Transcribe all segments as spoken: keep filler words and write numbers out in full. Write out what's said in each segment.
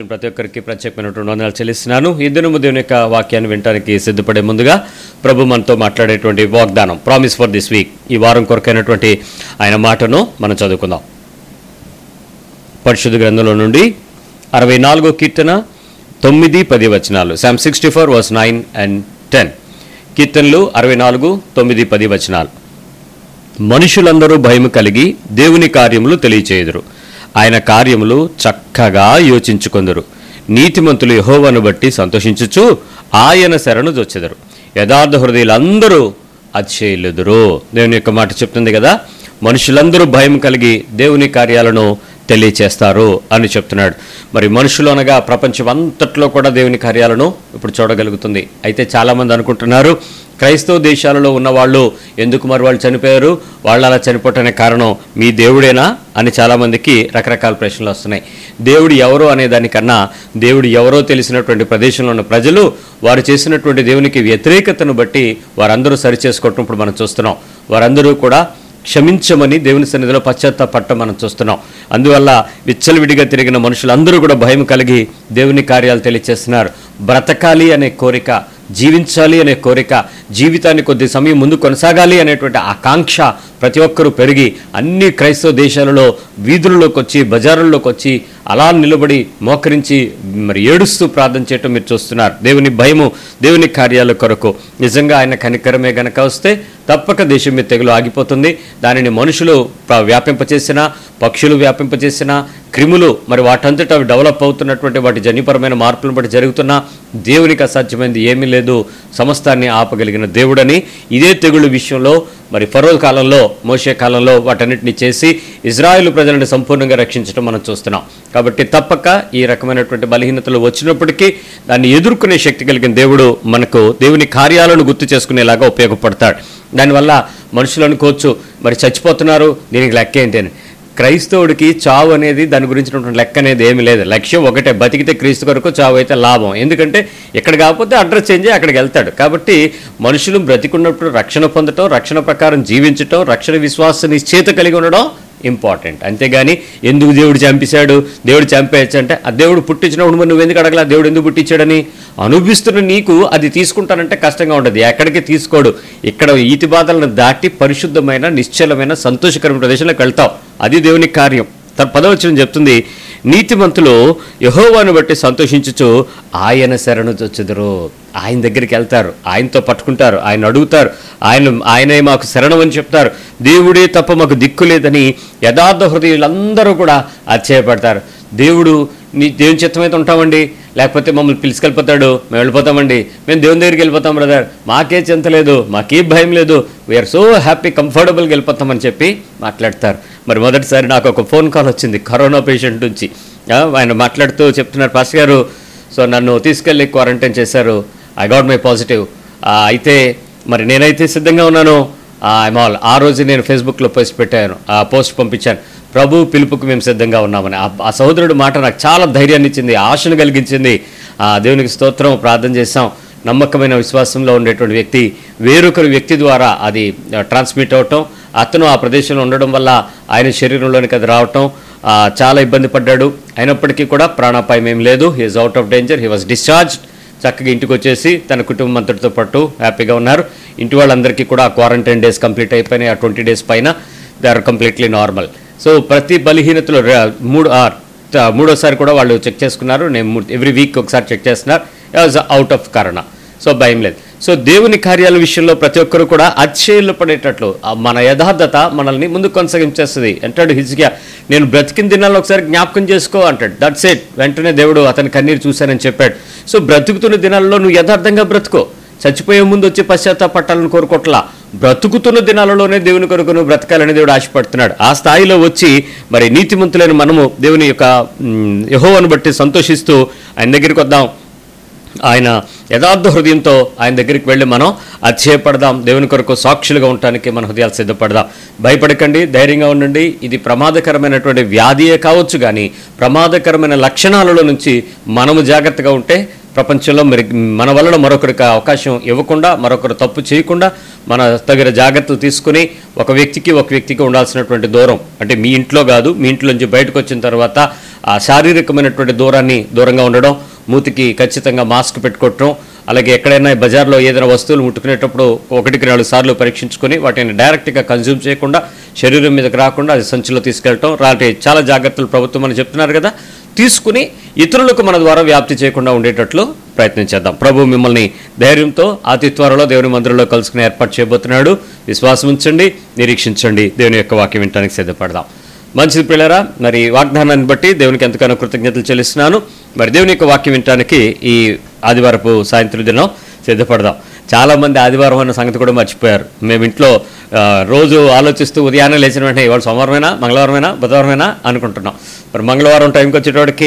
ప్రతి ఒక్కరికి ప్రత్యేకమైనటువంటి వందనాలు చెల్లిస్తున్నాను. ఈ దినము దేవుని యొక్క వాక్యాన్ని వినడానికి సిద్ధపడే ముందుగా ప్రభు మనతో మాట్లాడేటువంటి వాగ్దానం, ప్రామిస్ ఫర్ దిస్ వీక్, ఈ వారం కొరకైనటువంటి ఆయన మాటను మనం చదువుకుందాం. పరిశుద్ధ గ్రంథంలో నుండి అరవై నాలుగో కీర్తన తొమ్మిది పది వచనాలు. Psalm sixty four verse nine and ten. కీర్తనలు అరవై నాలుగు తొమ్మిది పది వచనాలు. మనుషులందరూ భయము కలిగి దేవుని కార్యములు తెలియచేయుదురు, ఆయన కార్యములు చక్కగా యోచించుకొందురు. నీతిమంతులు యెహోవాను బట్టి సంతోషించుచు ఆయన శరణు జొచ్చెదరు. యథార్థ హృదయులందరూ అతిశయిల్లుదురు. దేవుని యొక్క మాట చెప్తుంది కదా, మనుషులందరూ భయం కలిగి దేవుని కార్యాలను తెలియచేస్తారు అని చెప్తున్నాడు. మరి మనుషులు అనగా ప్రపంచం అంతట్లో కూడా దేవుని కార్యాలను ఇప్పుడు చూడగలుగుతుంది. అయితే చాలామంది అనుకుంటున్నారు, క్రైస్తవ దేశాలలో ఉన్నవాళ్ళు ఎందుకు మరి వాళ్ళు చనిపోయారు, వాళ్ళు అలా చనిపోవటానికి కారణం మీ దేవుడేనా అని చాలామందికి రకరకాల ప్రశ్నలు వస్తున్నాయి. దేవుడు ఎవరో అనే దానికన్నా దేవుడు ఎవరో తెలిసినటువంటి ప్రదేశంలో ఉన్న ప్రజలు వారు చేసినటువంటి దేవునికి వ్యతిరేకతను బట్టి వారందరూ సరిచేసుకోవటం ఇప్పుడు మనం చూస్తున్నాం. వారందరూ కూడా క్షమించమని దేవుని సన్నిధిలో పశ్చాత్తాపడటం మనం చూస్తున్నాం. అందువల్ల విచ్చలవిడిగా తిరిగిన మనుషులందరూ కూడా భయం కలిగి దేవుని కార్యాలు తెలియచేస్తున్నారు. బ్రతకాలి అనే కోరిక, జీవించాలి అనే కోరిక, జీవితాన్ని కొద్ది సమయం ముందు కొనసాగాలి అనేటువంటి ఆకాంక్ష ప్రతి ఒక్కరూ పెరిగి అన్ని క్రైస్తవ దేశాలలో వీధుల్లోకి వచ్చి బజారుల్లోకి వచ్చి అలా నిలబడి మోకరించి మరి ఏడుస్తూ ప్రార్థన చేయటం మీరు చూస్తున్నారు. దేవుని భయము, దేవుని కార్యాల కొరకు. నిజంగా ఆయన కనికరమే గనక వస్తే తప్పక దేశం మీద తెగులు ఆగిపోతుంది. దానిని మనుషులు వ్యాపింపచేసినా, పక్షులు వ్యాపింపచేసినా, క్రిములు మరి వాటంతటా అవి డెవలప్ అవుతున్నటువంటి వాటి జన్యుపరమైన మార్పులను బట్టి జరుగుతున్నా దేవునికి అసాధ్యమైంది ఏమీ లేదు. సమస్తాన్ని ఆపగలిగిన దేవుడని ఇదే తెగులు విషయంలో మరి ఫరో కాలంలో, మోషే కాలంలో వాటన్నిటిని చేసి ఇజ్రాయేలు ప్రజలను సంపూర్ణంగా రక్షించడం మనం చూస్తున్నాం. కాబట్టి తప్పక ఈ రకమైనటువంటి బలహీనతలు వచ్చినప్పటికీ దాన్ని ఎదుర్కొనే శక్తి కలిగిన దేవుడు మనకు దేవుని కార్యాలను గుర్తు చేసుకునేలాగా ఉపయోగపడతాడు. దానివల్ల మనుషులు అనుకోవచ్చు, మరి చచ్చిపోతున్నారు, దీనికి లెక్క ఏంటి అని. క్రైస్తవుడికి చావు అనేది దాని గురించినటువంటి లెక్క అనేది ఏమీ లేదు. లక్ష్యం ఒకటే, బతికితే క్రీస్తు కొరకు, చావు అయితే లాభం. ఎందుకంటే ఇక్కడ కాకపోతే అడ్రస్ చేంజ్ అయ్యి అక్కడికి వెళ్తాడు. కాబట్టి మనుషులు బ్రతికున్నప్పుడు రక్షణ పొందటం, రక్షణ ప్రకారం జీవించటం, రక్షణ విశ్వాస నిశ్చయిత కలిగి ఉండడం ఇంపార్టెంట్. అంతేగాని ఎందుకు దేవుడు చంపేశాడు, దేవుడు చంపేయచ్చు అంటే ఆ దేవుడు పుట్టించినప్పుడు మరి నువ్వు ఎందుకు అడగలా దేవుడు ఎందుకు పుట్టించాడని. అనుభవిస్తున్న నీకు అది తీసుకుంటానంటే కష్టంగా ఉండదు, ఎక్కడికి తీసుకోడు. ఇక్కడ ఈతి బాధలను దాటి పరిశుద్ధమైన, నిశ్చలమైన, సంతోషకరమైన ప్రదేశంలోకి వెళ్తావు. అది దేవుని కార్యం. తన పదవచనం చెప్తుంది, నీతిమంతులు యెహోవాను బట్టి సంతోషించుచు ఆయన శరణు జొచ్చెదరు. ఆయన దగ్గరికి వెళ్తారు, ఆయనతో పట్టుకుంటారు, ఆయన అడుగుతారు, ఆయన ఆయనే మాకు శరణం అని చెప్తారు. దేవుడే తప్ప మాకు దిక్కు లేదని యథార్థ హృదయులందరూ కూడా ఆశ్చర్యపడతారు. దేవుడు నీ దేవుని చిత్తమైతే ఉంటామండి, లేకపోతే మమ్మల్ని పిలుచుకెళ్ళిపోతాడు, మేము వెళ్ళిపోతామండి, మేము దేవుని దగ్గరికి వెళ్ళిపోతాం బ్రదర్, మాకే చింత లేదు, మాకే భయం లేదు, వీఆర్ సో హ్యాపీ, కంఫర్టబుల్గా వెళ్ళిపోతామని చెప్పి మాట్లాడతారు. మరి మొదటిసారి నాకు ఒక ఫోన్ కాల్ వచ్చింది కరోనా పేషెంట్ నుంచి. ఆయన మాట్లాడుతూ చెప్తున్నారు, పాస్టర్ గారు సో నన్ను తీసుకెళ్ళి క్వారంటైన్ చేశారు, ఐ గాట్ మై పాజిటివ్. అయితే మరి నేనైతే సిద్ధంగా ఉన్నాను, ఐమ్ ఆల్. ఆ రోజు నేను ఫేస్బుక్లో పోస్ట్ పెట్టాను, ఆ పోస్ట్ పంపించాను, ప్రభు పిలుపుకు మేము సిద్ధంగా ఉన్నామని. ఆ సహోదరుడు మాట నాకు చాలా ధైర్యాన్ని ఇచ్చింది, ఆశను కలిగించింది. ఆ దేవునికి స్తోత్రం. ప్రార్థన చేశాం. నమ్మకమైన విశ్వాసంలో ఉండేటువంటి వ్యక్తి వేరొకరి వ్యక్తి ద్వారా అది ట్రాన్స్మిట్ అవటం, అతను ఆ ప్రదేశంలో ఉండడం వల్ల ఆయన శరీరంలోనికి అది రావటం, చాలా ఇబ్బంది పడ్డాడు. అయినప్పటికీ కూడా ప్రాణాపాయం ఏం లేదు, he is out of danger, he was discharged. చక్కగా ఇంటికి వచ్చేసి తన కుటుంబం అంతటితో పాటు హ్యాపీగా ఉన్నారు. ఇంటి వాళ్ళందరికీ కూడా క్వారంటైన్ డేస్ కంప్లీట్ అయిపోయినాయి. ఆ ట్వంటీ డేస్ పైన they are completely normal. So ప్రతి బలహీనతలో మూడు మూడోసారి కూడా వాళ్ళు చెక్ చేసుకున్నారు. నేను ఎవ్రీ వీక్ ఒకసారి చెక్ చేస్తున్నారు, was out of corona. So భయం లేదు. సో దేవుని కార్యాల విషయంలో ప్రతి ఒక్కరు కూడా అతిశయలు పడేటట్లు మన యథార్థత మనల్ని ముందుకు కొనసాగించేస్తుంది. అంటాడు హిజ్కియా, నేను బ్రతికిన దినాల్లో ఒకసారి జ్ఞాపకం చేసుకో అంటాడు. That's it. వెంటనే దేవుడు అతని కన్నీరు చూశానని చెప్పాడు. సో బ్రతుకుతున్న దినాల్లో నువ్వు యథార్థంగా బ్రతుకో. చచ్చిపోయే ముందు వచ్చి పశ్చాత్తాపట్టాలని కోరుకోట్లా, బ్రతుకుతున్న దినాలలోనే దేవుని కొరకు నువ్వు బ్రతకాలని దేవుడు ఆశపడుతున్నాడు. ఆ స్థాయిలో వచ్చి మరి నీతిమంతులైన మనము దేవుని యొక్క యెహోవాను బట్టి సంతోషిస్తూ ఆయన దగ్గరికి వద్దాం. ఆయన యథార్థ హృదయంతో ఆయన దగ్గరికి వెళ్ళి మనం అతిశయపడదాం. దేవుని కొరకు సాక్షులుగా ఉండటానికి మన హృదయాలు సిద్ధపడదాం. భయపడకండి, ధైర్యంగా ఉండండి. ఇది ప్రమాదకరమైనటువంటి వ్యాధియే కావచ్చు, కానీ ప్రమాదకరమైన లక్షణాలలో నుంచి మనము జాగ్రత్తగా ఉంటే ప్రపంచంలో మరి మన వలన మరొకరికి అవకాశం ఇవ్వకుండా, మరొకరు తప్పు చేయకుండా మన తగిన జాగ్రత్తలు తీసుకుని ఒక వ్యక్తికి ఒక వ్యక్తికి ఉండాల్సినటువంటి దూరం, అంటే మీ ఇంట్లో కాదు, మీ ఇంట్లో నుంచి బయటకు వచ్చిన తర్వాత ఆ శారీరకమైనటువంటి దూరాన్ని దూరంగా ఉండడం, మూతికి ఖచ్చితంగా మాస్క్ పెట్టుకోవటం, అలాగే ఎక్కడైనా బజార్లో ఏదైనా వస్తువులు ముట్టుకునేటప్పుడు ఒకటికి నాలుగు సార్లు పరీక్షించుకొని వాటిని డైరెక్ట్గా కన్జ్యూమ్ చేయకుండా, శరీరం మీదకి రాకుండా అది సంచిలో తీసుకెళ్ళటం, రాటి చాలా జాగ్రత్తలు ప్రభుత్వం అని చెప్తున్నారు కదా, తీసుకుని ఇతరులకు మన ద్వారా వ్యాప్తి చేయకుండా ఉండేటట్లు ప్రయత్నించేద్దాం. ప్రభు మిమ్మల్ని ధైర్యంతో అతి త్వరలో దేవుని మందిరంలో కలుసుకుని ఏర్పాటు చేయబోతున్నాడు. విశ్వాసం ఉంచండి, నిరీక్షించండి. దేవుని యొక్క వాక్యం వినడానికి సిద్ధపడదాం. మంచిది పిల్లరా, మరి వాగ్దానాన్ని బట్టి దేవునికి ఎంతగానో కృతజ్ఞతలు చెల్లిస్తున్నాను. మరి దేవుని యొక్క వాక్యం వినడానికి ఈ ఆదివారపు సాయంత్రం దినం సిద్ధపడదాం. చాలామంది ఆదివారం అన్న సంగతి కూడా మర్చిపోయారు. మేము ఇంట్లో రోజు ఆలోచిస్తూ ఉదయాన్నే లేచిన వెంటనే ఇవాళ సోమవారమైనా, మంగళవారమైనా, బుధవారమైనా అనుకుంటున్నాం. మరి మంగళవారం టైంకి వచ్చేటోడికి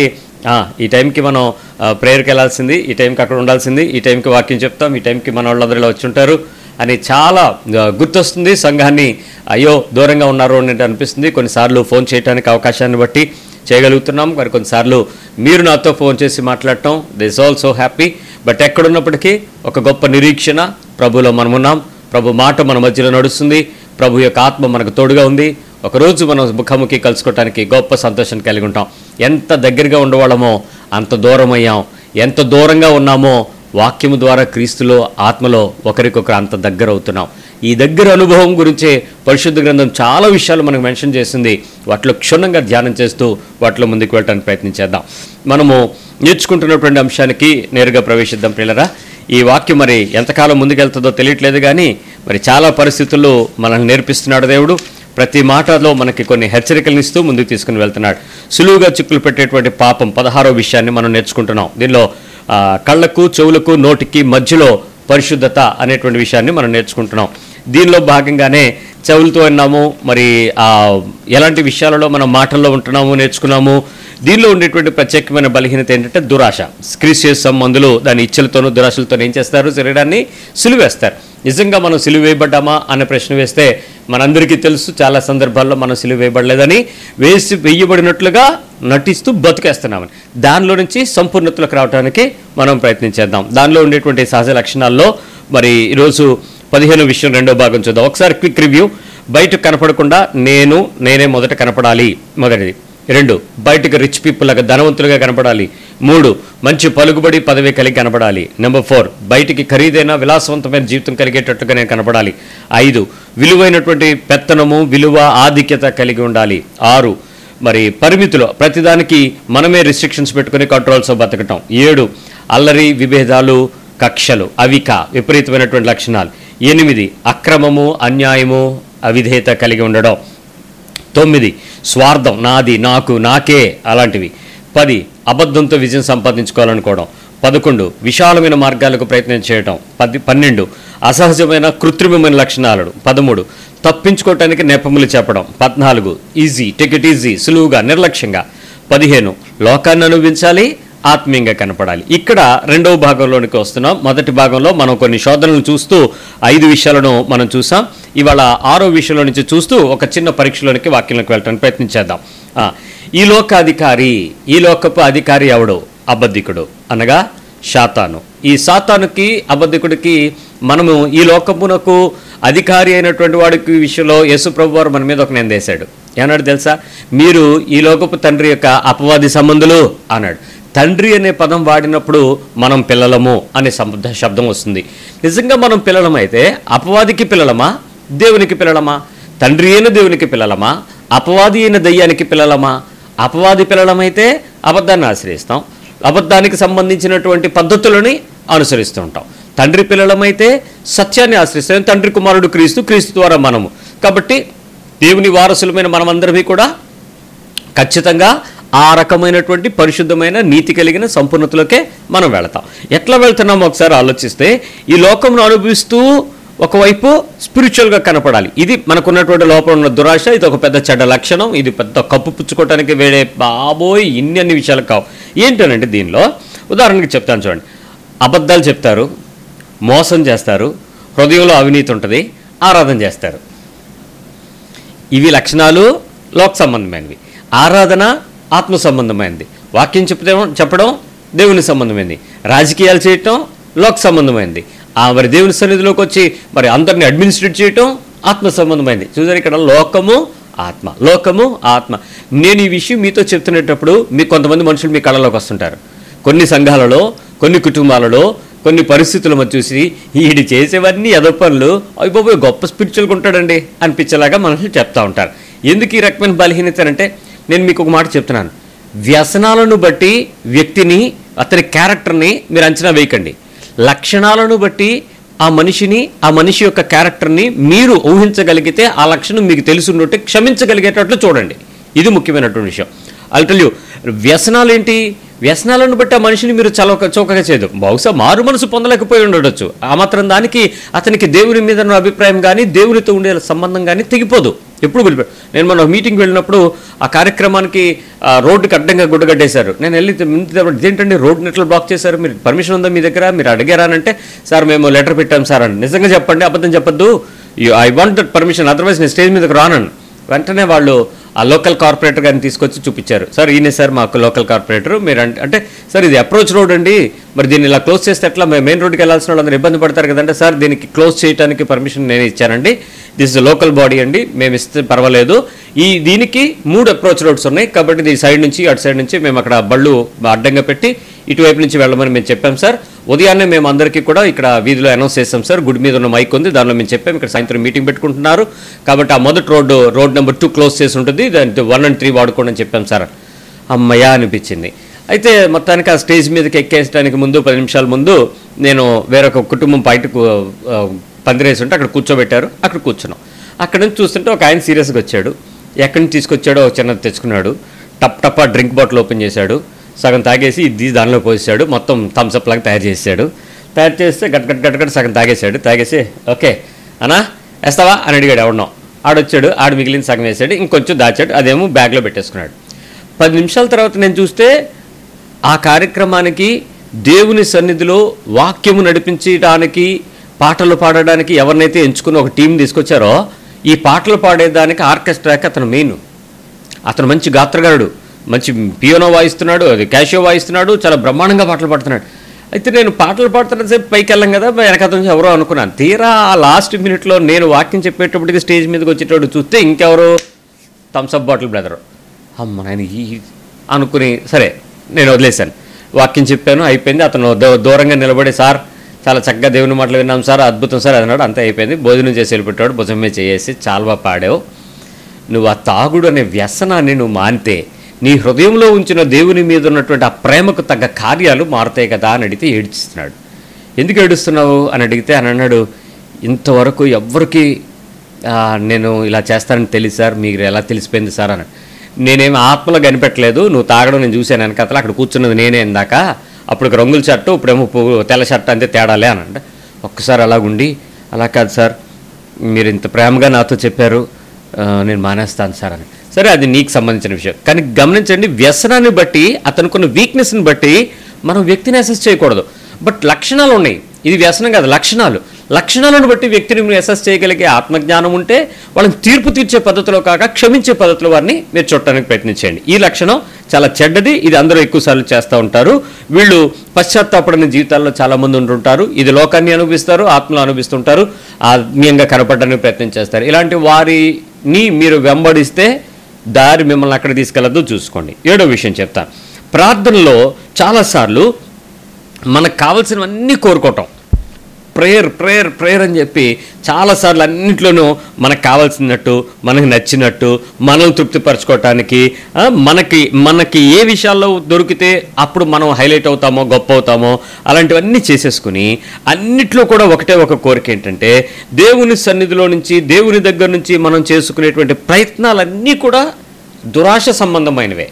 ఈ టైంకి మనం ప్రేయర్కి వెళ్ళాల్సింది, ఈ టైంకి అక్కడ ఉండాల్సింది, ఈ టైంకి వాక్యం చెప్తాం, ఈ టైంకి మన వాళ్ళందరూ ఇలా వచ్చి ఉంటారు అని చాలా గుర్తొస్తుంది. సంఘాన్ని అయ్యో దూరంగా ఉన్నారు అని అనిపిస్తుంది. కొన్నిసార్లు ఫోన్ చేయడానికి అవకాశాన్ని బట్టి చేయగలుగుతున్నాం, మరి కొన్నిసార్లు మీరు నాతో ఫోన్ చేసి మాట్లాడటం, దిస్ ఆల్సో హ్యాపీ. బట్ ఎక్కడున్నప్పటికీ ఒక గొప్ప నిరీక్షణ, ప్రభులో మనమున్నాం, ప్రభు మాట మన మధ్యలో నడుస్తుంది, ప్రభు యొక్క ఆత్మ మనకు తోడుగా ఉంది. ఒకరోజు మనం ముఖాముఖి కలుసుకోవటానికి గొప్ప సంతోషం కలిగి ఉంటాం. ఎంత దగ్గరగా ఉండేవాళ్ళమో అంత దూరం అయ్యాం, ఎంత దూరంగా ఉన్నామో వాక్యము ద్వారా క్రీస్తులో ఆత్మలో ఒకరికొకరు అంత దగ్గర అవుతున్నాం. ఈ దగ్గర అనుభవం గురించే పరిశుద్ధ గ్రంథం చాలా విషయాలు మనకు మెన్షన్ చేసింది. వాటిలో క్షుణ్ణంగా ధ్యానం చేస్తూ వాటిలో ముందుకు వెళ్ళడానికి ప్రయత్నించేద్దాం. మనము నేర్చుకుంటున్నటువంటి అంశానికి నేరుగా ప్రవేశిద్దాం పిల్లరా. ఈ వాక్యం మరి ఎంతకాలం ముందుకెళ్తుందో తెలియట్లేదు, కానీ మరి చాలా పరిస్థితుల్లో మనల్ని నేర్పిస్తున్నాడు దేవుడు. ప్రతి మాటలో మనకి కొన్ని హెచ్చరికలను ఇస్తూ ముందుకు తీసుకుని వెళ్తున్నాడు. సులువుగా చిక్కులు పెట్టేటువంటి పాపం పదహారో విషయాన్ని మనం నేర్చుకుంటున్నాం. దీనిలో కళ్ళకు, చెవులకు, నోటికి మధ్యలో పరిశుద్ధత అనేటువంటి విషయాన్ని మనం నేర్చుకుంటున్నాం. దీనిలో భాగంగానే చెవులతో విన్నాము, మరి ఎలాంటి విషయాలలో మనం మాటల్లో ఉంటున్నాము నేర్చుకున్నాము. దీనిలో ఉండేటువంటి ప్రత్యేకమైన బలహీనత ఏంటంటే దురాశ. క్రీస్తు సంబంధులు దాని ఇచ్చలతోనూ దురాశలతో ఏం చేస్తారు? శరీరాన్ని సిలువేస్తారు. నిజంగా మనం సిలువ వేయబడ్డామా అనే ప్రశ్న వేస్తే మనందరికీ తెలుసు, చాలా సందర్భాల్లో మనం సిలువ వేయబడలేదని, వేసి వేయబడినట్లుగా నటిస్తూ బతికేస్తున్నామని. దానిలో నుంచి సంపూర్ణతలకు రావడానికి మనం ప్రయత్నించేద్దాం. దానిలో ఉండేటువంటి సహజ లక్షణాల్లో మరి ఈరోజు పదిహేను విషయం రెండో భాగం చూద్దాం. ఒకసారి క్విక్ రివ్యూ. బయటకు కనపడకుండా నేను నేనే మొదట కనపడాలి, మొదటిది. రెండు, బయటకు రిచ్ పీపుల్ లాగా ధనవంతులుగా కనపడాలి. మూడు, మంచి పలుకుబడి పదవి కలిగి కనపడాలి. నెంబర్ ఫోర్, బయటికి ఖరీదైన విలాసవంతమైన జీవితం కలిగేటట్టుగా నేను కనపడాలి. ఐదు, విలువైనటువంటి పెత్తనము, విలువ, ఆధిక్యత కలిగి ఉండాలి. ఆరు, మరి పరిమితులు, ప్రతిదానికి మనమే రిస్ట్రిక్షన్స్ పెట్టుకుని కంట్రోల్స్ బతకటం. ఏడు, అల్లరి, విభేదాలు, కక్షలు, అవిక, విపరీతమైనటువంటి లక్షణాలు. ఎనిమిది, అక్రమము, అన్యాయము, అవిధేయత కలిగి ఉండడం. తొమ్మిది, స్వార్థం, నాది, నాకు, నాకే, అలాంటివి. పది, అబద్ధంతో విజయం సంపాదించుకోవాలనుకోవడం. పదకొండు, విశాలమైన మార్గాలకు ప్రయత్నం చేయడం. పది పన్నెండు, అసహజమైన కృత్రిమమైన లక్షణాలను. పదమూడు, తప్పించుకోవటానికి నెపములు చెప్పడం. పద్నాలుగు, ఈజీ, టేక్ ఇట్ ఈజీ, సులువుగా, నిర్లక్ష్యంగా. పదిహేను, లోకాన్ని అనుభవించాలి, ఆత్మీయంగా కనపడాలి. ఇక్కడ రెండవ భాగంలోనికి వస్తున్నాం. మొదటి భాగంలో మనం కొన్ని శోధనలు చూస్తూ ఐదు విషయాలను మనం చూసాం. ఇవాళ ఆరో విషయంలో నుంచి చూస్తూ ఒక చిన్న పరీక్షలోనికి వాక్యంలోకి వెళ్ళడానికి ప్రయత్నించేద్దాం. ఈ లోకాధికారి, ఈ లోకపు అధికారి ఎవడు? అబద్ధికుడు, అనగా శాతాను. ఈ సాతానుకి, అబద్ధికుడికి మనము ఈ లోకమునకు అధికారి అయినటువంటి వాడికి విషయంలో యేసు ప్రభు వారు మన మీద ఒక నిందేశాడు. ఏమన్నాడు తెలుసా? మీరు ఈ లోకపు తండ్రి యొక్క అపవాది సంబంధులు అన్నాడు. తండ్రి అనే పదం వాడినప్పుడు మనం పిల్లలము అనే శబ్ద శబ్దం వస్తుంది. నిజంగా మనం పిల్లలమైతే అపవాదికి పిల్లలమా, దేవునికి పిల్లలమా? తండ్రి అయిన దేవునికి పిల్లలమా, అపవాది అయిన దయ్యానికి పిల్లలమా? అపవాది పిల్లలమైతే అబద్ధాన్ని ఆశ్రయిస్తాం, అబద్ధానికి సంబంధించినటువంటి పద్ధతులని అనుసరిస్తూ ఉంటాం. తండ్రి పిల్లలమైతే సత్యాన్ని ఆశ్రయిస్తాం. తండ్రి కుమారుడు క్రీస్తు, క్రీస్తు ద్వారా మనము. కాబట్టి దేవుని వారసులమైన మనమందరినీ కూడా ఖచ్చితంగా ఆ రకమైనటువంటి పరిశుద్ధమైన నీతి కలిగిన సంపూర్ణతలోకే మనం వెళతాం. ఎట్లా వెళ్తున్నామో ఒకసారి ఆలోచిస్తే, ఈ లోకంను అనుభవిస్తూ ఒకవైపు స్పిరిచువల్గా కనపడాలి. ఇది మనకున్నటువంటి లోపల ఉన్న దురాశ. ఇది ఒక పెద్ద చెడ్డ లక్షణం. ఇది పెద్ద కప్పు పుచ్చుకోవటానికి వేడే బాబోయ్ ఇన్ని అన్ని విషయాలు కావు. ఏంటనంటే దీనిలో ఉదాహరణకి చెప్తాను చూడండి. అబద్ధాలు చెప్తారు, మోసం చేస్తారు, హృదయంలో అవినీతి ఉంటుంది, ఆరాధన చేస్తారు. ఇవి లక్షణాలు లోక సంబంధమైనవి. ఆరాధన ఆత్మ సంబంధమైనది. వాక్యం చెప్తే చెప్పడం దేవుని సంబంధమైంది, రాజకీయాలు చేయటం లోక సంబంధమైంది, ఆ మరి దేవుని సన్నిధిలోకి వచ్చి మరి అందరిని అడ్మినిస్ట్రేట్ చేయటం ఆత్మ సంబంధమైంది. చూసారు ఇక్కడ లోకము ఆత్మ, లోకము ఆత్మ. నేను ఈ విషయం మీతో చెప్తున్నప్పుడు మీకు కొంతమంది మనుషులు మీ కళ్ళలోకి వస్తుంటారు. కొన్ని సంఘాలలో, కొన్ని కుటుంబాలలో, కొన్ని పరిస్థితుల మధ్య చూసి ఈడు చేసేవన్నీ ఎదో పనులు అయిపోయి గొప్ప స్పిరిచువల్గా ఉంటాడండి అనిపించేలాగా మనుషులు చెప్తా ఉంటారు. ఎందుకు ఈ రకమైన బలహీనత అంటే నేను మీకు ఒక మాట చెప్తున్నాను, వ్యసనాలను బట్టి వ్యక్తిని, అతని క్యారెక్టర్ని మీరు అంచనా వేయకండి. లక్షణాలను బట్టి ఆ మనిషిని, ఆ మనిషి యొక్క క్యారెక్టర్ని మీరు ఊహించగలిగితే, ఆ లక్షణం మీకు తెలుసుంటే క్షమించగలిగేటట్లు చూడండి. ఇది ముఖ్యమైనటువంటి విషయం. ఐల్ టెల్ యు, వ్యసనాలు ఏంటి? వ్యసనాలను బట్టి ఆ మనిషిని మీరు చలక చౌకగా చేయదు. బహుశా మారు మనసు పొందలేకపోయి ఉండవచ్చు. ఆ మాత్రం దానికి అతనికి దేవుని మీద ఉన్న అభిప్రాయం కానీ, దేవునితో ఉండే సంబంధం కానీ తెగిపోదు. ఎప్పుడు వెళ్ళిపోయాడు. నేను మన మీటింగ్కి వెళ్ళినప్పుడు ఆ కార్యక్రమానికి రోడ్డుకి అడ్డంగా గుడ్డగట్టేశారు. నేను వెళ్ళి ఇదేంటండి రోడ్డుని ఎట్లా బ్లాక్ చేశారు, మీరు పర్మిషన్ ఉందా మీ దగ్గర, మీరు అడిగారా అంటే, సార్ మేము లెటర్ పెట్టాం సార్ అని. నిజంగా చెప్పండి, అబద్ధం చెప్పొద్దు, I want that permission, otherwise నేను స్టేజ్ మీదకి రానని. వెంటనే వాళ్ళు ఆ లోకల్ కార్పొరేటర్ గారిని తీసుకొచ్చి చూపించారు. సార్ ఈయనే సార్ మాకు లోకల్ కార్పొరేటర్, మీరు అంటే అంటే సార్ ఇది అప్రోచ్ రోడ్ అండి, మరి దీన్ని ఇలా క్లోజ్ చేస్తే ఎట్లా, మెయిన్ రోడ్కి వెళ్ళాల్సిన వాళ్ళు అందరూ ఇబ్బంది పడతారు కదంటే, సార్ దీనికి క్లోజ్ చేయడానికి పర్మిషన్ నేనే ఇచ్చానండి, దిస్ ఇస్ లోకల్ బాడీ అండి, మేము ఇస్తే పర్వాలేదు, ఈ దీనికి మూడు అప్రోచ్ రోడ్స్ ఉన్నాయి కాబట్టి ఈ సైడ్ నుంచి అటు సైడ్ నుంచి మేము అక్కడ బళ్ళు అడ్డంగా పెట్టి ఇటువైపు నుంచి వెళ్ళమని మేము చెప్పాం సార్. ఉదయాన్నే మేము అందరికీ కూడా ఇక్కడ వీధిలో అనౌన్స్ చేస్తాం సార్, గుడి మీద ఉన్న మైక్ ఉంది, దానిలో మేము చెప్పాం ఇక్కడ సాయంత్రం మీటింగ్ పెట్టుకుంటున్నారు కాబట్టి ఆ మొదటి road road number two close చేసి ఉంటుంది, దాని వన్ అండ్ త్రీ వాడుకోండి అని చెప్పాం సార్. అమ్మయ్య అనిపించింది. అయితే మొత్తానికి ఆ స్టేజ్ మీదకి ఎక్కేయడానికి ముందు పది నిమిషాల ముందు నేను వేరొక కుటుంబం బయటకు పందిరేసి ఉంటే అక్కడ కూర్చోబెట్టారు. అక్కడ కూర్చున్నాం. అక్కడ నుంచి చూస్తుంటే ఒక ఆయన సీరియస్గా వచ్చాడు. ఎక్కడి నుంచి తీసుకొచ్చాడో చిన్నది తెచ్చుకున్నాడు. టప్ టప్ ఆ డ్రింక్ బాటిల్ ఓపెన్ చేశాడు, సగం తాగేసి ఇది దానిలో పోసాడు, మొత్తం థమ్స్అప్ లాగా తయారు చేశాడు. తయారు చేస్తే గట్ గట్ గట్ గట్ సగం తాగేశాడు. తాగేసి ఓకే అన్నా వేస్తావా అని అడిగాడు. ఎవడనో ఆడొచ్చాడు, ఆడు మిగిలిన సగం వేసాడు, ఇంకొంచెం దాచాడు, అదేమో బ్యాగ్లో పెట్టేసుకున్నాడు. పది నిమిషాల తర్వాత నేను చూస్తే ఆ కార్యక్రమానికి దేవుని సన్నిధిలో వాక్యము నడిపించడానికి, పాటలు పాడడానికి ఎవరినైతే ఎంచుకుని ఒక టీం తీసుకొచ్చారో, ఈ పాటలు పాడేదానికి ఆర్కెస్ట్రాకి అతను మెయిన్. అతను మంచి గాత్రగారుడు, మంచి పియోనో వాయిస్తున్నాడు, అది క్యాషియో వాయిస్తున్నాడు, చాలా బ్రహ్మాండంగా పాటలు పాడుతున్నాడు. అయితే నేను పాటలు పాడుతున్న సేపు పైకి వెళ్ళాం కదా, వెనక నుంచి ఎవరో అనుకున్నాను. తీరా ఆ లాస్ట్ మినిట్లో నేను వాక్యం చెప్పేటప్పటికి స్టేజ్ మీదకి వచ్చేటప్పుడు చూస్తే ఇంకెవరో థమ్స్అప్ బాటిల్ బ్రదరు. అమ్మ నేను ఈ అనుకుని సరే నేను వదిలేశాను. వాక్యం చెప్పాను, అయిపోయింది. అతను దూరంగా నిలబడి సార్ చాలా చక్కగా దేవుని మాటలు విన్నాం సార్, అద్భుతం సార్ అన్నాడు. అంతా అయిపోయింది. భోజనం చేసి వెళ్ళిపెట్టాడు. భుజం మీద చేసి చాలా బాగా పాడావు. నువ్వు ఆ తాగుడు అనే వ్యసనాన్ని నువ్వు మానితే నీ హృదయంలో ఉంచిన దేవుని మీద ఉన్నటువంటి ఆ ప్రేమకు తగ్గ కార్యాలు మారుతాయి కదా అని అడిగితే ఏడుస్తున్నాడు. ఎందుకు ఏడుస్తున్నావు అని అడిగితే అని అన్నాడు, ఇంతవరకు ఎవ్వరికి నేను ఇలా చేస్తానని తెలియదు సార్, మీకు ఎలా తెలిసిపోయింది సార్ అన్నాడు. నేనేమి ఆత్మలో కనిపెట్టలేదు, నువ్వు తాగడం నేను చూశాను వెనకతల, అక్కడ కూర్చున్నది నేనే ఇందాక, అప్పుడు రంగుల షర్టు ఇప్పుడేమో తెల్ల షర్ట్ అంతే తేడాలే అని అంటే ఒక్కసారి అలాగుండి అలా కాదు సార్ మీరు ఇంత ప్రేమగా నాతో చెప్పారు, నేను మానేస్తాను సార్ అని. సరే అది నీకు సంబంధించిన విషయం, కానీ గమనించండి వ్యసనాన్ని బట్టి అతనుకున్న వీక్నెస్ని బట్టి మనం వ్యక్తిని అసెస్ చేయకూడదు. బట్ లక్షణాలు ఉన్నాయి, ఇది వ్యసనం కాదు, లక్షణాలు లక్షణాలను బట్టి వ్యక్తిని మీరు అసెస్ చేయగలిగే ఆత్మజ్ఞానం ఉంటే వాళ్ళని తీర్పు తీర్చే పద్ధతిలో కాక క్షమించే పద్ధతిలో వారిని మీరు చూడటానికి ప్రయత్నించండి. ఈ లక్షణం చాలా చెడ్డది, ఇది అందరూ ఎక్కువసార్లు చేస్తూ ఉంటారు. వీళ్ళు పశ్చాత్తాపడిన జీవితాల్లో చాలామంది ఉంటుంటారు. ఇది లోకాన్ని అనుభవిస్తారు, ఆత్మలు అనుభవిస్తుంటారు, ఆత్మీయంగా కనపడడానికి ప్రయత్నం చేస్తారు. ఇలాంటి వారిని మీరు వెంబడిస్తే దారి మిమ్మల్ని అక్కడ తీసుకెళ్ళద్దు, చూసుకోండి. ఏడో విషయం చెప్తాను. ప్రార్థనలో చాలాసార్లు మనకు కావాల్సినవన్నీ కోరుకోవటం, ప్రేయర్ ప్రేయర్ ప్రేయర్ అని చెప్పి చాలాసార్లు అన్నింటిలోనూ మనకు కావాల్సినట్టు, మనకు నచ్చినట్టు, మనల్ని తృప్తిపరచుకోవటానికి, మనకి మనకి ఏ విషయాల్లో దొరికితే అప్పుడు మనం హైలైట్ అవుతామో గొప్ప అవుతామో అలాంటివన్నీ చేసేసుకుని అన్నిట్లో కూడా ఒకటే ఒక కోరిక ఏంటంటే దేవుని సన్నిధిలో నుంచి, దేవుని దగ్గర నుంచి మనం చేసుకునేటువంటి ప్రయత్నాలన్నీ కూడా దురాశ సంబంధమైనవే.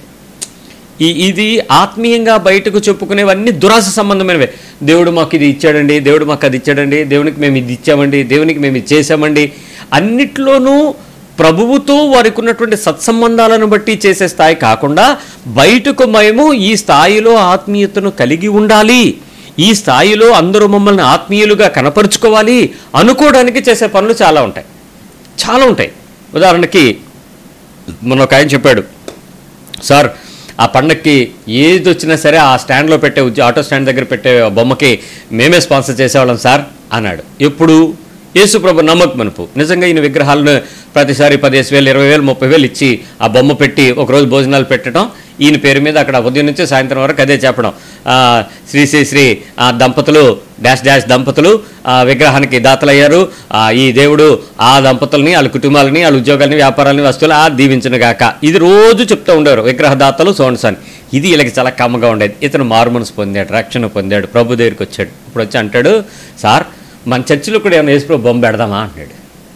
ఈ ఇది ఆత్మీయంగా బయటకు చెప్పుకునేవన్నీ దురాశ సంబంధమైనవే. దేవుడు మాకు ఇది ఇచ్చాడండి, దేవుడు మాకు అది ఇచ్చాడండి, దేవునికి మేము ఇది ఇచ్చామండి, దేవునికి మేము ఇది చేసామండి, అన్నిట్లోనూ ప్రభువుతో వారికి ఉన్నటువంటి సత్సంబంధాలను బట్టి చేసే స్థాయి కాకుండా బయటకు మేము ఈ స్థాయిలో ఆత్మీయతను కలిగి ఉండాలి, ఈ స్థాయిలో అందరూ మమ్మల్ని ఆత్మీయులుగా కనపరుచుకోవాలి అనుకోవడానికి చేసే పనులు చాలా ఉంటాయి, చాలా ఉంటాయి. ఉదాహరణకి మొన్న ఒక ఆయన చెప్పాడు, సార్ ఆ పండక్కి ఏది వచ్చినా సరే ఆ స్టాండ్లో పెట్టే ఉద్య ఆటో స్టాండ్ దగ్గర పెట్టే బొమ్మకి మేమే స్పాన్సర్ చేసేవాళ్ళం సార్ అన్నాడు. ఎప్పుడు? యేసుప్రభు నమ్మకం మనపు. నిజంగా ఈయన విగ్రహాలను ప్రతిసారి పదిహేను వేలు ఇరవై వేలు ముప్పై వేలు ఇచ్చి ఆ బొమ్మ పెట్టి ఒకరోజు భోజనాలు పెట్టడం, ఈయన పేరు మీద అక్కడ ఉదయం నుంచి సాయంత్రం వరకు అదే చెప్పడం, శ్రీ శ్రీ శ్రీ ఆ దంపతులు డాష్ డాష్ దంపతులు ఆ విగ్రహానికి దాతలయ్యారు, ఈ దేవుడు ఆ దంపతుల్ని వాళ్ళ కుటుంబాలని వాళ్ళ ఉద్యోగాలని వ్యాపారాలని వస్తువులు ఆ దీవించనుగాక. ఇది రోజు చెప్తూ ఉండేవారు విగ్రహదాతలు సోన్స్ అని. ఇది వీళ్ళకి చాలా కమ్మగా ఉండేది. ఇతను మారుమనసు పొందాడు, రక్షణ పొందాడు, ప్రభు దగ్గరికి వచ్చాడు. ఇప్పుడు వచ్చి అంటాడు, సార్ మన చర్చిలో కూడా ఏమైనా యేసుప్రభు బొమ్మ పెడదామా అన్నాడు.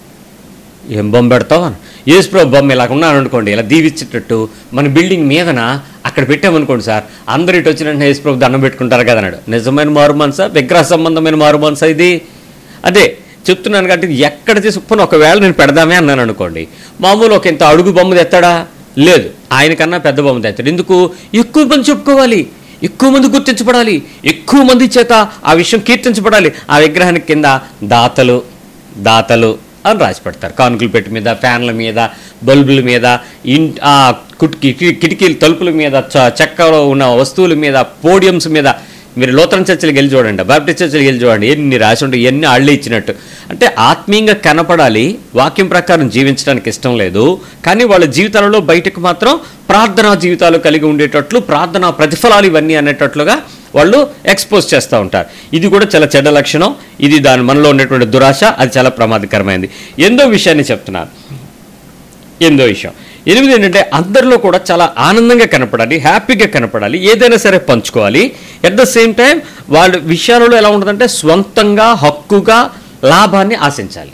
ఏం బొమ్మ పెడతావు అని. యేసుప్రభు బొమ్మ ఇలా ఉన్నాను అనుకోండి, ఇలా దీవించేటట్టు మన బిల్డింగ్ మీదన అక్కడ పెట్టామనుకోండి సార్, అందరు ఇటు వచ్చిన యేసుప్రభు దండం పెట్టుకుంటారు కదా అన్నాడు. నిజమైన మారుమనసా, విగ్రహ సంబంధమైన మారుమనసా ఇది? అదే చెప్తున్నాను కాబట్టి ఎక్కడ తీసుకుని ఒకవేళ నేను పెడదామే అన్నాను అనుకోండి, మామూలు ఒక ఇంత అడుగు బొమ్మ తెస్తాడా? లేదు, ఆయనకన్నా పెద్ద బొమ్మ తెస్తాడు. ఎందుకు? ఎక్కువ మంది చెప్పుకోవాలి, ఎక్కువ మంది గుర్తించబడాలి, ఎక్కువ మంది చేత ఆ విషయం కీర్తించబడాలి. ఆ విగ్రహానికి కింద దాతలు దాతలు అని రాసి పెడతారు. కానుకల పెట్టి మీద, ఫ్యాన్ల మీద, బల్బుల మీద, ఇన్ ఆ కుటికి కిటికీల తలుపుల మీద, చెక్కలో ఉన్న వస్తువుల మీద, పోడియంస్ మీద. మీరు లోతరన్ చర్చలకు వెళ్ళి చూడండి, బాప్టిస్ట్ చర్చలకు వెళ్ళి చూడండి, ఎన్ని రాసి ఉంటాయి, ఎన్ని అళ్ళే ఇచ్చినట్టు. అంటే ఆత్మీయంగా కనపడాలి, వాక్యం ప్రకారం జీవించడానికి ఇష్టం లేదు, కానీ వాళ్ళ జీవితాలలో బయటకు మాత్రం ప్రార్థనా జీవితాలు కలిగి ఉండేటట్లు, ప్రార్థనా ప్రతిఫలాలు ఇవన్నీ అనేటట్లుగా వాళ్ళు ఎక్స్పోజ్ చేస్తూ ఉంటారు. ఇది కూడా చాలా చెడ్డ లక్షణం. ఇది దాని మనలో ఉండేటువంటి దురాశ, అది చాలా ప్రమాదకరమైనది. ఎందో విషయాన్ని చెప్తున్నాను. ఎందో విషయం ఎనిమిది ఏంటంటే, అందరిలో కూడా చాలా ఆనందంగా కనపడాలి, హ్యాపీగా కనపడాలి, ఏదైనా సరే పంచుకోవాలి. ఎట్ ద సేమ్ టైం వాళ్ళ విషయాలలో ఎలా ఉంటుందంటే, స్వంతంగా హక్కుగా లాభాన్ని ఆశించాలి.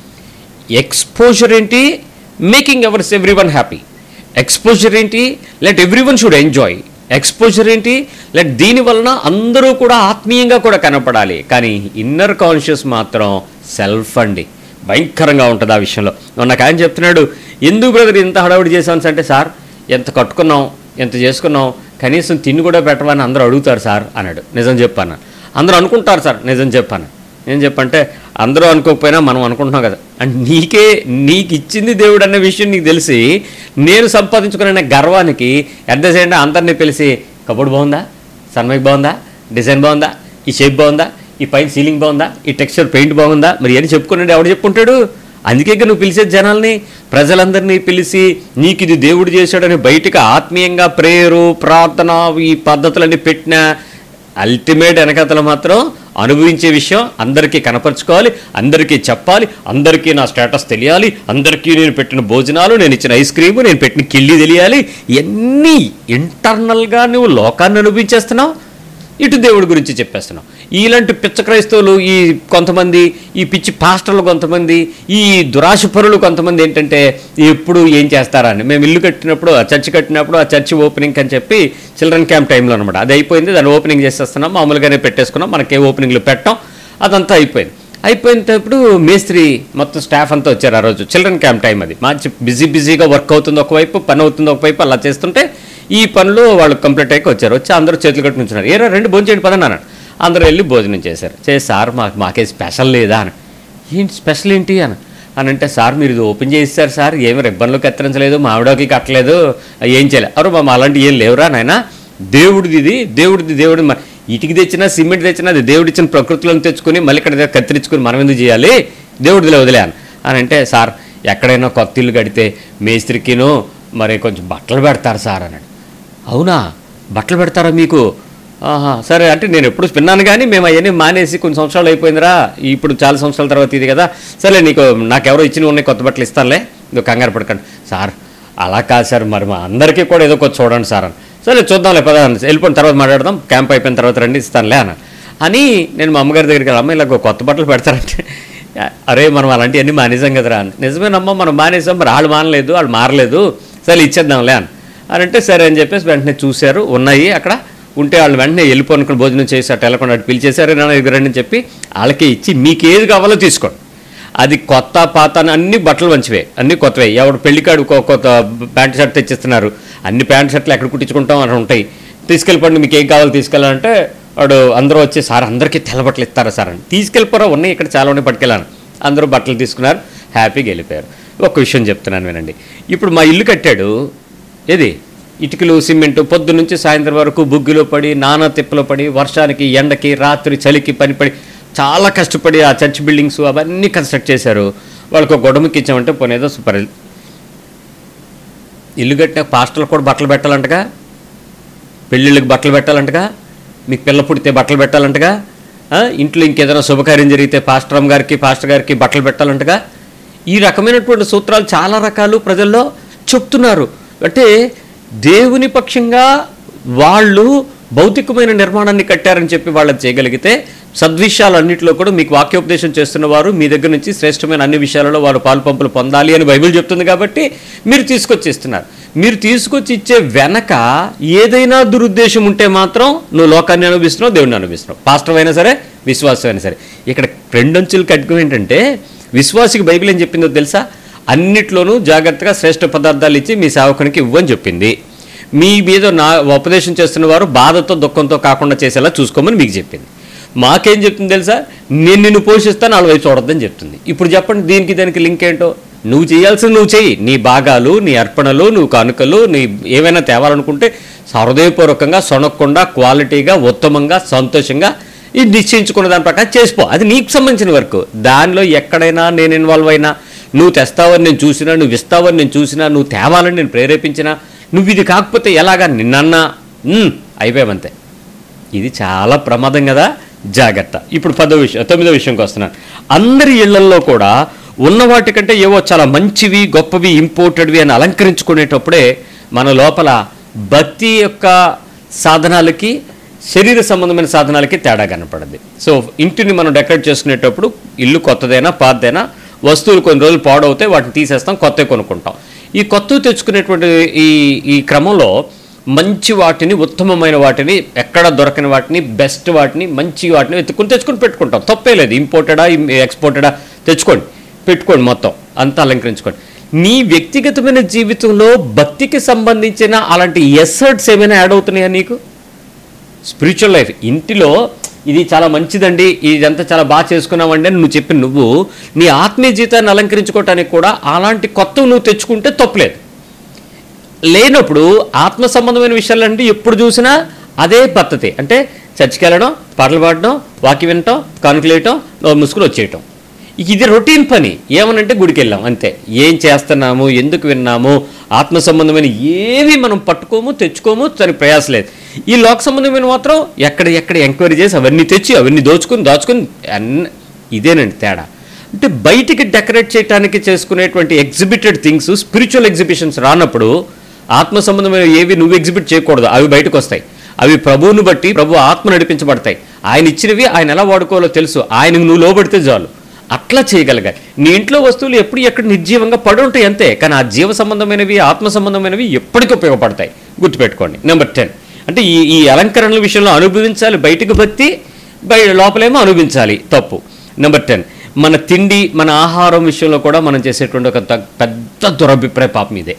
ఎక్స్పోజర్ ఏంటి? Making evers everyone happy. Exposure ఏంటి? Let everyone should enjoy. Exposure ఏంటి? లెట్ దీని వలన అందరూ కూడా ఆత్మీయంగా కూడా కనపడాలి. కానీ ఇన్నర్ కాన్షియస్ మాత్రం సెల్ఫ్ అండి, భయంకరంగా ఉంటుంది ఆ విషయంలో. నాకు ఆయన చెప్తున్నాడు, ఎందుకు బ్రదర్ ఇంత హడావుడి చేసాను అంటే, సార్ ఎంత కట్టుకున్నాం, ఎంత చేసుకున్నాం, కనీసం తిని కూడా పెట్టమని అందరూ అడుగుతారు సార్ అన్నాడు. నిజం చెప్పాను. అందరూ అనుకుంటారు సార్, నిజం చెప్పాను. నేను చెప్పంటే, అందరూ అనుకోకపోయినా మనం అనుకుంటున్నాం కదా. అంటే నీకే నీకు ఇచ్చింది దేవుడు అనే విషయం నీకు తెలిసి, నేను సంపాదించుకునే గర్వానికి అట్ ద సేమ్ టైం అందరినీ పిలిచి, కబోర్డ్ బాగుందా, సన్మైక్ బాగుందా, డిజైన్ బాగుందా, ఈ షేప్ బాగుందా, ఈ పైన సీలింగ్ బాగుందా, ఈ టెక్స్చర్ పెయింట్ బాగుందా, మరి అని చెప్పుకున్నాడు. ఎవడు చెప్పుకుంటాడు? అందుకే నువ్వు పిలిచేది జనాల్ని, ప్రజలందరినీ పిలిచి నీకు ఇది దేవుడు చేశాడని బయటకు ఆత్మీయంగా ప్రేయరు, ప్రార్థన, ఈ పద్ధతులన్నీ పెట్టిన అల్టిమేట్ వెనకతలు మాత్రం అనుభవించే విషయం అందరికీ కనపరుచుకోవాలి, అందరికీ చెప్పాలి, అందరికీ నా స్టేటస్ తెలియాలి, అందరికీ నేను పెట్టిన భోజనాలు, నేను ఇచ్చిన ఐస్ క్రీము, నేను పెట్టిన కిళ్ళి తెలియాలి. ఇవన్నీ ఇంటర్నల్గా నువ్వు లోకాన్ని అనుభవించేస్తున్నావు, ఇటు దేవుడి గురించి చెప్పేస్తున్నావు. ఇలాంటి పిచ్చ క్రైస్తవులు, ఈ కొంతమంది, ఈ పిచ్చి పాస్టర్లు కొంతమంది, ఈ దురాశపరులు కొంతమంది ఏంటంటే, ఎప్పుడు ఏం చేస్తారా అని. మేము ఇల్లు కట్టినప్పుడు, ఆ చర్చి కట్టినప్పుడు, ఆ చర్చి ఓపెనింగ్ అని చెప్పి చిల్డ్రన్ క్యాంప్ టైంలో అనమాట, అది అయిపోయింది, దాన్ని ఓపెనింగ్ చేసేస్తున్నాం, మామూలుగానే పెట్టేసుకున్నాం, మనకే ఓపెనింగ్లు పెట్టాం, అదంతా అయిపోయింది. అయిపోయినప్పుడు మేస్త్రి మొత్తం స్టాఫ్ అంతా వచ్చారు. ఆ రోజు చిల్డ్రన్ క్యాంప్ టైం, అది మంచి బిజీ బిజీగా వర్క్ అవుతుంది ఒకవైపు, పని అవుతుంది ఒకవైపు, అలా చేస్తుంటే ఈ పనులు వాళ్ళు కంప్లీట్ అయ్యి వచ్చారు. వచ్చి అందరూ చేతులు కట్టి నుంచున్నారు. ఏరా రెండు భోజనం చేయండి పదండి అన్నాడు. అందరూ వెళ్ళి భోజనం చేశారు. చేసి, సార్ మాకు మాకే స్పెషల్ లేదా అని. ఏంటి స్పెషల్ ఏంటి అని అని అంటే, సార్ మీరు ఇది ఓపెన్ చేస్తారు సార్, ఏమి రిబ్బన్లు కత్తిరించలేదు, మామిడాకి కట్టలేదు, ఏం చేయలేదు. అరు మా అలాంటి ఏం లేవురా నాయన, దేవుడిది ఇది, దేవుడిది దేవుడి ఇటుకి తెచ్చినా సిమెంట్ తెచ్చినా అది దేవుడిచ్చిన ప్రకృతిలో తెచ్చుకొని మళ్ళీ ఇక్కడ కత్తిరించుకొని మనం ఎందుకు చేయాలి, దేవుడిదిలే వదిలే అని అని అంటే, సార్ ఎక్కడైనా కొత్త ఇల్లు కడితే మేస్త్రికిను మరి కొంచెం బట్టలు పెడతారు సార్ అన్నాడు. అవునా, బట్టలు పెడతారా మీకు? ఆహా సరే అంటే, నేను ఎప్పుడు విన్నాను కానీ మేము అవన్నీ మానేసి కొన్ని సంవత్సరాలు అయిపోయిందిరా, ఇప్పుడు చాలా సంవత్సరాల తర్వాత ఇది కదా, సరే నీకు నాకెవరో ఇచ్చినవి ఉన్నాయి, కొత్త బట్టలు ఇస్తానులే, నువ్వు కంగారు పడకండి. సార్ అలా కాదు సార్, మరి మా అందరికీ కూడా ఏదో కొత్త చూడండి సార్ అని. సరే చూద్దాంలే పద, వెళ్ళిపోయిన తర్వాత మాట్లాడదాం, క్యాంప్ అయిపోయిన తర్వాత రండి ఇస్తానులే అన్న అని నేను మా అమ్మగారి దగ్గరికి వెళ్ళి, అమ్మ ఇలా కొత్త బట్టలు పెడతారంటే, అరే మనం అలాంటివన్నీ మానేసాం కదరా అని. నిజమేనమ్మ మనం మానేసాం, మరి వాళ్ళు మానలేదు, వాళ్ళు మారలేదు, సరే ఇచ్చేద్దాంలే అని అని అంటే, సరే అని చెప్పేసి వెంటనే చూశారు, ఉన్నాయి అక్కడ ఉంటే వాళ్ళు వెంటనే వెళ్ళిపోనుకుని భోజనం చేసి అట్లా వెళ్ళకుండా అటు పిలిచేశారు. నా ఎదురండి అని చెప్పి వాళ్ళకి ఇచ్చి, మీకు ఏది కావాలో తీసుకోండి, అది కొత్త పాత అన్ని బట్టలు మంచివే, అన్నీ కొత్తవే. ఎవడు పెళ్లికాడు కొత్త ప్యాంట్ షర్ట్ తెచ్చిస్తున్నారు, అన్ని ప్యాంట్ షర్ట్లు ఎక్కడ కుట్టించుకుంటాం అని ఉంటాయి, తీసుకెళ్ళిపోండి మీకు ఏం కావాలో తీసుకెళ్ళాలంటే, వాడు అందరూ వచ్చి, సార్ అందరికీ తెల్ల బట్టలు ఇస్తారా సార్ అని. తీసుకెళ్ళిపోరా, ఉన్నాయి ఇక్కడ చాలా ఉన్నాయి పట్టుకెళ్ళాను. అందరూ బట్టలు తీసుకున్నారు, హ్యాపీగా వెళ్ళిపోయారు. ఒక విషయం చెప్తున్నాను వినండి. ఇప్పుడు మా ఇల్లు కట్టాడు, ఏది ఇటుకలు సిమెంటు పొద్దు నుంచి సాయంత్రం వరకు బుగ్గిలో పడి నానా తిప్పలో పడి వర్షానికి ఎండకి రాత్రి చలికి పనిపడి చాలా కష్టపడి ఆ చర్చ్ బిల్డింగ్స్ అవన్నీ కన్స్ట్రక్ట్ చేశారు. వాళ్ళకు ఒక గొడవకి ఇచ్చామంటే పోనేదో సూపర్. ఇల్లు కట్టిన పాస్టర్లకు కూడా బట్టలు పెట్టాలంటగా, పెళ్ళిళ్ళకి బట్టలు పెట్టాలంటగా, మీకు పిల్ల పుడితే బట్టలు పెట్టాలంటగా, ఇంట్లో ఇంకేదైనా శుభకార్యం జరిగితే పాస్టర్ అమ్మ గారికి పాస్టర్ గారికి బట్టలు పెట్టాలంటగా. ఈ రకమైనటువంటి సూత్రాలు చాలా రకాలు ప్రజల్లో చెప్తున్నారు. అంటే దేవుని పక్షంగా వాళ్ళు భౌతికమైన నిర్మాణాన్ని కట్టారని చెప్పి వాళ్ళని చేయగలిగితే సద్విషయాలన్నింటిలో కూడా మీకు వాక్యోపదేశం చేస్తున్న వారు మీ దగ్గర నుంచి శ్రేష్టమైన అన్ని విషయాలలో వారు పాలు పంపులు పొందాలి అని బైబిల్ చెప్తుంది. కాబట్టి మీరు తీసుకొచ్చి ఇస్తున్నారు. మీరు తీసుకొచ్చి ఇచ్చే వెనక ఏదైనా దురుద్దేశం ఉంటే మాత్రం నువ్వు లోకాన్ని అనుభవిస్తున్నావు, దేవుడిని అనుభవిస్తున్నావు. పాస్టర్ అయినా సరే, విశ్వాసం అయినా సరే. ఇక్కడ రెండంచులు కట్టుకుని ఏంటంటే విశ్వాసికి బైబిల్ ఏం చెప్పిందో తెలుసా? అన్నిట్లోనూ జాగ్రత్తగా శ్రేష్ఠ పదార్థాలు ఇచ్చి మీ సేవకునికి ఇవ్వని చెప్పింది. మీ మీద నా ఉపదేశం చేస్తున్న వారు బాధతో దుఃఖంతో కాకుండా చేసేలా చూసుకోమని మీకు చెప్పింది. మాకేం చెప్తుంది తెలుసా? నేను నిన్ను పోషిస్తాను, వాళ్ళ వైపు చూడొద్దని చెప్తుంది. ఇప్పుడు చెప్పండి దీనికి దానికి లింక్ ఏంటో? నువ్వు చేయాల్సింది నువ్వు చెయ్యి. నీ భాగాలు, నీ అర్పణలు, నువ్వు కానుకలు, నీ ఏమైనా తేవాలనుకుంటే హృదయపూర్వకంగా సొనక్కుండా క్వాలిటీగా ఉత్తమంగా సంతోషంగా ఇది నిశ్చయించుకున్న దాని ప్రకారం చేసిపో. అది నీకు సంబంధించిన వర్క్. దానిలో ఎక్కడైనా నేను ఇన్వాల్వ్ అయినా, నువ్వు తెస్తావని నేను చూసినా, నువ్వు ఇస్తావని నేను చూసినా, నువ్వు తేవాలని నేను ప్రేరేపించినా, నువ్వు ఇది కాకపోతే ఎలాగా నిన్నన్నా అయిపోయామంతే. ఇది చాలా ప్రమాదం కదా, జాగ్రత్త. ఇప్పుడు పదో విషయం తొమ్మిదో విషయంకి వస్తున్నాను. అందరి ఇళ్లల్లో కూడా ఉన్న వాటికంటే ఏవో చాలా మంచివి గొప్పవి ఇంపోర్టెడ్వి అని అలంకరించుకునేటప్పుడే మన లోపల భక్తి యొక్క సాధనాలకి శరీర సంబంధమైన సాధనాలకి తేడా కనపడద్ది. సో ఇంటిని మనం డెకరేట్ చేసుకునేటప్పుడు ఇల్లు కొత్తదైనా పాతదైనా వస్తువులు కొన్ని రోజులు పాడవుతాయి, వాటిని తీసేస్తాం, కొత్తవి కొనుక్కుంటాం. ఈ కొత్తవి తెచ్చుకునేటువంటి ఈ ఈ క్రమంలో మంచి వాటిని, ఉత్తమమైన వాటిని, ఎక్కడ దొరకని వాటిని, బెస్ట్ వాటిని, మంచి వాటిని వెతుక్కుని తెచ్చుకొని పెట్టుకుంటాం. తప్పే లేదు. ఇంపోర్టెడా ఎక్స్పోర్టెడా తెచ్చుకోండి, పెట్టుకోండి, మొత్తం అంతా అలంకరించుకోండి. నీ వ్యక్తిగతమైన జీవితంలో భక్తికి సంబంధించిన అలాంటి ఎసర్ట్స్ ఏమైనా యాడ్ అవుతున్నాయా నీకు? స్పిరిచువల్ లైఫ్ ఇంటిలో ఇది చాలా మంచిదండి, ఇదంతా చాలా బాగా చేసుకున్నావండి అని నువ్వు చెప్పి నువ్వు నీ ఆత్మీయ జీవితాన్ని అలంకరించుకోవటానికి కూడా అలాంటి కొత్తవి నువ్వు తెచ్చుకుంటే తప్పులేదు. లేనప్పుడు ఆత్మ సంబంధమైన విషయాలంటే ఎప్పుడు చూసినా అదే పద్ధతి. అంటే చర్చికి వెళ్ళడం, పాటలు పాడడం, వాక్యం వినటం, కానుకలేయటం, ముసుగులు వచ్చేయటం. ఇది రొటీన్ పని. ఏమనంటే గుడికి వెళ్ళాం అంతే. ఏం చేస్తున్నాము, ఎందుకు విన్నాము, ఆత్మ సంబంధమైన ఏవి మనం పట్టుకోము, తెచ్చుకోము, దానికి ప్రయాసం లేదు. ఈ లోక సంబంధమైన మాత్రం ఎక్కడ ఎక్కడ ఎంక్వైరీ చేసి అవన్నీ తెచ్చి అవన్నీ దోచుకుని దాచుకుని అన్ని ఇదేనండి తేడా. అంటే బయటికి డెకరేట్ చేయడానికి చేసుకునేటువంటి ఎగ్జిబిటెడ్ థింగ్స్ స్పిరిచువల్ ఎగ్జిబిషన్స్ రానప్పుడు ఆత్మ సంబంధమైన ఏవి నువ్వు ఎగ్జిబిట్ చేయకూడదు, అవి బయటకు వస్తాయి. అవి ప్రభువును బట్టి ప్రభు ఆత్మ నడిపించబడతాయి. ఆయన ఇచ్చినవి ఆయన ఎలా వాడుకోవాలో తెలుసు, ఆయనకు నువ్వు లోబడితే చాలు. అట్లా చేయగలగాలి. నీ ఇంట్లో వస్తువులు ఎప్పుడు ఎక్కడ నిర్జీవంగా పడి ఉంటాయి అంతే, కానీ ఆ జీవ సంబంధమైనవి ఆత్మ సంబంధమైనవి ఎప్పటికీ ఉపయోగపడతాయి. గుర్తుపెట్టుకోండి. నెంబర్ టెన్ అంటే ఈ ఈ అలంకరణల విషయంలో అనుభవించాలి బయటకు భక్తి, బయట లోపలేమో అనుభవించాలి తప్పు. నెంబర్ టెన్ మన తిండి, మన ఆహారం విషయంలో కూడా మనం చేసేటువంటి ఒక పెద్ద దురభిప్రాయ పాపం ఇదే.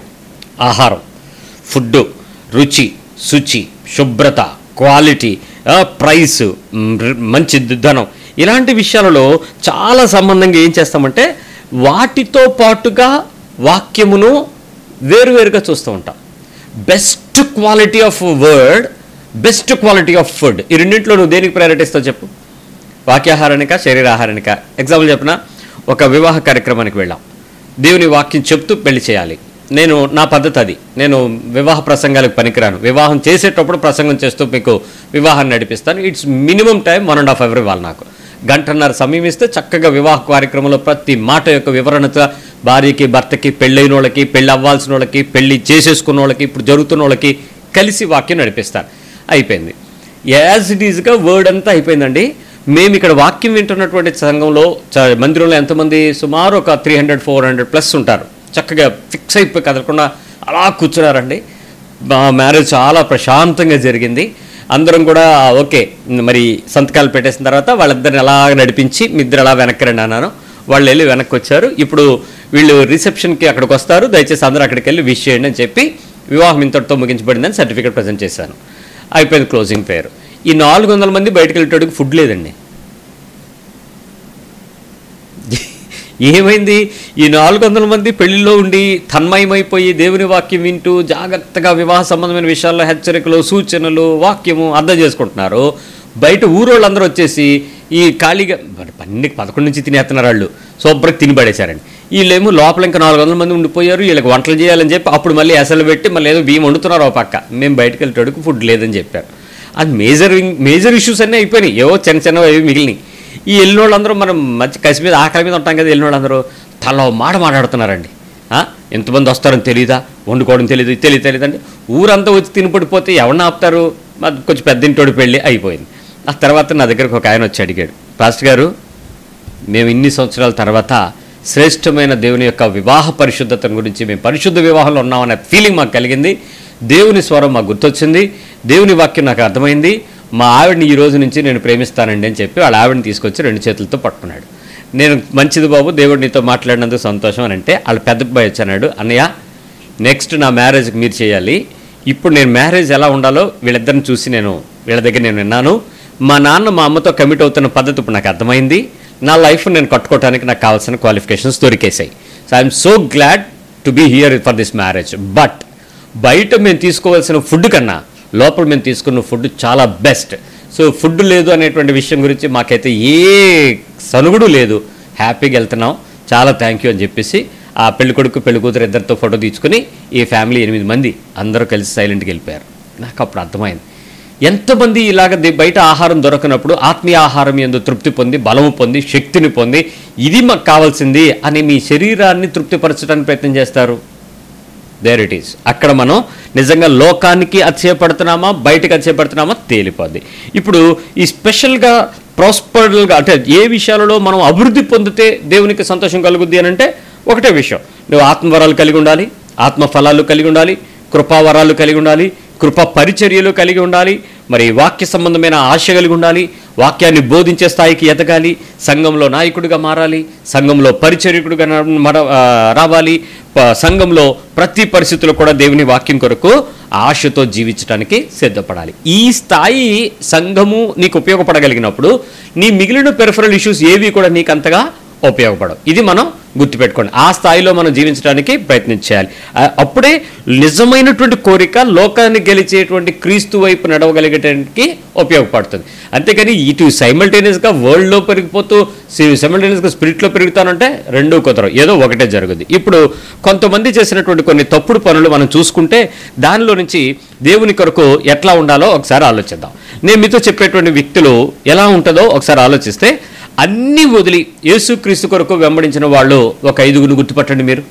ఆహారం, ఫుడ్, రుచి, శుచి, శుభ్రత, క్వాలిటీ, ప్రైస్, మంచి ధనం, ఇలాంటి విషయాలలో చాలా సంబంధంగా ఏం చేస్తామంటే వాటితో పాటుగా వాక్యమును వేరువేరుగా చూస్తూ ఉంటాం. Best quality of word, best quality of food, ఈ రెండింటిలో నువ్వు దేనికి ప్రయారిటీ ఇస్తావు చెప్పు? వాక్యాహారానిక, శరీరాహారానిక? ఎగ్జాంపుల్ చెప్పిన, ఒక వివాహ కార్యక్రమానికి వెళ్ళాం, దేవుని వాక్యం చెప్తూ పెళ్లి చేయాలి. నేను నా పద్ధతి అది. నేను వివాహ ప్రసంగాలకు పనికిరాను. వివాహం చేసేటప్పుడు ప్రసంగం చేస్తూ మీకు వివాహాన్ని నడిపిస్తాను. It's minimum time one and half hour ఇవ్వాలి నాకు. గంటన్నర సమయం ఇస్తే చక్కగా వివాహ కార్యక్రమంలో ప్రతి మాట యొక్క వివరణతో భార్యకి, భర్తకి, పెళ్ళైన వాళ్ళకి, పెళ్ళి అవ్వాల్సిన వాళ్ళకి, పెళ్ళి చేసేసుకున్న వాళ్ళకి, ఇప్పుడు జరుగుతున్న వాళ్ళకి కలిసి వాక్యం నడిపిస్తాను. అయిపోయింది. యాజ్ ఇట్ ఈజ్గా వర్డ్ అంతా అయిపోయిందండి. మేము ఇక్కడ వాక్యం వింటున్నటువంటి సంఘంలో మందిరంలో ఎంతమంది? సుమారు ఒక three hundred four hundred plus ఉంటారు. చక్కగా ఫిక్స్ అయిపోయి కదలకుండా అలా కూర్చున్నారండి. మా మ్యారేజ్ చాలా ప్రశాంతంగా జరిగింది. అందరం కూడా ఓకే, మరి సంతకాలు పెట్టేసిన తర్వాత వాళ్ళిద్దరిని అలా నడిపించి మీ ఇద్దరు అలా వెనక్కి రండి అన్నాను. వాళ్ళు వెళ్ళి వెనక్కి వచ్చారు. ఇప్పుడు వీళ్ళు రిసెప్షన్కి అక్కడికి వస్తారు, దయచేసి అందరూ అక్కడికి వెళ్ళి విష్ చేయండి అని చెప్పి వివాహం ఇంతటితో ముగించబడిందని సర్టిఫికేట్ ప్రజెంట్ చేశాను. అయిపోయింది, క్లోజింగ్ పేరు. ఈ నాలుగు వందల మంది బయటకు వెళ్ళేటోడికి ఫుడ్ లేదండి. ఏమైంది? ఈ నాలుగు వందల మంది పెళ్లిలో ఉండి తన్మయమైపోయి దేవుని వాక్యం వింటూ జాగ్రత్తగా వివాహ సంబంధమైన విషయాల్లో హెచ్చరికలు, సూచనలు, వాక్యము అర్థం చేసుకుంటున్నారు. బయట ఊరోళ్ళందరూ వచ్చేసి ఈ ఖాళీగా పన్నెండుకి పదకొండు నుంచి తినేస్తున్నారు. వాళ్ళు శుభ్రంగా తిని పడేశారండి. వీళ్ళేమో లోపల ఇంకా నాలుగు వందల మంది ఉండిపోయారు. వీళ్ళకి వంటలు చేయాలని చెప్పి అప్పుడు మళ్ళీ అసలు పెట్టి మళ్ళీ ఏదో బియ్యం వండుతున్నారు ఒక పక్క. మేము బయటకు వెళ్ళేటోడికి ఫుడ్ లేదని చెప్పారు. అది మేజర్ మేజర్ ఇష్యూస్ అన్నీ అయిపోయినాయి. ఏవో చిన్న చిన్నవి అవి మిగిలినాయి. ఈ వెళ్ళిన వాళ్ళందరూ మనం మంచి కసి మీద ఆకలి మీద ఉంటాం కదా, వెళ్ళిన వాళ్ళందరూ తల మాట మాట్లాడుతున్నారండి. ఎంతమంది వస్తారని తెలీదా, వండుకోవడం తెలియదు, తెలియదు తెలియదు అంటే ఊరంతా వచ్చి తినిపడిపోతే ఎవరిని ఆపుతారు? కొంచెం పెద్ద ఇంటోడి పెళ్ళి అయిపోయింది. ఆ తర్వాత నా దగ్గరకు ఒక ఆయన వచ్చి అడిగాడు, పాస్టర్ గారు మేము ఇన్ని సంవత్సరాల తర్వాత శ్రేష్టమైన దేవుని యొక్క వివాహ పరిశుద్ధతను గురించి, మేము పరిశుద్ధ వివాహంలో ఉన్నామనే ఫీలింగ్ మాకు కలిగింది. దేవుని స్వరం మాకు గుర్తొచ్చింది, దేవుని వాక్యం నాకు అర్థమైంది. మా ఆవిడని ఈ రోజు నుంచి నేను ప్రేమిస్తానండి అని చెప్పి వాళ్ళ ఆవిడని తీసుకొచ్చి రెండు చేతులతో పట్టుకున్నాడు. నేను మంచిది బాబు, దేవుడు నీతో మాట్లాడినందుకు సంతోషం అని అంటే వాళ్ళ పెద్ద అబ్బాయి వచ్చాడు, అన్నయ్య నెక్స్ట్ నా మ్యారేజ్కి మీరు చేయాలి. ఇప్పుడు నేను మ్యారేజ్ ఎలా ఉండాలో వీళ్ళిద్దరిని చూసి నేను వీళ్ళ దగ్గర నేను విన్నాను. మా నాన్న మా అమ్మతో కమిట్ అవుతున్న పద్ధతి ఇప్పుడు నాకు అర్థమైంది. నా లైఫ్ నేను కట్టుకోవడానికి నాకు కావాల్సిన క్వాలిఫికేషన్స్ దొరికేసాయి. So I'm so glad to be here for this marriage. But బయట మేము తీసుకోవాల్సిన ఫుడ్ కన్నా లోపల మేము తీసుకున్న ఫుడ్ చాలా బెస్ట్. సో ఫుడ్ లేదు అనేటువంటి విషయం గురించి మాకైతే ఏ సనుగుడు లేదు, హ్యాపీగా వెళ్తున్నాం, చాలా థ్యాంక్ యూ అని చెప్పేసి ఆ పెళ్లి కొడుకు పెళ్లి కూతురు ఇద్దరితో ఫోటో తీసుకుని ఈ ఫ్యామిలీ ఎనిమిది మంది అందరూ కలిసి సైలెంట్కి వెళ్ళిపోయారు. నాకు అప్పుడు అర్థమైంది ఎంతమంది ఇలాగ బయట ఆహారం దొరకనప్పుడు ఆత్మీయ ఆహారం ఎందు తృప్తి పొంది, బలము పొంది, శక్తిని పొంది, ఇది మాకు కావాల్సింది అని మీ శరీరాన్ని తృప్తిపరచడానికి ప్రయత్నం చేస్తారు. There it is. అక్కడ మనం నిజంగా లోకానికి అతిశయపడుతున్నామా, బయటకు అతిశయపడుతున్నామా తేలిపోద్ది. ఇప్పుడు ఈ స్పెషల్గా ప్రాస్పరల్గా అంటే ఏ విషయాలలో మనం అభివృద్ధి పొందితే దేవునికి సంతోషం కలుగుద్ది అని అంటే ఒకటే విషయం, నువ్వు ఆత్మవరాలు కలిగి ఉండాలి, ఆత్మ ఫలాలు కలిగి ఉండాలి, కృపావరాలు కలిగి ఉండాలి, కృపా పరిచర్యలు కలిగి ఉండాలి, మరి వాక్య సంబంధమైన ఆశ కలిగి ఉండాలి, వాక్యాన్ని బోధించే స్థాయికి ఎదగాలి, సంఘంలో నాయకుడిగా మారాలి, సంఘంలో పరిచర్యకుడిగా రావాలి, సంఘంలో ప్రతి పరిస్థితుల్లో కూడా దేవుని వాక్యం కొరకు ఆశతో జీవించడానికి సిద్ధపడాలి. ఈ స్థాయి సంఘము నీకు ఉపయోగపడగలిగినప్పుడు నీ మిగిలిన పెరిఫరల్ ఇష్యూస్ ఏవి కూడా నీకు అంతగా ఉపయోగపడవు. ఇది మనం గుర్తుపెట్టుకోండి. ఆ స్థాయిలో మనం జీవించడానికి ప్రయత్నించాలి. అప్పుడే నిజమైనటువంటి కోరిక లోకాన్ని గెలిచేటువంటి క్రీస్తు వైపు నడవగలిగేటానికి ఉపయోగపడుతుంది. అంతేకాని ఇటు సైమల్టేనియస్గా వరల్డ్లో పెరిగిపోతూ సైమల్టేనియస్గా స్పిరిట్లో పెరుగుతానంటే రెండూ కుదరవు, ఏదో ఒకటే జరుగుద్ది. ఇప్పుడు కొంతమంది చేసినటువంటి కొన్ని తప్పుడు పనులు మనం చూసుకుంటే దానిలో నుంచి దేవుని కొరకు ఎట్లా ఉండాలో ఒకసారి ఆలోచిద్దాం. నేను మీతో చెప్పేటువంటి వ్యక్తులు ఎలా ఉంటుందో ఒకసారి ఆలోచిస్తే, అన్నీ వదిలి యేసుక్రీస్తు కొరకు వెంబడించిన వాళ్ళు ఒక ఐదుగురిని గుర్తుపట్టండి మీరు.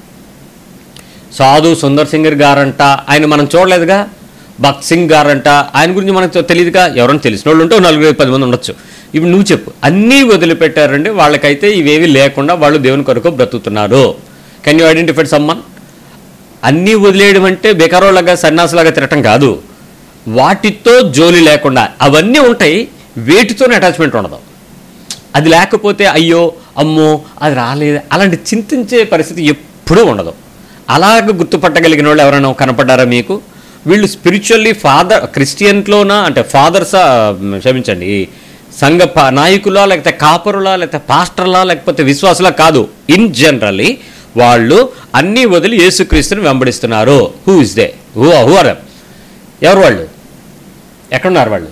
సాధు సుందర్ సింగర్ గారంట, ఆయన మనం చూడలేదుగా. భక్త్ సింగ్ గారంట, ఆయన గురించి మనకు తెలియదుగా. ఎవరైనా తెలిసిన వాళ్ళు ఉంటే నలుగురు పది మంది ఉండొచ్చు. ఇప్పుడు నువ్వు చెప్పు, అన్నీ వదిలిపెట్టారండి, వాళ్ళకైతే ఇవేవి లేకుండా వాళ్ళు దేవుని కొరకు బ్రతుకుతున్నారు. Can you identify someone? అన్నీ వదిలేయడం అంటే బెకారోలాగా సన్యాసులాగా తిరగటం కాదు. వాటితో జోలి లేకుండా అవన్నీ ఉంటాయి, వేటితోనే అటాచ్మెంట్ ఉండదు. అది లేకపోతే అయ్యో అమ్మో అది రాలేదు అలాంటి చింతించే పరిస్థితి ఎప్పుడూ ఉండదు. అలాగ గుర్తుపట్టగలిగిన వాళ్ళు ఎవరైనా కనపడ్డారా మీకు? వీళ్ళు స్పిరిచువల్లీ ఫాదర్ క్రిస్టియన్లోనా అంటే ఫాదర్సా, క్షమించండి, సంఘ నాయకులా, లేకపోతే కాపరులా, లేకపోతే పాస్టర్లా, లేకపోతే విశ్వాసులా కాదు. ఇన్ జనరల్లీ వాళ్ళు అన్నీ వదిలి యేసుక్రీస్తుని వెంబడిస్తున్నారు. Who is they? Who who are them? ఎవరు వాళ్ళు? ఎక్కడున్నారు వాళ్ళు?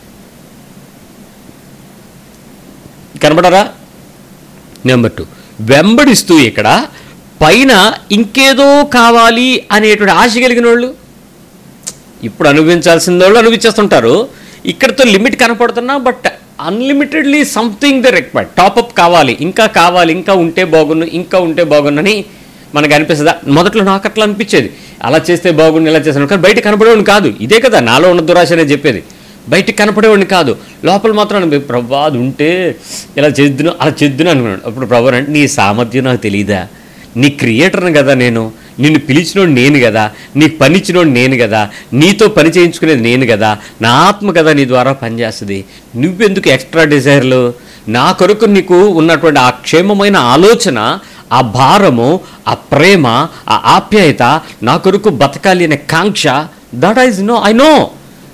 కనబడరా? నెంబర్ టూ, వెంబడిస్తూ ఇక్కడ పైన ఇంకేదో కావాలి అనేటువంటి ఆశ కలిగిన వాళ్ళు, ఇప్పుడు అనుభవించాల్సిన వాళ్ళు అనుభవించేస్తుంటారు. ఇక్కడతో లిమిట్ కనపడుతున్నా but unlimitedly something the required, top up కావాలి, ఇంకా కావాలి, ఇంకా ఉంటే బాగుండు, ఇంకా ఉంటే బాగుండని మనకు అనిపిస్తుందా? మొదట్లో నాకు అట్లా అనిపించేది, అలా చేస్తే బాగుండు, ఇలా చేస్తాను, కానీ బయట కనపడేవాడిని కాదు. ఇదే కదా నాలో ఉన్న దురాశ అనేది చెప్పేది. బయటికి కనపడేవాడిని కాదు, లోపల మాత్రం ప్రభా అది ఉంటే ఇలా చేద్దును అలా చేద్దును అనుకున్నాడు. అప్పుడు ప్రభు అంటే నీ సామర్థ్యం నాకు తెలియదా? నీ క్రియేటర్ని కదా నేను, నిన్ను పిలిచినోడు నేను కదా, నీకు పనిచ్చినోడు నేను కదా, నీతో పని చేయించుకునేది నేను కదా, నా ఆత్మ కదా నీ ద్వారా పనిచేస్తుంది. నువ్వెందుకు ఎక్స్ట్రా డిజైర్లు? నా కొరకు నీకు ఉన్నటువంటి ఆ క్షేమమైన ఆలోచన, ఆ భారము, ఆ ప్రేమ, ఆ ఆప్యాయత, నా కొరకు బతకాలి అనే కాంక్ష, that is no I know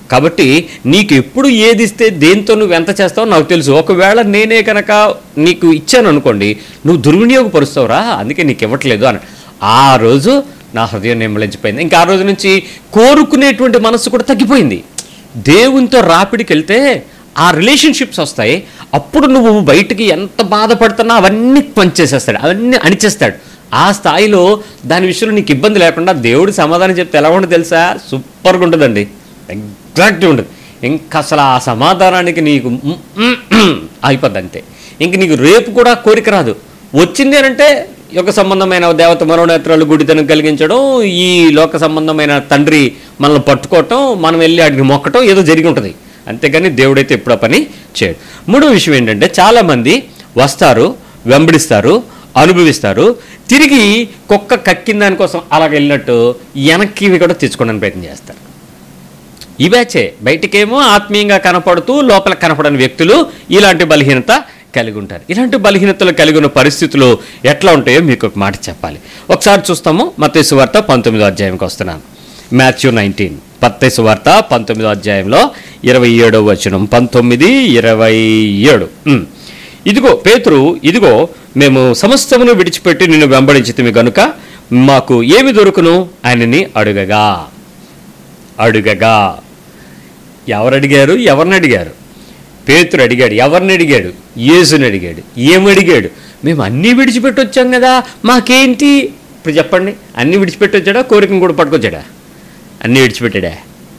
కాబట్టి నీకు ఎప్పుడు ఏది ఇస్తే దేంతో నువ్వు ఎంత చేస్తావో నాకు తెలుసు. ఒకవేళ నేనే కనుక నీకు ఇచ్చాను అనుకోండి, నువ్వు దుర్వినియోగపరుస్తావురా, అందుకే నీకు ఇవ్వట్లేదు అని. ఆ రోజు నా హృదయం నిమ్మలించిపోయింది. ఇంకా ఆ రోజు నుంచి కోరుకునేటువంటి మనసు కూడా తగ్గిపోయింది. దేవునితో రాపిడికి వెళ్తే ఆ రిలేషన్షిప్స్ వస్తాయి. అప్పుడు నువ్వు బయటికి ఎంత బాధపడుతున్నా అవన్నీ పనిచేసేస్తాడు, అవన్నీ అణిచేస్తాడు. ఆ స్థాయిలో దాని విషయంలో నీకు ఇబ్బంది లేకుండా దేవుడు సమాధానం చెప్తే ఎలా ఉంటుంది తెలుసా? సూపర్గా ఉంటుందండి, ఎగ్జాక్ట్గా ఉంటుంది. ఇంకా అసలు ఆ సమాధానానికి నీకు అయిపోద్ది అంతే. ఇంక నీకు రేపు కూడా కోరిక రాదు. వచ్చింది అంటే యుగ సంబంధమైన దేవత మనోనేత్రాలు గుడితనం కలిగించడం, ఈ లోక సంబంధమైన తండ్రి మనల్ని పట్టుకోవటం, మనం వెళ్ళి అడిగి మొక్కటం ఏదో జరిగి ఉంటుంది. అంతేగాని దేవుడైతే ఎప్పుడు ఆ పని చేయడు. మూడో విషయం ఏంటంటే, చాలామంది వస్తారు, వెంబడిస్తారు, అనుభవిస్తారు, తిరిగి కుక్క కక్కిన దానికోసం అలాగ వెళ్ళినట్టు వెనక్కి ఇవి కూడా తెచ్చుకోవడానికి ప్రయత్నం చేస్తారు. ఈ బ్యాచే బయటికేమో ఆత్మీయంగా కనపడుతూ లోపల కనపడని వ్యక్తులు ఇలాంటి బలహీనత కలిగి ఉంటారు. ఇలాంటి బలహీనతలు కలిగి ఉన్న పరిస్థితులు ఎట్లా ఉంటాయో మీకు ఒక మాట చెప్పాలి. ఒకసారి చూస్తాము. మత్తయి సువార్త పంతొమ్మిదో అధ్యాయంకి వస్తున్నాను. మాథ్యూ నైన్టీన్ మత్తయి సువార్త పంతొమ్మిదో అధ్యాయంలో ఇరవై ఏడో వచనం, పంతొమ్మిది ఇరవై ఏడు. ఇదిగో పేతురు, ఇదిగో మేము సమస్తమును విడిచిపెట్టి నిన్ను వెంబడించితిమి గనుక మాకు ఏమి దొరుకును ఆయనని అడుగగా అడుగగా ఎవరు అడిగారు? ఎవరిని అడిగారు? పేతురు అడిగాడు. ఎవరిని అడిగాడు? యేసుని అడిగాడు. ఏమడిగాడు? మేము అన్నీ విడిచిపెట్టి వచ్చాం కదా, మాకేంటి? ఇప్పుడు చెప్పండి, అన్నీ విడిచిపెట్టి వచ్చాడా? కోరికను కూడా పట్టుకొచ్చాడా? అన్నీ విడిచిపెట్టాడా?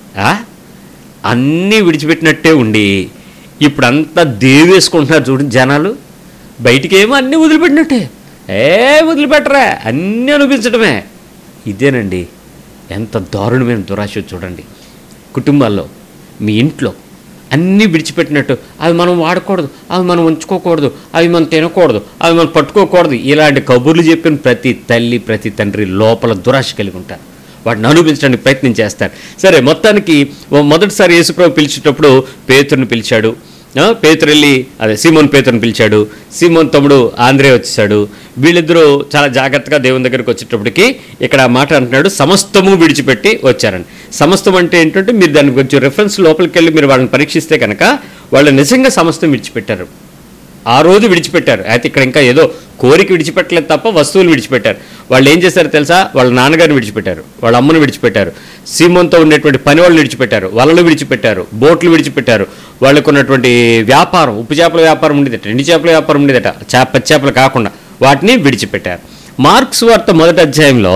అన్నీ విడిచిపెట్టినట్టే ఉండి ఇప్పుడు అంతా దేవేసుకుంటున్నారు చూడండి జనాలు. బయటికేమో అన్నీ వదిలిపెట్టినట్టే, ఏ వదిలిపెట్టరా, అన్నీ అనిపించడమే. ఇదేనండి ఎంత దారుణమైన దురాశ చూడండి. కుటుంబాల్లో, మీ ఇంట్లో అన్నీ విడిచిపెట్టినట్టు, అవి మనం వాడకూడదు, అవి మనం ఉంచుకోకూడదు, అవి మనం తినకూడదు, అవి మనం పట్టుకోకూడదు, ఇలాంటి కబుర్లు చెప్పిన ప్రతి తల్లి ప్రతి తండ్రి లోపల దురాశ కలిగి ఉంటారు. వాటిని అనుభవించడానికి ప్రయత్నం చేస్తారు. సరే, మొత్తానికి మొదటిసారి యేసుప్రభు పిలిచేటప్పుడు పేతురుని పిలిచాడు. పేతురు వెళ్ళి అదే సీమోన్ పేతురుని పిలిచాడు. సీమోన్ తమ్ముడు ఆంద్రే వచ్చేసాడు. వీళ్ళిద్దరూ చాలా జాగ్రత్తగా దేవుని దగ్గరికి వచ్చేటప్పటికి ఇక్కడ మాట అంటున్నాడు, సమస్తము విడిచిపెట్టి వచ్చారండి. సమస్తం అంటే ఏంటంటే, మీరు దానికి కొంచెం రెఫరెన్స్ లోపలికి వెళ్ళి మీరు వాళ్ళని పరీక్షిస్తే కనుక వాళ్ళు నిజంగా సమస్తం విడిచిపెట్టారు. ఆ రోజు విడిచిపెట్టారు. అయితే ఇక్కడ ఇంకా ఏదో కోరిక విడిచిపెట్టలేదు తప్ప వస్తువులు విడిచిపెట్టారు. వాళ్ళు ఏం చేశారు తెలుసా? వాళ్ళ నాన్నగారిని విడిచిపెట్టారు, వాళ్ళ అమ్మను విడిచిపెట్టారు, సీమోన్తో ఉండేటువంటి పని వాళ్ళు విడిచిపెట్టారు, వలలు విడిచిపెట్టారు, బోట్లు విడిచిపెట్టారు, వాళ్ళకు ఉన్నటువంటి వ్యాపారం, ఉప్పు చేపల వ్యాపారం ఉండేదట, ఎండి చేపల వ్యాపారం ఉండేదట, చేప పచ్చి చేపలు కాకుండా వాటిని విడిచిపెట్టారు. మార్క్స్ వార్త మొదటి అధ్యాయంలో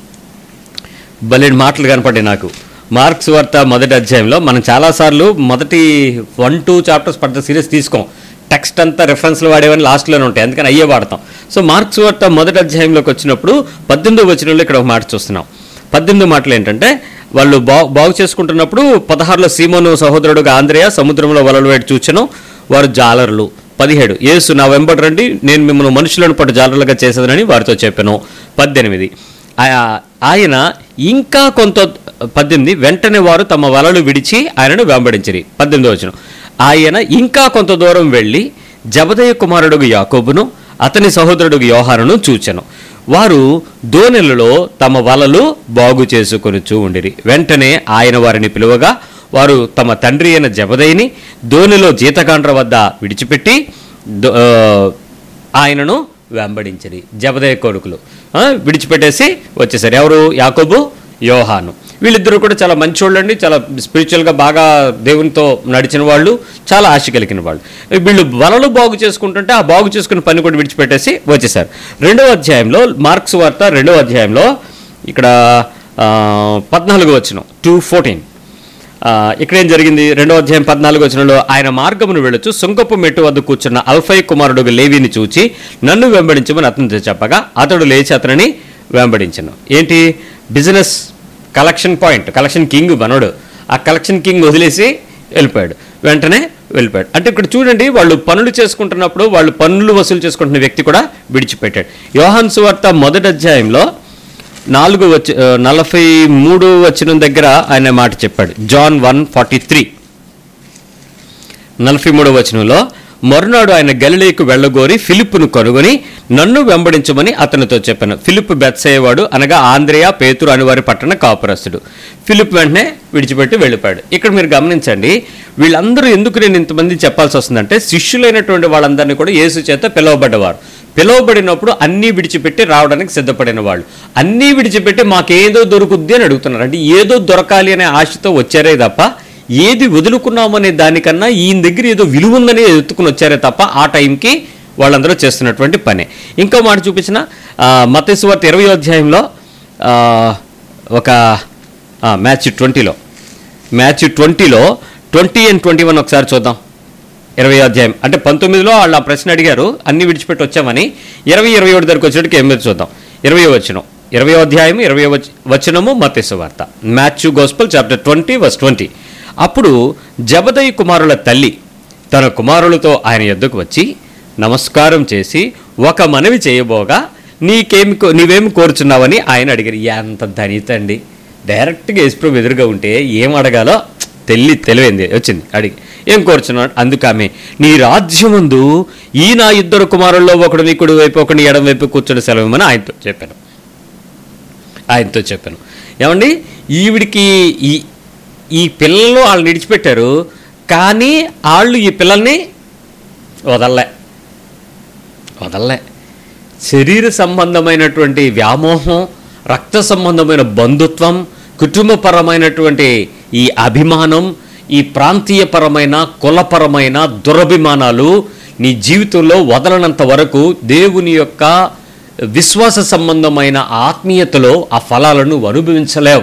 భలే మాటలు కనపడ్డాయి నాకు. మార్క్స్ వార్త మొదటి అధ్యాయంలో మనం చాలాసార్లు మొదటి వన్ టూ చాప్టర్స్ పడ్డ సిరీస్ తీసుకోం, టెక్స్ట్ అంతా రెఫరెన్స్లు వాడేవని లాస్ట్లోనే ఉంటాయి, అందుకని అయ్యే వాడతాం. సో మార్క్స్ వార్త మొదటి అధ్యాయంలోకి వచ్చినప్పుడు పద్దెనిమిదో వచనంలో ఇక్కడ ఒక మాట చూస్తున్నాం. పద్దెనిమిదో మాటలు ఏంటంటే, వాళ్ళు బాగు బాగు చేసుకుంటున్నప్పుడు పదహారులో సీమోను సహోదరుడుగా ఆంద్రేయ సముద్రంలో వలలు వేడి చూచెను, వారు జాలరులు. పదిహేడు యేసు నా వెంబడి రండి, నేను మిమ్మల్ని మనుషులను పట్టు జాలరులుగా చేసేదనని వారితో చెప్పాను. పద్దెనిమిది ఆయన ఇంకా కొంత పద్దెనిమిది వెంటనే వారు తమ వలలు విడిచి ఆయనను వెంబడించిరి. పద్దెనిమిదో వచనం, ఆయన ఇంకా కొంత దూరం వెళ్ళి జబదయి కుమారుడుగు యాకోబును అతని సహోదరుడుగు యోహానును చూచెను. వారు దోణెలలో తమ వలలు బాగు చేసుకొనుచూ ఉండిరి. వెంటనే ఆయన వారిని పిలువగా వారు తమ తండ్రి అయిన జబదయిని దోణిలో జీతగాండ్ర వద్ద విడిచిపెట్టి ఆయనను వెంబడించిరి. జబదయి కొడుకులు విడిచిపెట్టేసి వచ్చేసారు. ఎవరు? యాకోబు, యోహాను. వీళ్ళిద్దరూ కూడా చాలా మంచోళ్ళు అండి, చాలా స్పిరిచువల్గా బాగా దేవునితో నడిచిన వాళ్ళు, చాలా ఆశ కలిగిన వాళ్ళు. వీళ్ళు వలలు బాగు చేసుకుంటుంటే ఆ బాగు చేసుకున్న పని కూడా విడిచిపెట్టేసి వచ్చేసారు. రెండవ అధ్యాయంలో, మార్క్స్ వార్త రెండవ అధ్యాయంలో ఇక్కడ పద్నాలుగు వచనం టూ ఫోర్టీన్ ఇక్కడేం జరిగింది? రెండవ అధ్యాయం పద్నాలుగు వచనంలో, ఆయన మార్గమును వెళ్ళొచ్చు సుంకపు మెట్టు వద్ద కూర్చున్న అల్ఫై కుమారుడు లేవిని చూచి నన్ను వెంబడించమని అతనితో చెప్పగా అతడు లేచి అతనిని వెంబడించను. ఏంటి? Business collection point, collection king మనోడు. ఆ కలెక్షన్ కింగ్ వదిలేసి వెళ్ళిపోయాడు, వెంటనే వెళ్ళిపోయాడు. అంటే ఇక్కడ చూడండి, వాళ్ళు పనులు చేసుకుంటున్నప్పుడు వాళ్ళు పన్నులు వసూలు చేసుకుంటున్న వ్యక్తి కూడా విడిచిపెట్టాడు. యోహాను సువార్త మొదటి అధ్యాయంలో నాలుగు వచ్చి నలభై మూడు వచనం దగ్గర ఆయన మాట చెప్పాడు. జాన్ వన్ ఫార్టీ త్రీ నలభై మూడవ వచనంలో, మరునాడు ఆయన గలిలయకు వెళ్ళగోరి ఫిలిప్పును కనుగొని నన్ను వెంబడించమని అతనితో చెప్పాను. ఫిలిప్ బెత్సయేవాడు, అనగా ఆంద్రేయ, పేతురు అని వారి పట్టణ కాపురస్తుడు. ఫిలిప్ వెంటనే విడిచిపెట్టి వెళ్ళిపోయాడు. ఇక్కడ మీరు గమనించండి, వీళ్ళందరూ ఎందుకు నేను ఇంతమంది చెప్పాల్సి వస్తుందంటే, శిష్యులైనటువంటి వాళ్ళందరినీ కూడా యేసు చేత పిలువబడ్డవారు. పిలువబడినప్పుడు అన్నీ విడిచిపెట్టి రావడానికి సిద్ధపడిన వాళ్ళు. అన్నీ విడిచిపెట్టి మాకేదో దొరుకుద్ది అని అడుగుతున్నారు. అంటే ఏదో దొరకాలి అనే ఆశతో వచ్చారే తప్ప ఏది వదులుకున్నామనే దానికన్నా ఈయన దగ్గర ఏదో విలువ ఉందని ఎత్తుకుని వచ్చారే తప్ప ఆ టైంకి వాళ్ళందరూ చేస్తున్నటువంటి పనే. ఇంకో మాట చూపించిన మత్తయి సువార్త ఇరవై అధ్యాయంలో ఒక మ్యాచ్ ట్వంటీలో మ్యాచ్ ట్వంటీలో ట్వంటీ అండ్ ట్వంటీ వన్ ఒకసారి చూద్దాం. ఇరవై అధ్యాయం అంటే పంతొమ్మిదిలో వాళ్ళు ఆ ప్రశ్న అడిగారు, అన్ని విడిచిపెట్టి వచ్చామని. ఇరవై ఇరవై ఒకటి దగ్గరికి వచ్చేటికి ఎనిమిది చూద్దాం. ఇరవై వచనం, ఇరవై అధ్యాయం ఇరవై వచనము మత్తయి సువార్త, Matthew gospel chapter twenty verse twenty. అప్పుడు జబదయి కుమారుల తల్లి తన కుమారులతో ఆయన యొద్దకు వచ్చి నమస్కారం చేసి ఒక మనవి చేయబోగా, నీకేమి నీవేమి కోరుచున్నావని ఆయన అడిగారు. ఎంత ధనిత అండి! డైరెక్ట్గా యేసుప్రభు ఎదురుగా ఉంటే ఏం అడగాలో తెల్లి తెలివైంది వచ్చింది. అడిగి ఏం కోరుచున్నాడు? అందుకు ఆమె, నీ రాజ్యమందు ఈ నా ఇద్దరు కుమారుల్లో ఒకడు నీ కుడి వైపు ఒకటి ఎడం వైపు కూర్చొని సెలవుమని ఆయనతో చెప్పాను ఆయనతో చెప్పాను ఏమండి, ఈవిడికి ఈ ఈ పిల్లలు వాళ్ళని విడిచిపెట్టారు, కానీ వాళ్ళు ఈ పిల్లల్ని వదల్లే వదల్లే శరీర సంబంధమైనటువంటి వ్యామోహం, రక్త సంబంధమైన బంధుత్వం, కుటుంబపరమైనటువంటి ఈ అభిమానం, ఈ ప్రాంతీయపరమైన కులపరమైన దురభిమానాలు నీ జీవితంలో వదలనంత వరకు దేవుని యొక్క విశ్వాస సంబంధమైన ఆత్మీయతలో ఆ ఫలాలను అనుభవించలేవు,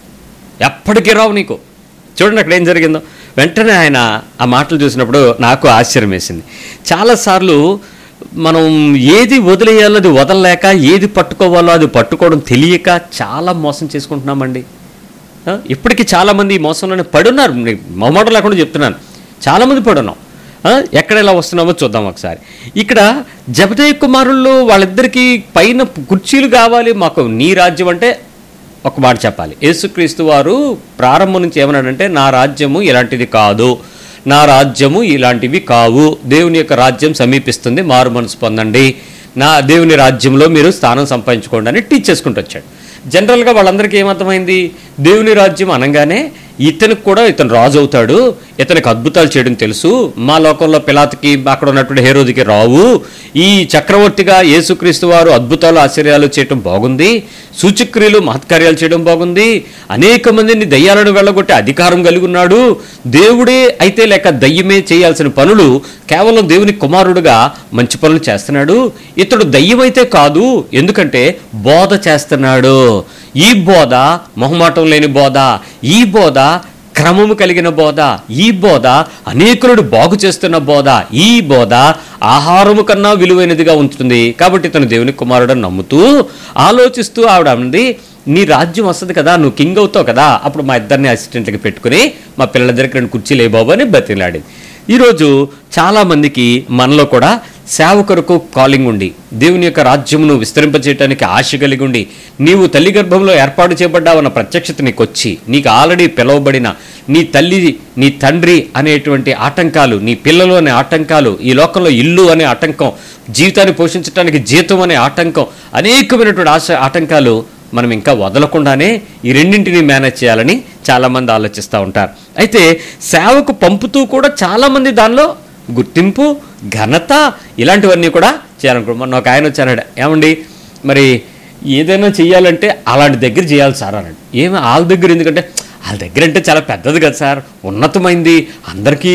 ఎప్పటికీ రావు నీకు. చూడండి అక్కడ ఏం జరిగిందో. వెంటనే ఆయన ఆ మాటలు చూసినప్పుడు నాకు ఆశ్చర్యం వేసింది. చాలాసార్లు మనం ఏది వదిలేయాలో అది వదలలేక, ఏది పట్టుకోవాలో అది పట్టుకోవడం తెలియక చాలా మోసం చేసుకుంటున్నామండి. ఇప్పటికీ చాలామంది ఈ మోసంలోనే పడున్నారు. మొహమాట లేకుండా చెప్తున్నాను, చాలామంది పడున్నాం. ఎక్కడ ఎలా వస్తున్నామో చూద్దాం ఒకసారి. ఇక్కడ జబదయి కుమారుల్లో వాళ్ళిద్దరికీ పైన కుర్చీలు కావాలి, మాకు నీ రాజ్యం అంటే ఒక మాట చెప్పాలి. యేసుక్రీస్తు వారు ప్రారంభం నుంచి ఏమన్నాడంటే, నా రాజ్యము ఇలాంటిది కాదు, నా రాజ్యము ఇలాంటివి కావు, దేవుని యొక్క రాజ్యం సమీపిస్తుంది, మారు మనసు పొందండి, నా దేవుని రాజ్యంలో మీరు స్థానం సంపాదించుకోండి అని టీచ్ చేసుకుంటూ వచ్చాడు. జనరల్గా వాళ్ళందరికీ ఏమర్థమైంది, దేవుని రాజ్యం అనగానే ఇతనికి కూడా ఇతను రాజు అవుతాడు, ఇతనికి అద్భుతాలు చేయడం తెలుసు, మా లోకంలో పిలాతుకి అక్కడ ఉన్నటువంటి హేరోదికి రావు, ఈ చక్రవర్తిగా యేసుక్రీస్తు వారు అద్భుతాలు ఆశ్చర్యాలు చేయడం బాగుంది, సూచక్రియలు మహత్కార్యాలు చేయడం బాగుంది, అనేక మందిని దయ్యాలను వెళ్ళగొట్టే అధికారం కలిగి ఉన్నాడు, దేవుడే అయితే లేక దయ్యమే చేయాల్సిన పనులు కేవలం దేవుని కుమారుడుగా మంచి పనులు చేస్తున్నాడు, ఇతడు దయ్యమైతే కాదు, ఎందుకంటే బోధ చేస్తున్నాడు. ఈ బోధ మొహమాటం లేని బోధ, ఈ బోధ క్రమము కలిగిన బోధ, ఈ బోధ అనేకులను బాగు చేస్తున్న బోధ, ఈ బోధ ఆహారము కన్నా విలువైనదిగా ఉంచుతుంది. కాబట్టి తను దేవుని కుమారుడని నమ్ముతూ ఆలోచిస్తూ ఆవిడ అంది, నీ రాజ్యం వస్తుంది కదా, నువ్వు కింగ్ అవుతావు కదా, అప్పుడు మా ఇద్దరిని అసిస్టెంట్లకి పెట్టుకుని మా పిల్లల దగ్గర రెండు కుర్చీలు ఏ బాబు అని బతిలాడింది. ఈరోజు చాలామందికి మనలో కూడా సేవ కొరకు కాలింగ్ ఉండి, దేవుని యొక్క రాజ్యమును విస్తరింపచేయడానికి ఆశ కలిగి ఉండి, నీవు తల్లి గర్భంలో ఏర్పాటు చేయబడ్డావన్న ప్రత్యక్షత నీకు వచ్చి, నీకు ఆల్రెడీ పిలువబడిన నీ తల్లి నీ తండ్రి అనేటువంటి ఆటంకాలు, నీ పిల్లలు అనే ఆటంకాలు, ఈ లోకంలో ఇల్లు అనే ఆటంకం, జీవితాన్ని పోషించడానికి జీతం అనే ఆటంకం, అనేకమైనటువంటి ఆశ ఆటంకాలు మనం ఇంకా వదలకుండానే ఈ రెండింటిని మేనేజ్ చేయాలని చాలామంది ఆలోచిస్తూ ఉంటారు. అయితే సేవకు పంపుతూ కూడా చాలామంది దానిలో గుర్తింపు, ఘనత ఇలాంటివన్నీ కూడా చేయాలనుకుంటున్నాం. మొన్న ఒక ఆయన వచ్చారట, ఏమండి మరి ఏదైనా చెయ్యాలంటే అలాంటి దగ్గర చేయాలి సార్ అన్నాడు. ఏమి వాళ్ళ దగ్గర, ఎందుకంటే వాళ్ళ దగ్గర అంటే చాలా పెద్దది కదా సార్, ఉన్నతమైంది అందరికీ.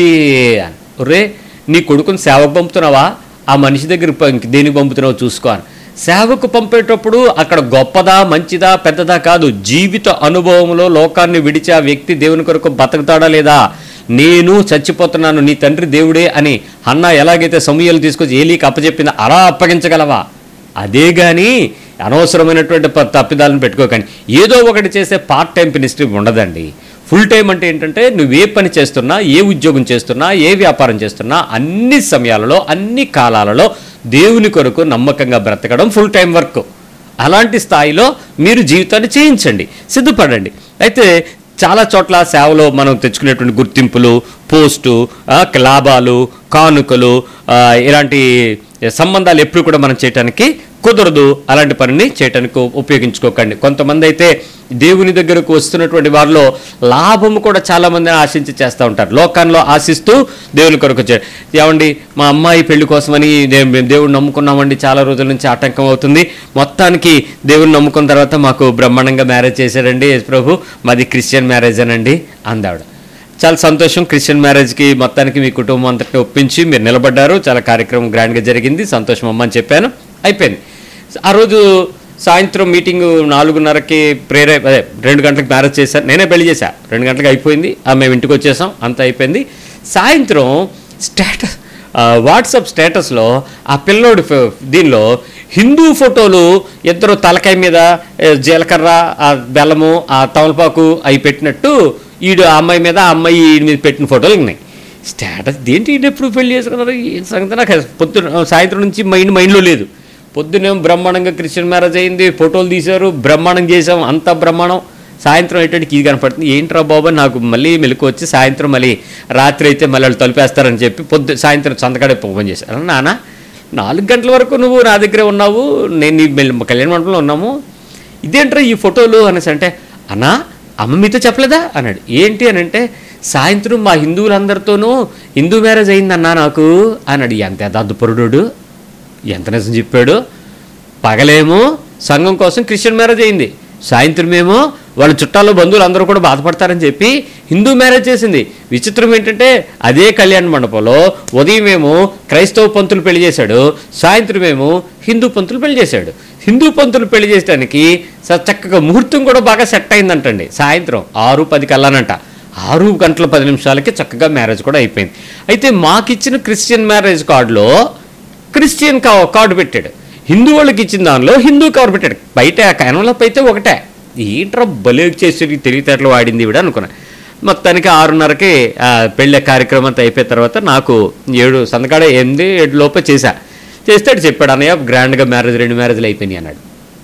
ఒరే, నీ కొడుకుని సేవకు పంపుతున్నావా, ఆ మనిషి దగ్గర దేనికి పంపుతున్నావో చూసుకో అని. సేవకు పంపేటప్పుడు అక్కడ గొప్పదా మంచిదా పెద్దదా కాదు, జీవిత అనుభవంలో లోకాన్ని విడిచి ఆ వ్యక్తి దేవుని కొరకు బతుకుతాడా లేదా, నేను చచ్చిపోతున్నాను నీ తండ్రి దేవుడే అని హన్నా ఎలాగైతే సమూయేలు తీసుకొచ్చి ఏలీకి అప్పచెప్పిందో అలా అప్పగించగలవా? అదే కానీ అనవసరమైనటువంటి తప్పిదాలను పెట్టుకోకండి. ఏదో ఒకటి చేసే పార్ట్ టైం మినిస్ట్రీ ఉండదండి. ఫుల్ టైం అంటే ఏంటంటే నువ్వు ఏ పని చేస్తున్నా, ఏ ఉద్యోగం చేస్తున్నా, ఏ వ్యాపారం చేస్తున్నా అన్ని సమయాలలో అన్ని కాలాలలో దేవుని కొరకు నమ్మకంగా బ్రతకడం ఫుల్ టైం వర్క్. అలాంటి స్థాయిలో మీరు జీవితాన్ని చేయించండి, సిద్ధపడండి. అయితే చాలా చోట్ల సేవలో మనం తెచ్చుకునేటువంటి గుర్తింపులు, పోస్టు, లాభాలు, కానుకలు, ఇలాంటి సంబంధాలు ఎప్పుడు కూడా మనం చేయటానికి కుదరదు. అలాంటి పనిని చేయటానికి ఉపయోగించుకోకండి. కొంతమంది అయితే దేవుని దగ్గరకు వస్తున్నటువంటి వారిలో లాభము కూడా చాలామంది ఆశించి చేస్తూ ఉంటారు. లోకంలో ఆశిస్తూ దేవుని కొరకు వచ్చారు. ఏమండి మా అమ్మాయి పెళ్లి కోసమని మేము దేవుడిని నమ్ముకున్నామండి, చాలా రోజుల నుంచి ఆటంకం అవుతుంది, మొత్తానికి దేవుని నమ్ముకున్న తర్వాత మాకు బ్రహ్మాండంగా మ్యారేజ్ చేశాడండి యేసు ప్రభు, మాది క్రిస్టియన్ మ్యారేజ్ అనండి అందావిడ. చాలా సంతోషం, క్రిస్టియన్ మ్యారేజ్కి మొత్తానికి మీ కుటుంబం అంతటిని ఒప్పించి మీరు నిలబడ్డారు, చాలా కార్యక్రమం గ్రాండ్గా జరిగింది, సంతోషం అమ్మ అని చెప్పాను, అయిపోయింది. ఆ రోజు సాయంత్రం మీటింగ్ నాలుగున్నరకి ప్రేరే అదే రెండు గంటలకు మ్యారేజ్ చేశారు, నేనే పెళ్లి చేశా, రెండు గంటలకు అయిపోయింది, మేము ఇంటికి వచ్చేసాం, అంతా అయిపోయింది. సాయంత్రం స్టేటస్ వాట్సాప్ స్టేటస్లో ఆ పిల్లోడి దీనిలో హిందూ ఫోటోలు ఇద్దరు తలకాయ మీద జీలకర్ర, ఆ బెల్లము, ఆ తమలపాకు అవి పెట్టినట్టు ఈడు ఆ అమ్మాయి మీద, ఆ అమ్మాయి ఈడి మీద పెట్టిన ఫోటోలు ఉన్నాయి. స్టేటస్ దేంటి ఈడు ఎప్పుడు పెళ్లి చేసుకున్నారు ఏం సంగతి నాకు పొద్దున సాయంత్రం నుంచి మైండ్ మైండ్లో లేదు. పొద్దున్నేమో బ్రహ్మాండంగా క్రిస్టియన్ మ్యారేజ్ అయింది, ఫోటోలు తీశారు, బ్రహ్మాండం చేసాం, అంతా బ్రహ్మాండం. సాయంత్రం ఏంటంటే ఇది కనపడుతుంది, ఏంట్రా బాబా నాకు మళ్ళీ మెలకు వచ్చి సాయంత్రం మళ్ళీ రాత్రి అయితే మళ్ళీ వాళ్ళు తలిపేస్తారని చెప్పి పొద్దు సాయంత్రం సంతకాడే ఓపెన్ చేశారు. నాన్న నాలుగు గంటల వరకు నువ్వు నా దగ్గరే ఉన్నావు, నేను నీ కళ్యాణ మండపంలో ఉన్నాము, ఇదేంట్రా ఈ ఫోటోలు అనేసి అంటే, అన్నా అమ్మ మీతో చెప్పలేదా అన్నాడు. ఏంటి అని అంటే, సాయంత్రం మా హిందువులందరితోనూ హిందూ మ్యారేజ్ అయిందన్నా నాకు అన్నాడు. ఎంత దద్దుపరుడు, ఎంత నిజం చెప్పాడు. పగలేమో సంఘం కోసం క్రిస్టియన్ మ్యారేజ్ అయింది, సాయంత్రం ఏమో వాళ్ళ చుట్టాలు బంధువులు అందరూ కూడా బాధపడతారని చెప్పి హిందూ మ్యారేజ్ చేసింది. విచిత్రం ఏంటంటే అదే కళ్యాణ మండపంలో ఉదయం ఏమో క్రైస్తవ పంతులు పెళ్లి చేశాడు, సాయంత్రం ఏమో హిందూ పంతులు పెళ్లి చేశాడు. హిందూ పంతులు పెళ్లి చేయడానికి చక్కగా ముహూర్తం కూడా బాగా సెట్ అయిందంటండి. సాయంత్రం ఆరు పది కల్లానంట, ఆరు గంటల పది నిమిషాలకి చక్కగా మ్యారేజ్ కూడా అయిపోయింది. అయితే మాకిచ్చిన క్రిస్టియన్ మ్యారేజ్ కార్డులో క్రిస్టియన్ కార్డు పెట్టాడు, హిందూ వాళ్ళకి ఇచ్చిన దానిలో హిందూ కార్డు పెట్టాడు. బయట ఎన్వలప్ అయితే ఒకటే, ఏంట్రా బలే చేసి తెలివితేటలు వాడింది ఇవిడ అనుకున్నా. మొత్తానికి ఆరున్నరకి పెళ్ళి కార్యక్రమం అంతా అయిపోయిన తర్వాత నాకు ఏడు సంతకాడ ఎనిమిది ఏడు లోపే చేశా. చేస్తే చెప్పాడు, అన్నయ్య గ్రాండ్గా మ్యారేజ్ రెండు మ్యారేజ్లు అయిపోయినాయి అన్నాడు.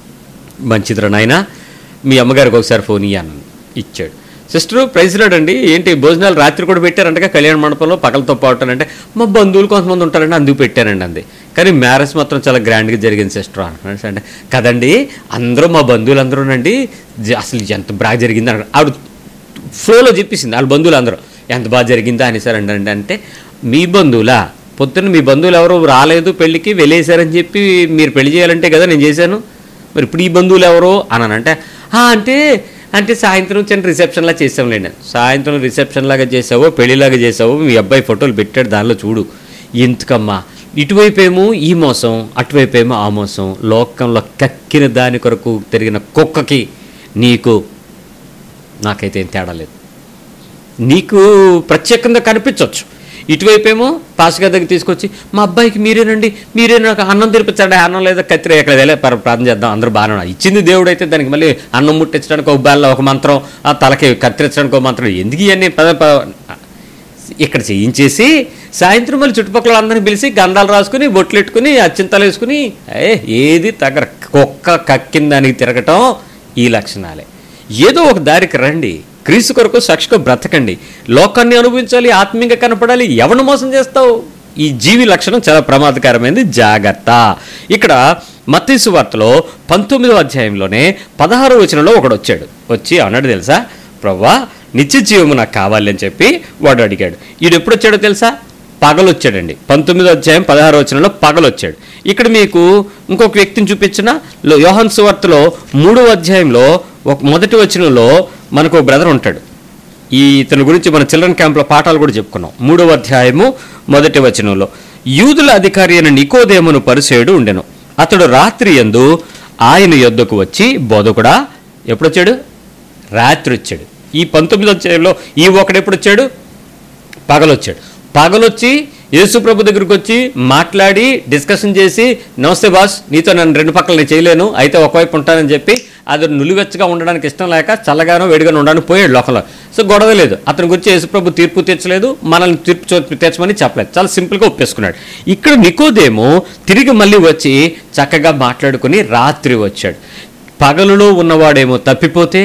మంచిదిరా నాయన, మీ అమ్మగారికి ఒకసారి ఫోన్ ఇయ్యాను, ఇచ్చాడు. సిస్టరు ప్రైజ్ రాడండి, ఏంటి భోజనాలు రాత్రి కూడా పెట్టారంటగా కళ్యాణ మండపంలో పగలతో పాటునంటే, మా బంధువులు కొంతమంది ఉంటారండి అందుకు పెట్టానండి అంది. కానీ మ్యారేజ్ మాత్రం చాలా గ్రాండ్గా జరిగింది సిస్టర్ అన్నాడు. అంటే కదండి అందరూ మా బంధువులు అందరూనండి, అసలు ఎంత బాగా జరిగింది అన్నాడు. ఆవిడ ఫ్లోలో చెప్పేసింది వాళ్ళ బంధువులు అందరూ ఎంత బాగా జరిగిందా అనేసారండి. అంటే అంటే మీ బంధువులా, పొద్దున్న మీ బంధువులు ఎవరు రాలేదు పెళ్ళికి వెళ్ళేశారని చెప్పి మీరు పెళ్లి చేయాలంటే కదా నేను చేశాను, మరి ఇప్పుడు ఈ బంధువులు ఎవరు అన్నానంటే, అంటే అంటే సాయంత్రం చిన్న రిసెప్షన్లా చేసాంలేండి. సాయంత్రం రిసెప్షన్ లాగా చేసావో పెళ్లిలాగా చేసావో మీ అబ్బాయి ఫోటోలు పెట్టాడు, దానిలో చూడు. ఎందుకమ్మా ఇటువైపు ఏమో ఈ మోసం, అటువైపు ఏమో ఆ మోసం, లోకంలో కక్కిన దాని కొరకు తిరిగిన కుక్కకి నీకు నాకైతే ఏం తేడా లేదు. నీకు ప్రత్యేకంగా కనిపించవచ్చు, ఇటువైపేమో పాస్గా దగ్గర తీసుకొచ్చి మా అబ్బాయికి మీరేనండి, మీరే నాకు అన్నం తినిపించండి, అన్నం లేదా కత్తిరి ఎక్కడ వెళ్ళే ప్రార్థన చేద్దాం, అందరూ బాగానే ఇచ్చింది దేవుడు అయితే దానికి మళ్ళీ అన్నం ముట్టించడానికి ఒక బెల్ల ఒక మంత్రం, ఆ తలకి కత్తిరించడానికి ఒక మంత్రం, ఎందుకు ఇవన్నీ పద ఇక్కడ చేయించేసి సాయంత్రం మళ్ళీ చుట్టుపక్కల అందరిని పిలిచి గంధాలు రాసుకుని బొట్లు పెట్టుకుని అచ్చింతలు వేసుకుని ఏ ఏది తగ్గర కుక్క కక్కిన దానికి తిరగటం, ఈ లక్షణాలే. ఏదో ఒక దారికి రండి, క్రీస్తు కొరకు సాక్షిగా బ్రతకండి, లోకాన్ని అనుభవించాలి, ఆత్మీయంగా కనపడాలి. ఎవరిని మోసం చేస్తావు? ఈ జీవి లక్షణం చాలా ప్రమాదకరమైనది, జాగ్రత్త. ఇక్కడ మత్తయి సువార్తలో పంతొమ్మిదవ అధ్యాయంలోనే పదహారో వచనంలో ఒకడు వచ్చాడు, వచ్చి అన్నాడు తెలుసా, ప్రభువా నిత్య జీవము నాకు కావాలి అని చెప్పి వాడు అడిగాడు. వీడు ఎప్పుడు వచ్చాడో తెలుసా? పగలొచ్చాడండి. పంతొమ్మిదో అధ్యాయం పదహారో వచనంలో పగలొచ్చాడు. ఇక్కడ మీకు ఇంకొక వ్యక్తిని చూపించిన యోహాను సువార్తలో మూడవ అధ్యాయంలో ఒక మొదటి వచనంలో మనకు ఒక బ్రదర్ ఉంటాడు. ఈ ఇతని గురించి మన చిల్డ్రన్ క్యాంప్లో పాఠాలు కూడా చెప్పుకున్నాం. మూడవ అధ్యాయము మొదటి వచనంలో, యూదుల అధికారి అయిన నికోదేమును పరిసేయుడు ఉండెను. అతడు రాత్రి యందు ఆయన యొద్దకు వచ్చి, బోధకుడా, ఎప్పుడు వచ్చాడు? రాత్రి వచ్చాడు. ఈ పంతొమ్మిది అధ్యాయంలో ఈ ఒకడు ఎప్పుడు వచ్చాడు? పగలొచ్చాడు. పగలొచ్చి యేసు ప్రభు దగ్గరికి వచ్చి మాట్లాడి డిస్కషన్ చేసి, నమస్తే బాస్, నీతో నన్ను రెండు పక్కల నేను చేయలేను, అయితే ఒకవైపు ఉంటానని చెప్పి అది నులివెచ్చగా ఉండడానికి ఇష్టం లేక చల్లగానో వేడిగానో ఉండడానికి పోయాడు లోకంలో. సో గొడవ లేదు, అతని గురించి యేసుప్రభు తీర్పు తెచ్చలేదు, మనల్ని తీర్పు తెచ్చమని చెప్పలేదు, చాలా సింపుల్గా ఒప్పేసుకున్నాడు. ఇక్కడ నికోదేము తిరిగి మళ్ళీ వచ్చి చక్కగా మాట్లాడుకుని రాత్రి వచ్చాడు. పగలులో ఉన్నవాడేమో తప్పిపోతే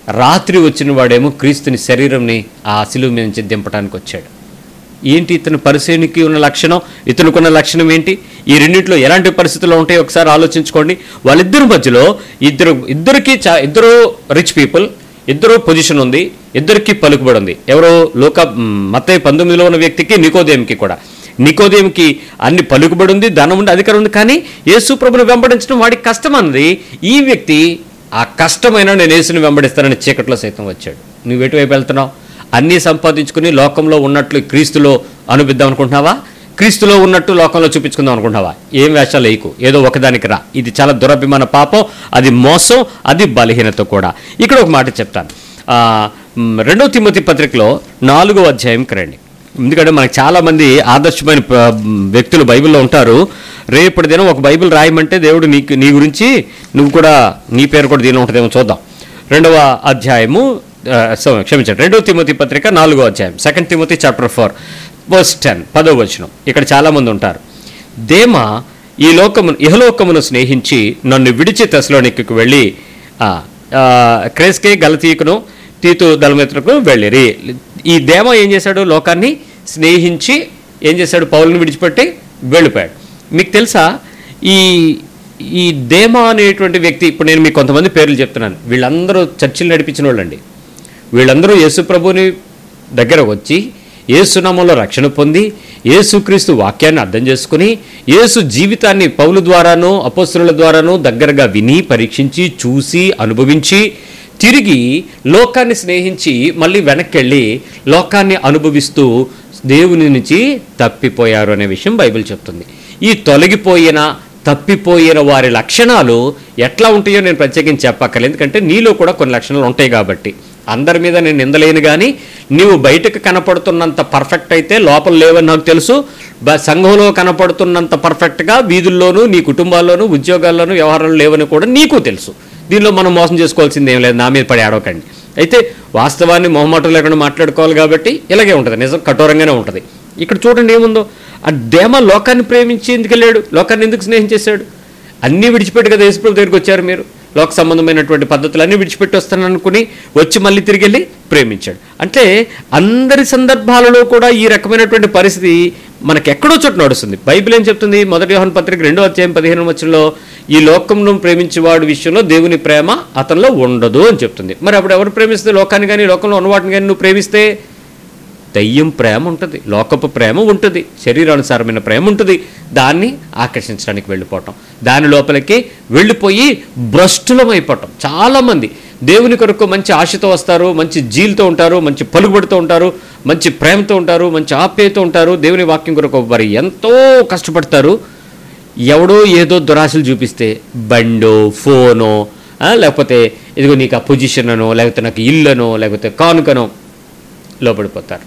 రాత్రి వచ్చిన వాడేమో క్రీస్తుని శరీరంని ఆ శిలువ మీద నుంచి దింపడానికి వచ్చాడు. ఏంటి ఇతను పరిశీలికి ఉన్న లక్షణం, ఇతనుకున్న లక్షణం ఏంటి? ఈ రెండింటిలో ఎలాంటి పరిస్థితుల్లో ఉంటాయో ఒకసారి ఆలోచించుకోండి. వాళ్ళిద్దరి మధ్యలో ఇద్దరు ఇద్దరికి చా ఇద్దరు రిచ్ పీపుల్, ఇద్దరు పొజిషన్ ఉంది, ఇద్దరికి పలుకుబడి ఉంది. ఎవరో లోక మత్తయి పంతొమ్మిదిలో ఉన్న వ్యక్తికి, నికోదేముకి కూడా. నికోదేముకి అన్ని పలుకుబడి ఉంది, ధనం ఉంది, అధికారం ఉంది, కానీ యేసు ప్రభుని వెంబడించడం వాడికి కష్టం అన్నది. ఈ వ్యక్తి ఆ కష్టమైన నేను యేసుని వెంబడిస్తానని చీకట్లో సైతం వచ్చాడు. నువ్వు ఎటువైపు వెళ్తున్నావు? అన్నీ సంపాదించుకుని లోకంలో ఉన్నట్లు క్రీస్తులో అనుభిద్దాం అనుకుంటున్నావా? క్రీస్తులో ఉన్నట్టు లోకంలో చూపించుకుందాం అనుకుంటున్నావా? ఏం వేషాలు వేయకు, ఏదో ఒకదానికి రా. ఇది చాలా దురభిమాన పాపం, అది మోసం, అది బలహీనత కూడా. ఇక్కడ ఒక మాట చెప్తాను. రెండో తిమోతి పత్రికలో నాలుగో అధ్యాయంకి రండి. ఎందుకంటే మనకు చాలామంది ఆదర్శమైన వ్యక్తులు బైబిల్లో ఉంటారు. రేపటి దినం ఒక బైబిల్ రాయమంటే దేవుడు నీకు నీ గురించి నువ్వు కూడా నీ పేరు కూడా దీనిలో ఉంటుందేమో చూద్దాం. రెండవ అధ్యాయము క్షమించండి రెండో తిమోతి పత్రిక నాలుగో అధ్యాయం, second Timothy chapter four verse ten, పదో వచనం. ఇక్కడ చాలామంది ఉంటారు. దేమ ఈ లోకము ఇహలోకమును స్నేహించి నన్ను విడిచి తెస్సలోనికకు వెళ్ళి క్రేస్కే గలతీకును తీతు దళమిత్రకు వెళ్ళిరి. ఈ దేమ ఏం చేశాడు? లోకాన్ని స్నేహించి ఏం చేశాడు? పౌలుని విడిచిపెట్టి వెళ్ళిపోయాడు. మీకు తెలుసా, ఈ ఈ దేమ అనేటువంటి వ్యక్తి, ఇప్పుడు నేను మీకు కొంతమంది పేర్లు చెప్తున్నాను, వీళ్ళందరూ చర్చిలు నడిపించిన వాళ్ళండి. వీళ్ళందరూ యేసు ప్రభుని దగ్గర వచ్చి యేసునామంలో రక్షణ పొంది యేసుక్రీస్తు వాక్యాన్ని అర్థం చేసుకుని యేసు జీవితాన్ని పౌలు ద్వారానో అపోస్తలుల ద్వారానో దగ్గరగా విని పరీక్షించి చూసి అనుభవించి తిరిగి లోకాన్ని స్నేహించి మళ్ళీ వెనక్కి వెళ్ళి లోకాన్ని అనుభవిస్తూ దేవుని నుంచి తప్పిపోయారు అనే విషయం బైబిల్ చెప్తుంది. ఈ తొలగిపోయిన తప్పిపోయిన వారి లక్షణాలు ఎట్లా ఉంటాయో నేను ప్రత్యేకించి చెప్పక్కర్లేదు, ఎందుకంటే నీలో కూడా కొన్ని లక్షణాలు ఉంటాయి కాబట్టి. అందరి మీద నేను నిందలేను, కానీ నీవు బయటకు కనపడుతున్నంత పర్ఫెక్ట్ అయితే లోపల లేవని నాకు తెలుసు. సంఘంలో కనపడుతున్నంత పర్ఫెక్ట్గా వీధుల్లోనూ నీ కుటుంబాల్లోనూ ఉద్యోగాల్లోనూ వ్యవహారాలు లేవని కూడా నీకు తెలుసు. దీనిలో మనం మోసం చేసుకోవాల్సింది ఏం లేదు, నా మీద పడి ఆడవకండి. అయితే వాస్తవాన్ని మొహమాటం లేకుండా మాట్లాడుకోవాలి కాబట్టి ఇలాగే ఉంటుంది, నిజం కఠోరంగానే ఉంటుంది. ఇక్కడ చూడండి ఏముందో. ఆ దేమ లోకాన్ని ప్రేమించి ఎందుకు వెళ్ళాడు? లోకాన్ని ఎందుకు స్నేహించేశాడు? అన్నీ విడిచిపెట్టి కదా యేసుప్రభు దగ్గరికి వచ్చారు మీరు. లోక సంబంధమైనటువంటి పద్ధతులు అన్నీ విడిచిపెట్టి వస్తాను అనుకుని వచ్చి మళ్ళీ తిరిగి వెళ్ళి ప్రేమించాడు. అంటే అందరి సందర్భాలలో కూడా ఈ రకమైనటువంటి పరిస్థితి మనకి ఎక్కడో చోట నడుస్తుంది. బైబిల్ ఏం చెప్తుంది? మొదటి యోహాను పత్రిక రెండో అధ్యాయం పదిహేను వచనంలో ఈ లోకంను ప్రేమించేవాడు విషయంలో దేవుని ప్రేమ అతనిలో ఉండదు అని చెప్తుంది. మరి అప్పుడు ఎవరు ప్రేమిస్తే? లోకాన్ని కానీ లోకంలో ఉన్నవాటిని కానీ నువ్వు ప్రేమిస్తే దయ్యం ప్రేమ ఉంటుంది, లోకపు ప్రేమ ఉంటుంది, శరీరానుసారమైన ప్రేమ ఉంటుంది. దాన్ని ఆకర్షించడానికి వెళ్ళిపోవటం, దాని లోపలికి వెళ్ళిపోయి భ్రష్టులమైపోవటం. చాలామంది దేవుని కొరకు మంచి ఆశతో వస్తారు, మంచి జీలతో ఉంటారు, మంచి పలుకుబడితో ఉంటారు, మంచి ప్రేమతో ఉంటారు, మంచి ఆప్యాయతో ఉంటారు. దేవుని వాక్యం కొరకు వారు ఎంతో కష్టపడతారు. ఎవడో ఏదో దురాశలు చూపిస్తే బండో ఫోనో లేకపోతే ఇదిగో నీకు ఆ పొజిషన్ అనో లేకపోతే నాకు ఇల్లనో లేకపోతే కానుకనో లోపడిపోతారు.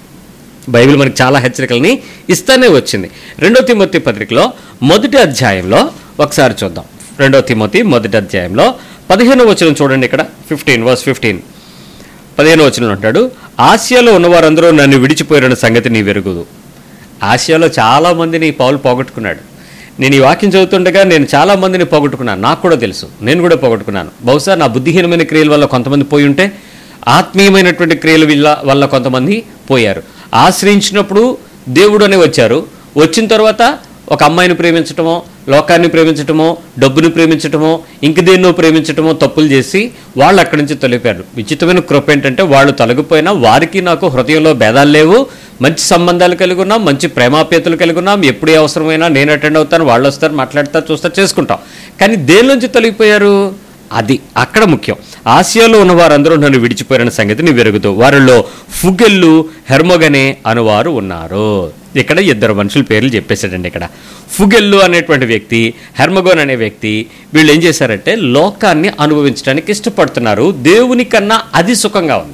బైబిల్ మనకి చాలా హెచ్చరికలని ఇస్తానే వచ్చింది. రెండో తిమోతి పత్రికలో మొదటి అధ్యాయంలో ఒకసారి చూద్దాం. రెండో తిమోతి మొదటి అధ్యాయంలో పదిహేను వచనం చూడండి. ఇక్కడ ఫిఫ్టీన్ వర్స్ ఫిఫ్టీన్ పదిహేను వచనంలో అంటాడు, ఆసియాలో ఉన్నవారందరూ నన్ను విడిచిపోయిన సంగతి నీ వెరుగుదు. ఆసియాలో చాలామందిని పౌలు పోగొట్టుకున్నాడు. నేను ఈ వాక్యం చదువుతుండగా నేను చాలామందిని పోగొట్టుకున్నాను, నాకు కూడా తెలుసు, నేను కూడా పోగొట్టుకున్నాను. బహుశా నా బుద్ధిహీనమైన క్రియల వల్ల కొంతమంది పోయి ఉంటే ఆత్మీయమైనటువంటి క్రియల వల్ల వల్ల కొంతమంది పోయారు. ఆశ్రయించినప్పుడు దేవుడు అనే వచ్చారు, వచ్చిన తర్వాత ఒక అమ్మాయిని ప్రేమించటమో లోకాన్ని ప్రేమించటమో డబ్బుని ప్రేమించటమో ఇంక దేన్నో ప్రేమించటమో తప్పులు చేసి వాళ్ళు అక్కడి నుంచి తొలిపారు. విచిత్రమైన కృప ఏంటంటే వాళ్ళు తొలగిపోయినా వారికి నాకు హృదయంలో భేదాలు లేవు, మంచి సంబంధాలు కలిగి ఉన్నాం, మంచి ప్రేమాప్యతలు కలిగి ఉన్నాం. ఎప్పుడు అవసరమైనా నేను అటెండ్ అవుతాను, వాళ్ళు వస్తారు, మాట్లాడతారు, చూస్తారు, చేసుకుంటాం. కానీ దేనిలోంచి తొలగిపోయారు? అది అక్కడ ముఖ్యం. ఆసియాలో ఉన్న వారందరూ నన్ను విడిచిపోయిన సంగతి నీ వెరుగుతూ వారిలో ఫుగెల్లు హెర్మోగనే అనువారు ఉన్నారు. ఇక్కడ ఇద్దరు మనుషుల పేర్లు చెప్పేశాడండి. ఇక్కడ ఫుగెల్లు అనేటువంటి వ్యక్తి, హెర్మోగోన్ అనే వ్యక్తి, వీళ్ళు ఏం చేశారంటే లోకాన్ని అనుభవించడానికి ఇష్టపడుతున్నారు. దేవుని కన్నా అది సుఖంగా ఉంది.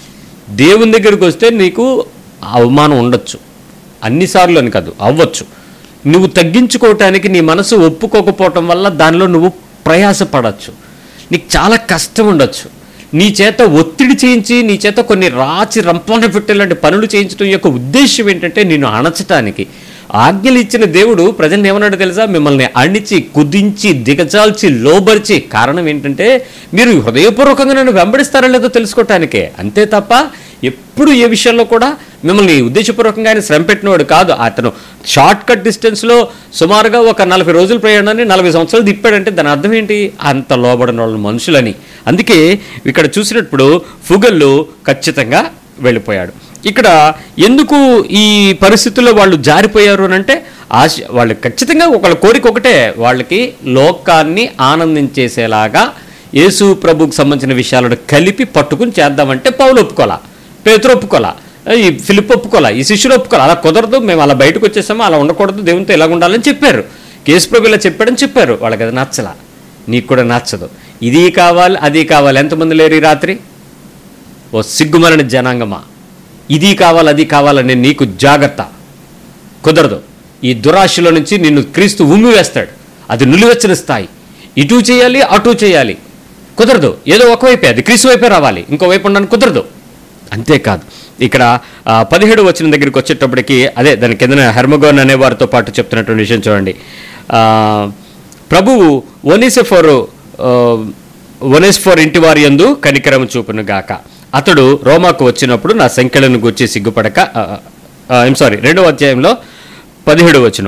దేవుని దగ్గరికి వస్తే నీకు అవమానం ఉండొచ్చు, అన్నిసార్లు అని కాదు, అవ్వచ్చు. నువ్వు తగ్గించుకోవటానికి నీ మనసు ఒప్పుకోకపోవటం వల్ల దానిలో నువ్వు ప్రయాసపడవచ్చు, నీకు చాలా కష్టం ఉండొచ్చు. నీ చేత ఒత్తిడి చేయించి నీ చేత కొన్ని రాచి రంపాన పెట్టేలాంటి పనులు చేయించడం యొక్క ఉద్దేశం ఏంటంటే నిన్ను అణచటానికి, ఆజ్ఞలు ఇచ్చిన దేవుడు ప్రజల్ని ఏమన్నాడు తెలుసా? మిమ్మల్ని అణిచి కుదించి దిగజాల్చి లోబరిచి, కారణం ఏంటంటే మీరు హృదయపూర్వకంగా నన్ను వెంబడిస్తారో లేదో తెలుసుకోవటానికే, అంతే తప్ప ఎప్పుడు ఏ విషయంలో కూడా మిమ్మల్ని ఉద్దేశపూర్వకంగా ఆయన శ్రమ పెట్టినవాడు కాదు. అతను షార్ట్ కట్ డిస్టెన్స్లో సుమారుగా ఒక నలభై రోజుల ప్రయాణాన్ని నలభై సంవత్సరాలు తిప్పాడంటే దాని అర్థం ఏంటి? అంత లోబడిన వాళ్ళు మనుషులని. అందుకే ఇక్కడ చూసినప్పుడు ఫుగళ్ళు ఖచ్చితంగా వెళ్ళిపోయాడు. ఇక్కడ ఎందుకు ఈ పరిస్థితుల్లో వాళ్ళు జారిపోయారు అని అంటే, ఆశ వాళ్ళు ఖచ్చితంగా ఒకళ్ళ కోరిక ఒకటే, వాళ్ళకి లోకాన్ని ఆనందించేసేలాగా యేసు ప్రభుకు సంబంధించిన విషయాలను కలిపి పట్టుకుని చేద్దామంటే పౌలు ఒప్పుకోలా, పేతురు ఒప్పుకోలా, ఈ ఫిలిప్ ఒప్పుకోలా, ఈ శిష్యులు ఒప్పుకోలా. అలా కుదరదు, మేము అలా బయటకు వచ్చేసాము, అలా ఉండకూడదు, దేవునితో ఇలా ఉండాలని చెప్పారు. యేసు ప్రభు ఇలా చెప్పాడని చెప్పారు. వాళ్ళకి అది నచ్చలా, నీకు కూడా నచ్చదు. ఇది కావాలి అది కావాలి. ఎంతమంది లేరు ఈ రాత్రి? ఓ సిగ్గుమరణ జనాంగమా, ఇది కావాలి అది కావాలని నీకు జాగ్రత్త. కుదరదు. ఈ దురాశలో నుంచి నిన్ను క్రీస్తు ఉమ్మి వేస్తాడు. అది నులివెచ్చని స్థాయి. ఇటు చేయాలి అటు చేయాలి, కుదరదు. ఏదో ఒకవైపే, అది క్రీస్తు వైపే రావాలి, ఇంకోవైపు ఉండడానికి కుదరదు. అంతేకాదు, ఇక్కడ పదిహేడు వచనం దగ్గరికి వచ్చేటప్పటికి అదే దాని కింద హెర్మగోన్ అనే వారితో పాటు చెప్తున్నటువంటి విషయం చూడండి. ప్రభువు ఒనేసెఫోరు ఒనేస్ఫోర్ ఇంటి వారి యందు కనికరం చూపును గాక. అతడు రోమాకు వచ్చినప్పుడు నా సంఖ్యలను గూర్చి సిగ్గుపడక, ఐమ్ సారీ రెండవ అధ్యాయంలో పదిహేడు వచనం,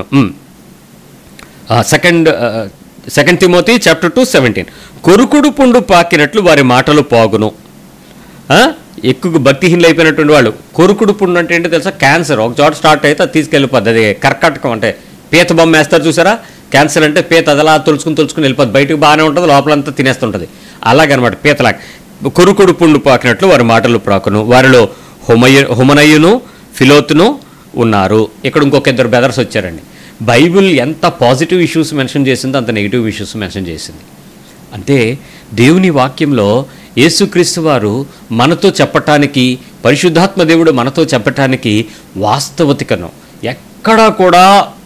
second second Timothy chapter two seventeen కొరుకుడు పుండు పాకినట్లు వారి మాటలు పోగును. ఎక్కువ భక్తిహీనులు అయిపోయినటువంటి వాళ్ళు. కొరుకుడు పుండు అంటే ఏంటో తెలుసా? క్యాన్సర్. ఒక చోట స్టార్ట్ అయితే అది తీసుకెళ్ళిపోద్ది. అది కర్కాటకం అంటే పీత బొమ్మ వేస్తారు చూసారా? క్యాన్సర్ అంటే పీత అదలా తొలుచుకుని తొలుచుకుని వెళ్ళిపోద్ది, బయటకు బాగానే ఉంటుంది, లోపలంతా తినేస్తుంటుంది. అలాగనమాట పీతలాగా. కొరుకుడు పుండు పాకినట్లు వారి మాటలు ప్రాకును, వారిలో హుమయ హుమనయ్యును ఫిలోతును ఉన్నారు. ఇక్కడ ఇంకొక ఇద్దరు బ్రదర్స్ వచ్చారండి. బైబిల్ ఎంత పాజిటివ్ ఇష్యూస్ మెన్షన్ చేసిందో అంత నెగిటివ్ ఇష్యూస్ మెన్షన్ చేసింది. అంటే దేవుని వాక్యంలో యేసుక్రీస్తు వారు మనతో చెప్పటానికి, పరిశుద్ధాత్మ దేవుడు మనతో చెప్పటానికి వాస్తవతికను ఎక్కడా కూడా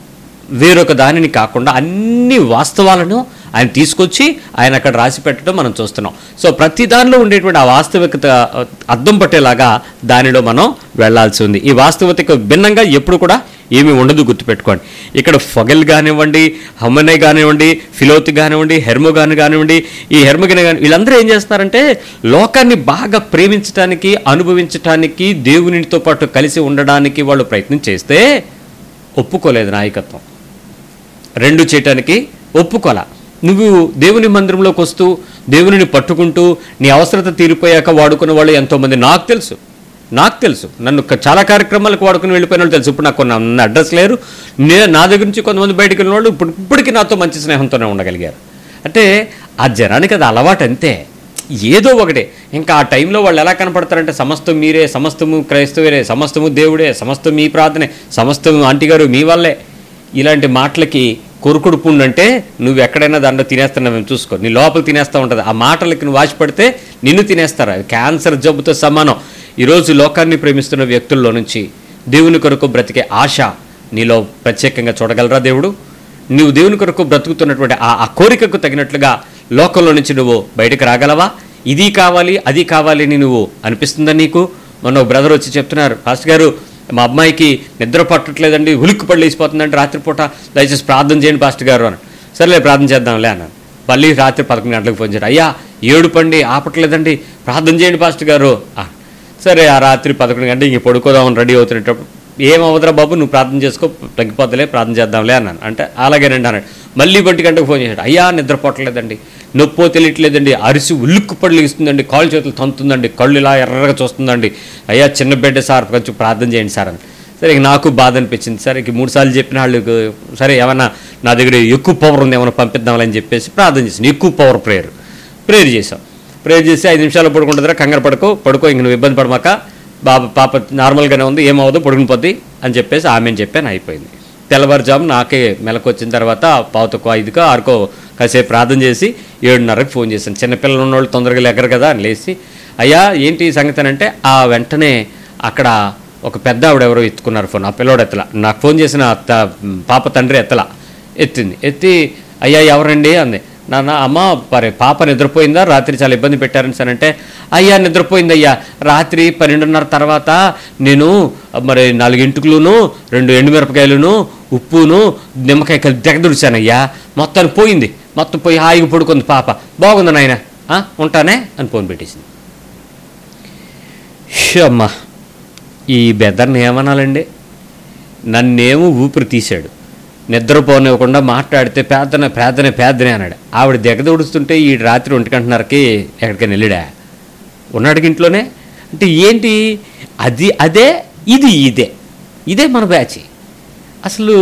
వేరొక దానిని కాకుండా అన్ని వాస్తవాలను ఆయన తీసుకొచ్చి ఆయన అక్కడ రాసి పెట్టడం మనం చూస్తున్నాం. సో ప్రతి దానిలో ఉండేటువంటి ఆ వాస్తవికత అర్థం పట్టేలాగా దానిలో మనం వెళ్లాల్సి ఉంది. ఈ వాస్తవికతకు భిన్నంగా ఎప్పుడు కూడా ఏమీ ఉండదు, గుర్తుపెట్టుకోండి. ఇక్కడ ఫొగెల్ కానివ్వండి, హమ్మనే కానివ్వండి, ఫిలోతి కానివ్వండి, హెర్మోగాన్ కానివ్వండి, ఈ హెర్మోగన్ కానీ వీళ్ళందరూ ఏం చేస్తున్నారంటే లోకాన్ని బాగా ప్రేమించడానికి, అనుభవించడానికి, దేవునితో పాటు కలిసి ఉండడానికి వాళ్ళు ప్రయత్నం చేస్తే ఒప్పుకోలేదు నాయకత్వం. రెండు చేయటానికి ఒప్పుకోలా. నువ్వు దేవుని మందిరంలోకి వస్తూ దేవునిని పట్టుకుంటూ నీ అవసరత తీరిపోయాక వాడుకున్న వాళ్ళు ఎంతోమంది నాకు తెలుసు నాకు తెలుసు నన్ను చాలా కార్యక్రమాలకు వాడుకుని వెళ్ళిపోయిన వాళ్ళు తెలుసు. ఇప్పుడు నాకు కొన్ని అడ్రస్ లేరు. నేను నా దగ్గర నుంచి కొంతమంది బయటకు వెళ్ళిన వాళ్ళు ఇప్పుడు ఇప్పటికీ నాతో మంచి స్నేహంతోనే ఉండగలిగారు. అంటే ఆ జనానికి అది అలవాటు అంతే, ఏదో ఒకటే. ఇంకా ఆ టైంలో వాళ్ళు ఎలా కనపడతారంటే సమస్తం మీరే, సమస్తము క్రైస్తవులే, సమస్తము దేవుడే, సమస్తం మీ ప్రార్థనే, సమస్తము ఆంటీ గారు మీ వల్లే. ఇలాంటి మాటలకి కొరుకుడు పుండు అంటే నువ్వు ఎక్కడైనా దాంట్లో తినేస్తున్నావు, మేము చూసుకో, నీ లోపల తినేస్తూ ఉంటుంది. ఆ మాటలకి నువ్వు ఆశపడితే నిన్ను తినేస్తారు. అది క్యాన్సర్ జబ్బుతో సమానం. ఈరోజు లోకాన్ని ప్రేమిస్తున్న వ్యక్తుల్లో నుంచి దేవుని కొరకు బ్రతికే ఆశ నీలో ప్రత్యేకంగా చూడగలరా దేవుడు? నువ్వు దేవుని కొరకు బ్రతుకుతున్నటువంటి ఆ ఆ కోరికకు తగినట్లుగా లోకంలో నుంచి నువ్వు బయటకు రాగలవా? ఇది కావాలి అది కావాలి అని నువ్వు అనిపిస్తుందా నీకు? మొన్న బ్రదర్ వచ్చి చెప్తున్నారు, పాస్టర్ గారు మా అమ్మాయికి నిద్ర పట్టట్లేదండి, ఉలిక్కు పళ్ళు వేసిపోతుందంటే రాత్రిపూట దయచేసి ప్రార్థన చేయండి పాస్టర్ గారు అని. సరేలే ప్రార్థన చేద్దాంలే అన్నాను. మళ్ళీ రాత్రి పదకొండు గంటలకు ఫోన్ చేశారు, అయ్యా ఏడు పండి ఆపట్లేదండి, ప్రార్థన చేయండి పాస్టర్ గారు. సరే ఆ రాత్రి పదకొండు గంటలు ఇంక పడుకోదామని రెడీ అవుతున్నప్పుడు, ఏమవుదరా బాబు నువ్వు ప్రార్థన చేసుకో, తగ్గిపోతలే, ప్రార్థన చేద్దాంలే అన్నాను. అంటే అలాగేనండి అన్నాడు. మళ్ళీ ఒంటి గంటకు ఫోన్ చేశాడు, అయ్యా నిద్రపోవట్లేదండి, నొప్పో తెలియట్లేదండి, అరిసి ఉల్లుక్కు పళ్ళు ఇస్తుందండి, కాళ్ళు చేతులు తంతుందండి, కళ్ళు ఇలా ఎర్రగా చూస్తుందండి, అయ్యా చిన్న బిడ్డ సార్ కొంచెం ప్రార్థన చేయండి సార్ అని. సరే ఇక నాకు బాధ అనిపించింది. సరే ఇక మూడు సార్లు చెప్పిన వాళ్ళకి సరే ఏమన్నా నా దగ్గర ఎక్కువ పవర్ ఉంది ఏమైనా పంపిద్దామని చెప్పేసి ప్రార్థన చేసాను. ఎక్కువ పవర్ ప్రేయర్ ప్రేయర్ చేసాం. ప్రేయర్ చేసి ఐదు నిమిషాలు పడుకుంటుందిరా, కంగారు పడుకో పడుకో, ఇంక నువ్వు ఇబ్బంది పడమాక, బాబా పాప నార్మల్గానే ఉంది, ఏమవుదో పడుకుని పోద్ది అని చెప్పేసి ఆమెను చెప్పాను. అయిపోయింది. తెల్లవారుజాము నాకే మెలకు వచ్చిన తర్వాత పావుతకో ఐదుకో ఆరుకో కాసేపు ప్రార్థన చేసి ఏడున్నరకు ఫోన్ చేశాను. చిన్నపిల్లలు ఉన్నవాళ్ళు తొందరగా లెక్కరు కదా అని లేచి, అయ్యా ఏంటి సంగతి అని అంటే ఆ వెంటనే అక్కడ ఒక పెద్ద ఆవిడ ఎవరో ఎత్తుకున్నారు ఫోన్. ఆ పిల్లోడు ఎత్తలా, నాకు ఫోన్ చేసిన పాప తండ్రి ఎత్తలా, ఎత్తింది. ఎత్తి అయ్యా ఎవరండి అంది. నాన్న అమ్మ మరి పాప నిద్రపోయిందా, రాత్రి చాలా ఇబ్బంది పెట్టారని సార్ అంటే, అయ్యా నిద్రపోయింది అయ్యా, రాత్రి పన్నెండున్నర తర్వాత నేను మరి నాలుగు ఇంటుకులను రెండు ఎండుమిరపకాయలను ఉప్పును నిమ్మకాయ కలిపి తెగదుడిచానయ్యా, మొత్తాన్ని పోయింది, మొత్తం పోయి హాయిగా పడుకుంది పాప, బాగుంది నాయన, ఉంటానే అని ఫోన్ పెట్టేసింది. అమ్మా, ఈ బెదర్ని ఏమనాలండి? నన్నేమో ఊపిరి తీశాడు, నిద్రపోనివ్వకుండా మాట్లాడితే పేదనే పేదనే పేదనే అన్నాడు. ఆవిడ దిగదొడుస్తుంటే ఈ రాత్రి ఒంటికంటున్నరకి ఎక్కడికైనా వెళ్ళాడా? ఉన్నాడికి ఇంట్లోనే. అంటే ఏంటి అది? అదే ఇది ఇదే ఇదే మన బ్యాచ్. అసలు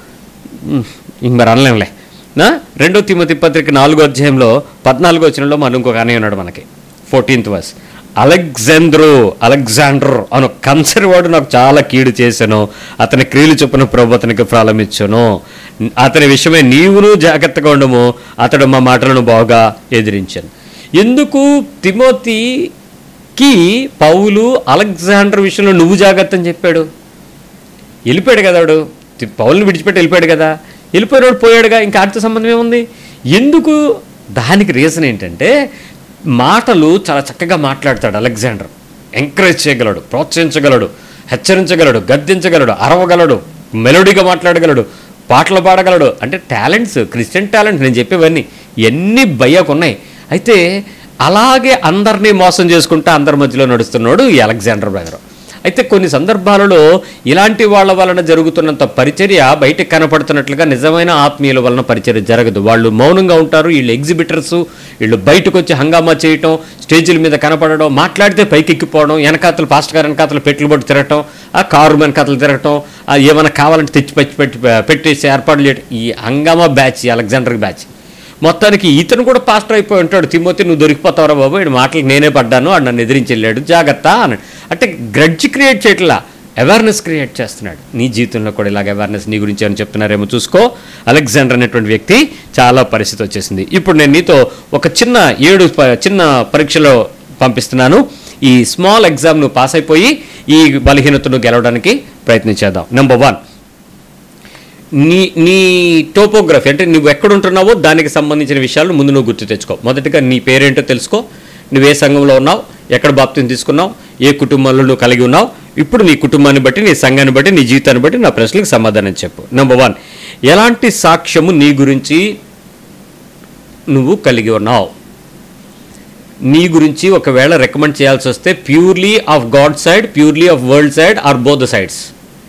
ఇంక మరి అనలేంలే. రెండో తిమోతి పత్రిక నాలుగో అధ్యాయంలో పద్నాలుగో వచనంలో మనం ఇంకొక అన్నయ్య ఉన్నాడు మనకి, ఫోర్టీన్త్ వర్స్. అలెగ్జాండ్రో అలెగ్జాండర్ అను కన్సర్ వాడు నాకు చాలా కీడు చేశాను, అతని క్రియలు చొప్పున ప్రభు అతనికి ప్రారంభించాను, అతని విషయమే నీవును జాగ్రత్తగా ఉండము, అతడు మా మాటలను బాగా ఎదిరించాను. ఎందుకు తిమోతికి పౌలు అలెగ్జాండర్ విషయంలో నువ్వు జాగ్రత్త అని చెప్పాడు? వెళ్ళిపోయాడు కదా వాడు, పౌల్ని విడిచిపెట్టి వెళ్ళిపోయాడు కదా, వెళ్ళిపోయాడు పోయాడుగా, ఇంకా ఆడితో సంబంధం ఏముంది? ఎందుకు? దానికి రీజన్ ఏంటంటే మాటలు చాలా చక్కగా మాట్లాడతాడు అలెగ్జాండర్. ఎంకరేజ్ చేయగలడు, ప్రోత్సహించగలడు, హెచ్చరించగలడు, గద్దించగలడు, అరవగలడు, మెలోడీగా మాట్లాడగలడు, పాటలు పాడగలడు. అంటే టాలెంట్స్, క్రిస్టియన్ టాలెంట్స్ నేను చెప్పేవన్నీ ఎన్ని భయ్యాకు ఉన్నాయి. అయితే అలాగే అందరినీ మోసం చేసుకుంటూ అందరి మధ్యలో నడుస్తున్నాడు ఈ అలెగ్జాండర్ బ్రదర్. అయితే కొన్ని సందర్భాలలో ఇలాంటి వాళ్ళ వలన జరుగుతున్నంత పరిచర్య బయటకు కనపడుతున్నట్లుగా నిజమైన ఆత్మీయుల వలన పరిచర్య జరగదు. వాళ్ళు మౌనంగా ఉంటారు, వీళ్ళు ఎగ్జిబిటర్సు, వీళ్ళు బయటకు వచ్చి హంగామా చేయటం, స్టేజీల మీద కనపడడం, మాట్లాడితే పైకి ఎక్కిపోవడం, వెనకాతలు పాస్టర్ గారు వెనకాతలు పెట్టుబడి తిరగటం, ఆ కారు వెనకాతలు తిరగటం, ఏమైనా కావాలంటే తెచ్చి పెట్టి పెట్టి పెట్టేసి ఏర్పాట్లు చేయడం, ఈ హంగామా బ్యాచ్ అలెగ్జాండర్ బ్యాచ్. మొత్తానికి ఇతను కూడా పాస్టర్ అయిపోయి ఉంటాడు. తిమోతి నువ్వు దొరికిపోతావరా బాబు, వీడి మాటలు నేనే పడ్డాను, వాడు నన్ను ఎదిరించి వెళ్ళాడు, జాగ్రత్త అన్నాడు. అంటే గ్రడ్జ్ క్రియేట్ చేయట్లా, అవేర్నెస్ క్రియేట్ చేస్తున్నాడు. నీ జీవితంలో కూడా ఇలాగ అవేర్నెస్ నీ గురించి అని చెప్తున్నారేమో చూసుకో. అలెగ్జాండర్ అనేటువంటి వ్యక్తి చాలా పరిస్థితి వచ్చేసింది. ఇప్పుడు నేను నీతో ఒక చిన్న ఏడు చిన్న పరీక్షలో పంపిస్తున్నాను. ఈ స్మాల్ ఎగ్జామ్ నువ్వు పాస్ అయిపోయి ఈ బలహీనతను గెలవడానికి ప్రయత్నించేద్దాం. నెంబర్ వన్, నీ నీ టోపోగ్రఫీ అంటే నువ్వు ఎక్కడుంటున్నావో దానికి సంబంధించిన విషయాలు ముందు నువ్వు గుర్తు తెచ్చుకో. మొదటిగా నీ పేరేంటో తెలుసుకో, నువ్వు ఏ సంఘంలో ఉన్నావు, ఎక్కడ బాప్తిని తీసుకున్నావు, ఏ కుటుంబంలో నువ్వు కలిగి ఉన్నావు. ఇప్పుడు నీ కుటుంబాన్ని బట్టి, నీ సంఘాన్ని బట్టి, నీ జీవితాన్ని బట్టి నా ప్రశ్నలకు సమాధానం చెప్పు. నెంబర్ వన్, ఎలాంటి సాక్ష్యము నీ గురించి నువ్వు కలిగి ఉన్నావు? నీ గురించి ఒకవేళ రికమెండ్ చేయాల్సి వస్తే purely of God side, purely of world side or both the sides?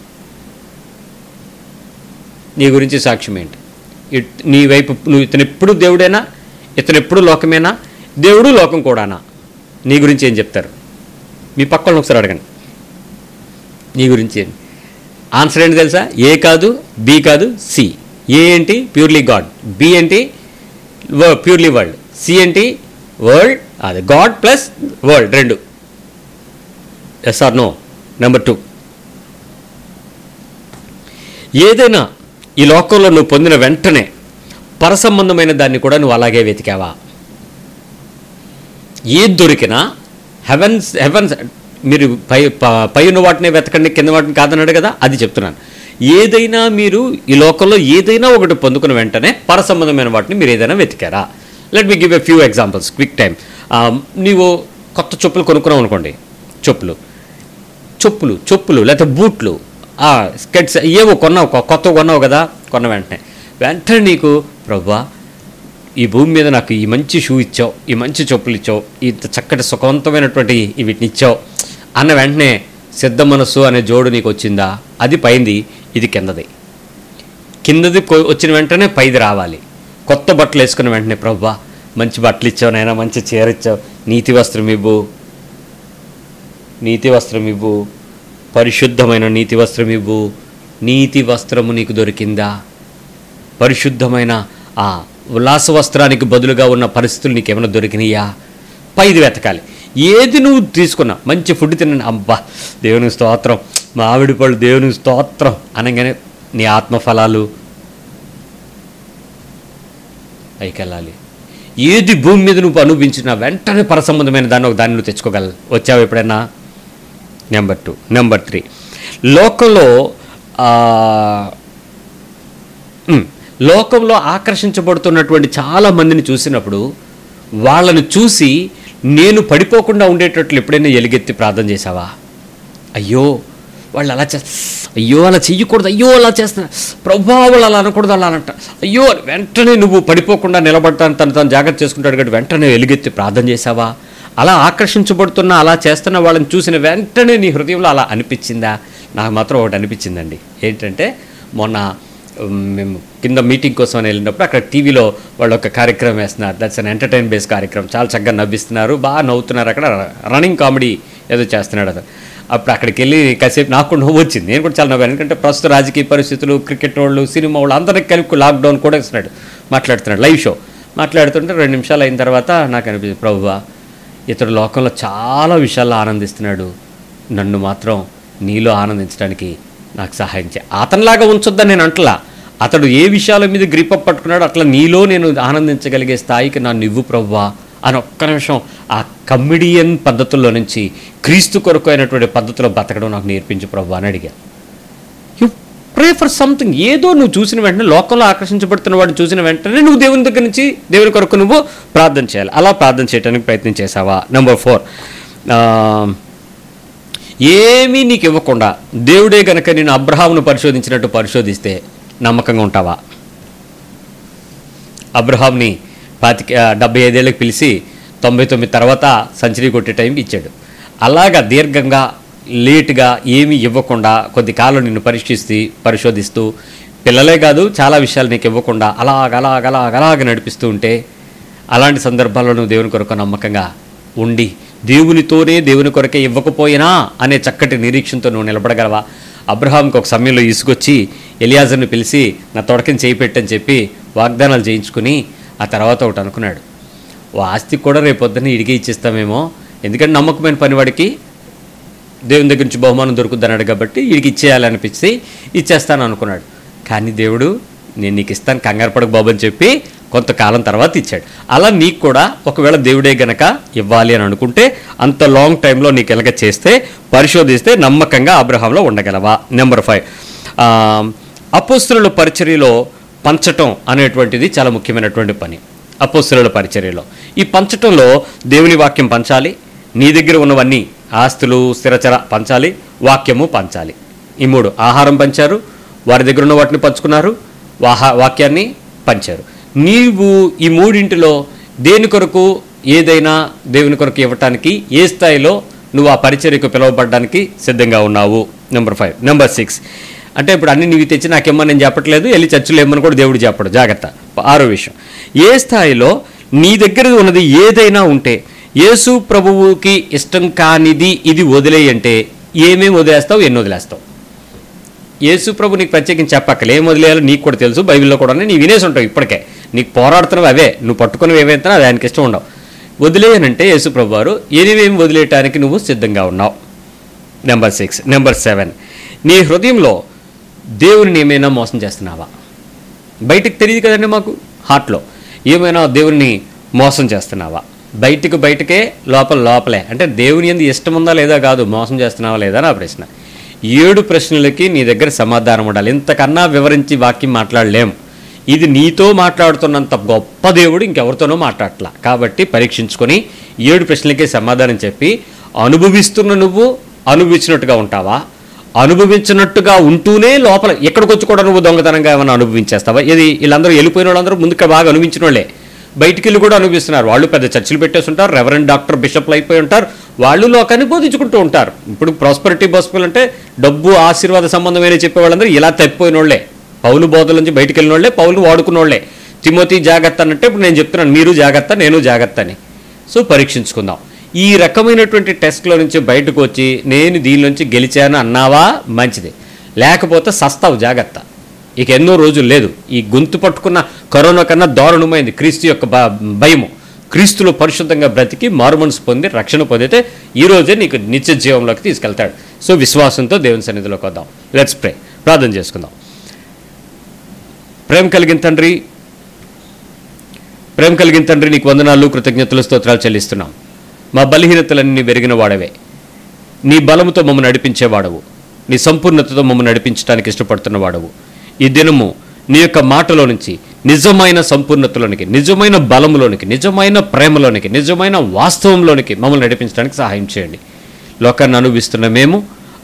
నీ గురించి సాక్ష్యం ఏంటి? నీ వైపు నువ్వు ఇతను ఎప్పుడు దేవుడేనా, ఇతను ఎప్పుడు లోకమేనా, దేవుడు లోకం కూడానా? నీ గురించి ఏం చెప్తారు? మీ పక్కన ఒకసారి అడగండి, నీ గురించి ఏంటి? ఆన్సర్ ఏంటి తెలుసా? ఏ కాదు, బి కాదు, సి. ఏ ఏంటి? Purely God. బి ఏంటి? Purely world. సి ఏంటి? వరల్డ్, అది గాడ్ ప్లస్ వరల్డ్ రెండు. Yes or no? Number two, ఏదైనా ఈ లోకంలో నువ్వు పొందిన వెంటనే పరసంబంధమైన దాన్ని కూడా నువ్వు అలాగే వెతికావా? ఏది దొరికినా హెవెన్స్ హెవెన్స్ మీరు పై పై ఉన్న వాటిని వెతకండి, కింద వాటిని కాదన్నాడు కదా, అది చెప్తున్నాను. ఏదైనా మీరు ఈ లోకంలో ఏదైనా ఒకటి పొందుకున్న వెంటనే పరసంబంధమైన వాటిని మీరు ఏదైనా వెతికారా? Let me give a few examples quick time. నీవు కొత్త చెప్పులు కొనుక్కున్నావు అనుకోండి, చెప్పులు చెప్పులు చెప్పులు లేకపోతే బూట్లు, స్కెట్స్ ఏవో కొన్నావు, కొత్త కొన్నావు కదా, కొన్న వెంటనే వెంటనే నీకు ప్రభువా ఈ భూమి మీద నాకు ఈ మంచి షూ ఇచ్చావు, ఈ మంచి చెప్పులు ఇచ్చావు, ఇంత చక్కటి సుఖవంతమైనటువంటి వీటిని ఇచ్చావు అన్న వెంటనే సిద్ధ మనస్సు అనే జోడు నీకు వచ్చిందా? అది పైంది, ఇది కిందది. కిందది వచ్చిన వెంటనే పైది రావాలి. కొత్త బట్టలు వేసుకున్న వెంటనే ప్రభువా మంచి బట్టలు ఇచ్చావు నాయనా, మంచి చీర ఇచ్చావు, నీతి వస్త్రం ఇవ్వు, నీతి వస్త్రం ఇవ్వు, పరిశుద్ధమైన నీతి వస్త్రం ఇవ్వు. నీతి వస్త్రము నీకు దొరికిందా? పరిశుద్ధమైన ఆ ఉల్లాస వస్త్రానికి బదులుగా ఉన్న పరిస్థితులు నీకు ఏమైనా దొరికినాయా? పైది వెతకాలి. ఏది నువ్వు తీసుకున్నా, మంచి ఫుడ్ తిన్నాను, అబ్బా దేవునికి స్తోత్రం, మామిడి పళ్ళు దేవునికి స్తోత్రం అనగానే నీ ఆత్మఫలాలు పైకెళ్ళాలి. ఏది భూమి మీద నువ్వు అనుభవించినా వెంటనే పరసంబంధమైన దాన్ని ఒక దాన్ని నువ్వు తెచ్చుకోగల వచ్చావు ఎప్పుడైనా? Number two. నెంబర్ త్రీ, లోకంలో లోకంలో ఆకర్షించబడుతున్నటువంటి చాలామందిని చూసినప్పుడు వాళ్ళని చూసి నేను పడిపోకుండా ఉండేటట్లు ఎప్పుడైనా ఎలుగెత్తి ప్రార్థన చేశావా? అయ్యో వాళ్ళు అలా చేస్తారు, అయ్యో అలా చెయ్యకూడదు, అయ్యో అలా చేస్తున్నారు, ప్రభా వాళ్ళు అలా అనకూడదు, అలా అంట, అయ్యో వెంటనే నువ్వు పడిపోకుండా నిలబడటాను తను తను జాగ్రత్త చేసుకుంటాడు కాబట్టి వెంటనే ఎలుగెత్తి ప్రార్థన చేసావా? అలా ఆకర్షించబడుతున్న అలా చేస్తున్న వాళ్ళని చూసిన వెంటనే నీ హృదయంలో అలా అనిపించిందా? నాకు మాత్రం ఒకటి అనిపించిందండి. ఏంటంటే మొన్న మేము కింద మీటింగ్ కోసం అని వెళ్ళినప్పుడు అక్కడ టీవీలో వాళ్ళు ఒక కార్యక్రమం వేస్తున్నారు. దట్స్ అన్ ఎంటర్టైన్ బేస్ కార్యక్రమం. చాలా చక్కగా నవ్విస్తున్నారు, బాగా నవ్వుతున్నారు. అక్కడ రన్నింగ్ కామెడీ ఏదో చేస్తున్నాడు అతను. అప్పుడు అక్కడికి వెళ్ళి కాసేపు నాకు కూడా నవ్వు వచ్చింది, నేను కూడా చాలా నవ్వాను. ఎందుకంటే ప్రస్తుత రాజకీయ పరిస్థితులు, క్రికెట్ వాళ్ళు, సినిమా వాళ్ళు అందరికి కలిపి లాక్డౌన్ కూడా ఇస్తున్నాడు, మాట్లాడుతున్నాడు లైవ్ షో. మాట్లాడుతుంటే రెండు నిమిషాలు అయిన తర్వాత నాకు అనిపించింది, ప్రభువా ఇతడు లోకంలో చాలా విషయాల్లో ఆనందిస్తున్నాడు, నన్ను మాత్రం నీలో ఆనందించడానికి నాకు సహాయం చేయ. అతనిలాగా ఉంచొద్దని నేను అంటలా, అతడు ఏ విషయాల మీద గ్రిపప్ పట్టుకున్నాడో అట్లా నీలో నేను ఆనందించగలిగే స్థాయికి నన్ను ఇవ్వు ప్రభువా అని ఒక్క నిమిషం ఆ కమిడియన్ పద్ధతుల్లో నుంచి క్రీస్తు కొరకు అయినటువంటి పద్ధతిలో బతకడం నాకు నేర్పించు ప్రభువా అని అడిగా. You pray for something. ఏదో నువ్వు చూసిన వెంటనే, లోకంలో ఆకర్షించబడుతున్న వాడిని చూసిన వెంటనే నువ్వు దేవుని దగ్గర నుంచి దేవుని కొరకు నువ్వు ప్రార్థన చేయాలి. అలా ప్రార్థన చేయడానికి ప్రయత్నం చేసావా? నెంబర్ ఫోర్, ఏమీ నీకు ఇవ్వకుండా దేవుడే కనుక నేను అబ్రహామును పరిశోధించినట్టు పరిశోధిస్తే నమ్మకంగా ఉంటావా? అబ్రహాంని పాతిక డెబ్బై ఐదేళ్ళకి పిలిచి తొంభై తొమ్మిది తర్వాత సెంచరీ కొట్టే టైంకి ఇచ్చాడు. అలాగా దీర్ఘంగా లేటుగా ఏమీ ఇవ్వకుండా కొద్ది కాలం నిన్ను పరీక్షిస్తూ పరిశోధిస్తూ, పిల్లలే కాదు చాలా విషయాలు నీకు ఇవ్వకుండా అలాగ అలాగ అలాగ అలాగ నడిపిస్తూ ఉంటే, అలాంటి సందర్భాల్లో నువ్వు దేవుని కొరకు నమ్మకంగా ఉండి దేవునితోనే దేవుని కొరకే ఇవ్వకపోయినా అనే చక్కటి నిరీక్షణతో నువ్వు నిలబడగలవా? అబ్రహాంకి ఒక సమయంలో ఇసుకొచ్చి ఎలియాజర్ని పిలిచి నా తొడకని చేయి పెట్టని చెప్పి వాగ్దానాలు చేయించుకుని ఆ తర్వాత ఒకటి అనుకున్నాడు, ఓ ఆస్తి కూడా రేపొద్దున ఇడిగే ఇచ్చేస్తామేమో, ఎందుకంటే నమ్మకమైన పనివాడికి దేవుని దగ్గర నుంచి బహుమానం దొరుకుద్ది అన్నాడు కాబట్టి వీడికి ఇచ్చేయాలనిపించి ఇచ్చేస్తాను అనుకున్నాడు. కానీ దేవుడు నేను నీకు ఇస్తాను కంగారు పడకు బాబు అని చెప్పి కొంతకాలం తర్వాత ఇచ్చాడు. అలా నీకు కూడా ఒకవేళ దేవుడే గనక ఇవ్వాలి అని అనుకుంటే అంత లాంగ్ టైంలో నీకు ఎలాగ చేస్తే పరిశోధిస్తే నమ్మకంగా అబ్రహాంలో ఉండగలవా? నెంబర్ ఫైవ్, అపోస్తలుల పరిచర్యలో పంచటం అనేటువంటిది చాలా ముఖ్యమైనటువంటి పని. అపోస్తలుల పరిచర్యలో ఈ పంచటంలో దేవుని వాక్యం పంచాలి, నీ దగ్గర ఉన్నవన్నీ ఆస్తులు స్థిరచర పంచాలి, వాక్యము పంచాలి. ఈ మూడు, ఆహారం పంచారు, వారి దగ్గర ఉన్న వాటిని పంచుకున్నారు, వాహా వాక్యాన్ని పంచారు. నీవు ఈ మూడింటిలో దేని కొరకు ఏదైనా దేవుని కొరకు ఇవ్వటానికి ఏ స్థాయిలో నువ్వు ఆ పరిచర్యకు పిలువబడడానికి సిద్ధంగా ఉన్నావు? Number five. నెంబర్ సిక్స్, అంటే ఇప్పుడు అన్ని నీవు తెచ్చి నాకేమో నేను చెప్పట్లేదు, వెళ్ళి చర్చలు ఏమని కూడా దేవుడు చెప్పడు, జాగ్రత్త. ఆరో విషయం, ఏ స్థాయిలో నీ దగ్గర ఉన్నది ఏదైనా ఉంటే యేసు ప్రభువుకి ఇష్టం కానిది ఇది వదిలేయంటే ఏమేమి వదిలేస్తావు, ఎన్ని వదిలేస్తావు? యేసు ప్రభు నీకు ప్రత్యేకించి చెప్పక్కలే, ఏం వదిలేయాలో నీకు కూడా తెలుసు, బైబిల్లో కూడా నీవు వినేసి ఉంటావు ఇప్పటికే, నీకు పోరాడుతున్నవి అవే, నువ్వు పట్టుకున్నవి ఏవైతే అది ఆయనకి ఇష్టం ఉండవు. వదిలేయనంటే యేసు ప్రభు వారు ఏమేమి వదిలేయటానికి నువ్వు సిద్ధంగా ఉన్నావు? Number six. నెంబర్ సెవెన్, నీ హృదయంలో దేవుని ఏమైనా మోసం చేస్తున్నావా? బయటికి తెలియదు కదండి మాకు, హార్ట్లో ఏమైనా దేవుని మోసం చేస్తున్నావా? బయటికి బయటకే లోపల లోపలే, అంటే దేవుని యందు ఇష్టం ఉందా లేదా కాదు, మోసం చేస్తున్నావా లేదా నా ప్రశ్న. ఏడు ప్రశ్నలకి నీ దగ్గర సమాధానం ఉండాలి. ఇంతకన్నా వివరించి వాక్యం మాట్లాడలేం. ఇది నీతో మాట్లాడుతున్నంత గొప్ప దేవుడు ఇంకెవరితోనో మాట్లాడట్లా. కాబట్టి పరీక్షించుకొని ఏడు ప్రశ్నలకే సమాధానం చెప్పి, అనుభవిస్తున్న నువ్వు అనుభవించినట్టుగా ఉంటావా? అనుభవించినట్టుగా ఉంటూనే లోపల ఎక్కడికి వచ్చి కూడా నువ్వు దొంగతనంగా ఏమైనా అనుభవించేస్తావా? ఇది వీళ్ళందరూ వెళ్ళిపోయిన వాళ్ళందరూ ముందుగా బాగా అనుభవించిన వాళ్ళే, బయటికి వెళ్ళి కూడా అనుభవిస్తున్నారు. వాళ్ళు పెద్ద చర్చలు పెట్టేసి ఉంటారు, రెవరెండ్ డాక్టర్ బిషప్లు అయిపోయి ఉంటారు, వాళ్ళు లోకాన్ని బోధించుకుంటూ ఉంటారు. ఇప్పుడు ప్రాస్పరిటీ గాస్పెల్ అంటే డబ్బు ఆశీర్వాద సంబంధమైన చెప్పే వాళ్ళందరూ ఇలా తప్పిపోయిన వాళ్ళే, పౌలు బోధల నుంచి బయటికి వెళ్ళిన వాళ్ళే, పౌలు వాడుకున్న వాళ్ళే. తిమోతి జాగ్రత్త అన్నట్టే ఇప్పుడు నేను చెప్తున్నాను, మీరు జాగ్రత్త నేను జాగ్రత్త అని. సో పరీక్షించుకుందాం. ఈ రకమైనటువంటి టెస్ట్లో నుంచి బయటకు వచ్చి నేను దీని నుంచి గెలిచాను అన్నావా మంచిది, లేకపోతే సస్తావు, జాగ్రత్త. ఇక ఎన్నో రోజులు లేదు. ఈ గొంతు పట్టుకున్న కరోనా కన్నా దారుణమైంది క్రీస్తు యొక్క భయము. క్రీస్తులో పరిశుద్ధంగా బ్రతికి మారుమనసు పొంది రక్షణ పొందితే ఈ రోజే నీకు నిత్య జీవంలోకి తీసుకెళ్తాడు. సో విశ్వాసంతో దేవుని సన్నిధిలోకి వద్దాం. Let's pray. ప్రార్థన చేసుకుందాం. ప్రేమ కలిగిన తండ్రి, ప్రేమ కలిగిన తండ్రి నీకు వందనాలు, కృతజ్ఞతలు, స్తోత్రాలు చెల్లిస్తున్నాం. మా బలహీనతలన్నీ వెరిగిన వాడవే, నీ బలముతో మమ్మల్ని నడిపించేవాడవు, నీ సంపూర్ణతతో మమ్మల్ని నడిపించడానికి ఇష్టపడుతున్న వాడవు. ఈ దినము నీ యొక్క మాటలో నుంచి నిజమైన సంపూర్ణతలోనికి, నిజమైన బలములోనికి, నిజమైన ప్రేమలోనికి, నిజమైన వాస్తవంలోనికి మమ్మల్ని నడిపించడానికి సహాయం చేయండి. లోకాన్ని అనుభవిస్తున్న మేము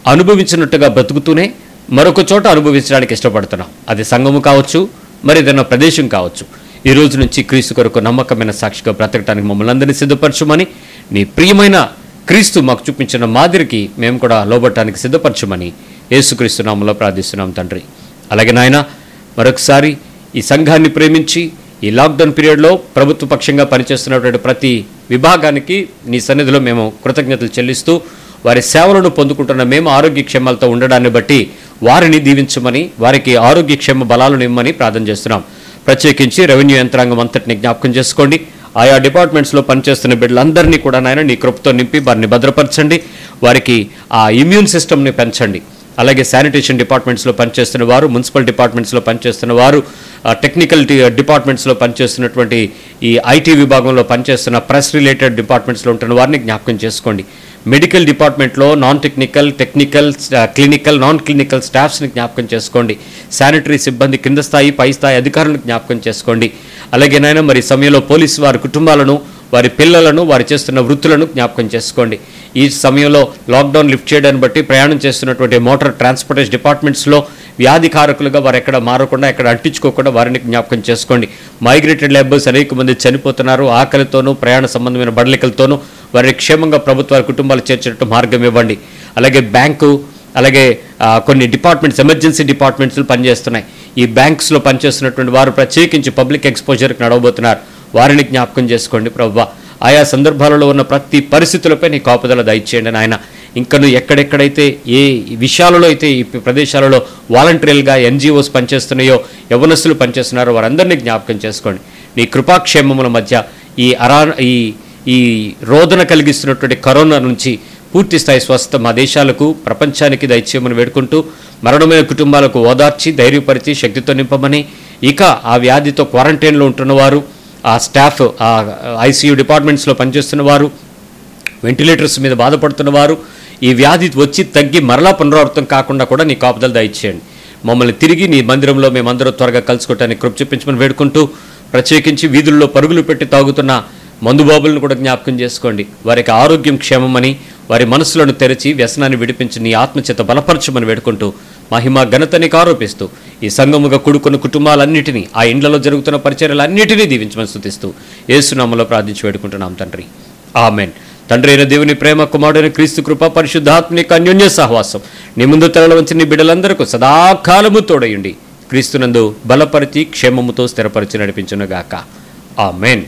అనుభవించినట్టుగా బ్రతుకుతూనే మరొక చోట అనుభవించడానికి ఇష్టపడుతున్నాం. అది సంఘము కావచ్చు, మరి ఏదైనా ప్రదేశం కావచ్చు. ఈ రోజు నుంచి క్రీస్తు కొరకు నమ్మకమైన సాక్షిగా బ్రతకడానికి మమ్మల్ని అందరినీ సిద్ధపరచుమని, నీ ప్రియమైన క్రీస్తు మాకు చూపించిన మాదిరికి మేము కూడా లోబట్టడానికి సిద్ధపరచుమని యేసుక్రీస్తు నామములో ప్రార్థిస్తున్నాం తండ్రి. అలాగే నాయన, మరొకసారి ఈ సంఘాన్ని ప్రేమించి ఈ లాక్డౌన్ పీరియడ్లో ప్రభుత్వ పక్షంగా పనిచేస్తున్నటువంటి ప్రతి విభాగానికి నీ సన్నిధిలో మేము కృతజ్ఞతలు చెల్లిస్తూ, వారి సేవలను పొందుకుంటున్న మేము ఆరోగ్యక్షేమాలతో ఉండడాన్ని బట్టి వారిని దీవించమని, వారికి ఆరోగ్యక్షేమ బలాలను ఇమ్మని ప్రార్థన చేస్తున్నాం. ప్రత్యేకించి రెవెన్యూ యంత్రాంగం అంతటిని జ్ఞాపకం చేసుకోండి. ఆయా డిపార్ట్మెంట్స్లో పనిచేస్తున్న బిడ్డలందరినీ కూడా నాయన నీ కృపతో నింపి వారిని భద్రపరచండి. వారికి ఆ ఇమ్యూన్ సిస్టమ్ని పెంచండి. అలాగే శానిటేషన్ డిపార్ట్మెంట్స్లో పనిచేస్తున్న వారు, మున్సిపల్ డిపార్ట్మెంట్స్లో పనిచేస్తున్న వారు, టెక్నికల్ డిపార్ట్మెంట్స్లో పనిచేస్తున్నటువంటి ఈ ఐటీ విభాగంలో పనిచేస్తున్న ప్రెస్ రిలేటెడ్ డిపార్ట్మెంట్స్లో ఉంటున్న వారిని జ్ఞాపకం చేసుకోండి. మెడికల్ డిపార్ట్మెంట్లో non technical, technical, clinical, non clinical స్టాఫ్స్ని జ్ఞాపకం చేసుకోండి. శానిటరీ సిబ్బంది, కింద స్థాయి, పై స్థాయి అధికారులను జ్ఞాపకం చేసుకోండి. అలాగే నాయన మరి సమయంలో పోలీసు వారి కుటుంబాలను, వారి పిల్లలను, వారు చేస్తున్న వృత్తులను జ్ఞాపకం చేసుకోండి. ఈ సమయంలో లాక్డౌన్ లిఫ్ట్ చేయడాన్ని బట్టి ప్రయాణం చేస్తున్నటువంటి మోటార్ ట్రాన్స్పోర్టేషన్ డిపార్ట్మెంట్స్లో వ్యాధికారకులుగా వారు ఎక్కడ మారకుండా, ఎక్కడ అంటించుకోకుండా వారిని జ్ఞాపకం చేసుకోండి. మైగ్రేటెడ్ లేబర్స్ అనేక మంది చనిపోతున్నారు. ఆకలితోనూ, ప్రయాణ సంబంధమైన బడలికలతోనూ వారి క్షేమంగా ప్రభుత్వ కుటుంబాలు చేర్చేటట్టు మార్గం ఇవ్వండి. అలాగే బ్యాంకు, అలాగే కొన్ని డిపార్ట్మెంట్స్, ఎమర్జెన్సీ డిపార్ట్మెంట్స్లో పనిచేస్తున్నాయి. ఈ బ్యాంక్స్లో పనిచేస్తున్నటువంటి వారు ప్రత్యేకించి పబ్లిక్ ఎక్స్పోజర్కి నడవబోతున్నారు. వారిని జ్ఞాపకం చేసుకోండి ప్రభువా. ఆయా సందర్భాలలో ఉన్న ప్రతి పరిస్థితులపై నీ కాపుదల దయచేయండి నాయన. ఇంకను ఎక్కడెక్కడైతే ఏ విషయాలలో అయితే ఈ ప్రదేశాలలో వాలంటీర్లుగా ఎన్జిఓస్ పనిచేస్తున్నాయో, యవనస్తులు పనిచేస్తున్నారో వారందరినీ జ్ఞాపకం చేసుకోండి. నీ కృపాక్షేమముల మధ్య ఈ అరా ఈ ఈ రోదన కలిగిస్తున్నటువంటి కరోనా నుంచి పూర్తి స్థాయి స్వస్థత మా దేశాలకు, ప్రపంచానికి దయచేయమని వేడుకుంటూ, మరణమైన కుటుంబాలకు ఓదార్చి ధైర్యపరిచి శక్తితో నింపమని, ఇక ఆ వ్యాధితో క్వారంటైన్లో ఉంటున్నవారు, ఆ స్టాఫ్, ఆ ఐసీయూ డిపార్ట్మెంట్స్లో పనిచేస్తున్న వారు, వెంటిలేటర్స్ మీద బాధపడుతున్నవారు, ఈ వ్యాధి వచ్చి తగ్గి మరలా పునరావృతం కాకుండా కూడా నీ కాపుదల దయచేయండి. మమ్మల్ని తిరిగి నీ మందిరంలో మేమందరూ త్వరగా కలుసుకోవటానికి కృప చూపించమని వేడుకుంటూ, ప్రత్యేకించి వీధుల్లో పరుగులు పెట్టి తాగుతున్న మందుబాబులను కూడా జ్ఞాపకం చేసుకోండి. వారికి ఆరోగ్యం క్షేమమని, వారి మనసులను తెరిచి వ్యసనాన్ని విడిపించి నీ ఆత్మచేత బలపరచమని వేడుకుంటూ, మహిమ ఘనతనికి ఆరోపిస్తూ, ఈ సంఘముగా కూడుకున్న కుటుంబాలన్నిటినీ, ఆ ఇండ్లలో జరుగుతున్న పరిచర్యలన్నిటినీ దీవించమని స్తుతిస్తూ యేసునామములో ప్రార్థించి వేడుకుంటున్నాం తండ్రి. ఆమెన్. తండ్రి అయిన దేవుని ప్రేమ, కుమారుడైన క్రీస్తు కృప, పరిశుద్ధాత్మనిక అన్యోన్య సహవాసం నీ ముందు తరలి వచ్చి నీ బిడ్డలందరికీ సదాకాలము తోడయుండి క్రీస్తునందు బలపరిచి క్షేమముతో స్థిరపరిచి నడిపించునుగాక. ఆమెన్.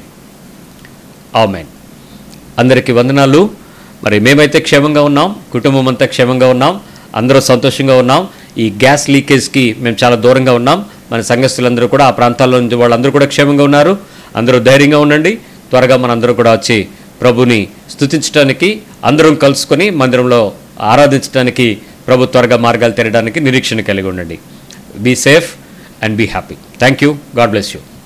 ఆమెన్. అందరికీ వందనాలు. మరి మేమైతే క్షేమంగా ఉన్నాం, కుటుంబం అంతా క్షేమంగా ఉన్నాం, అందరూ సంతోషంగా ఉన్నాం. ఈ గ్యాస్ లీకేజ్కి మేము చాలా దూరంగా ఉన్నాం. మన సంఘస్థులందరూ కూడా, ఆ ప్రాంతాల్లో నుంచి వాళ్ళందరూ కూడా క్షేమంగా ఉన్నారు. అందరూ ధైర్యంగా ఉండండి. త్వరగా మనందరూ కూడా వచ్చి ప్రభుని స్తుతించడానికి, అందరం కలుసుకొని మందిరంలో ఆరాధించడానికి ప్రభు త్వరగా మార్గాలు తెరడానికి నిరీక్షణ కలిగి ఉండండి. Be safe and be happy. Thank you. God bless you.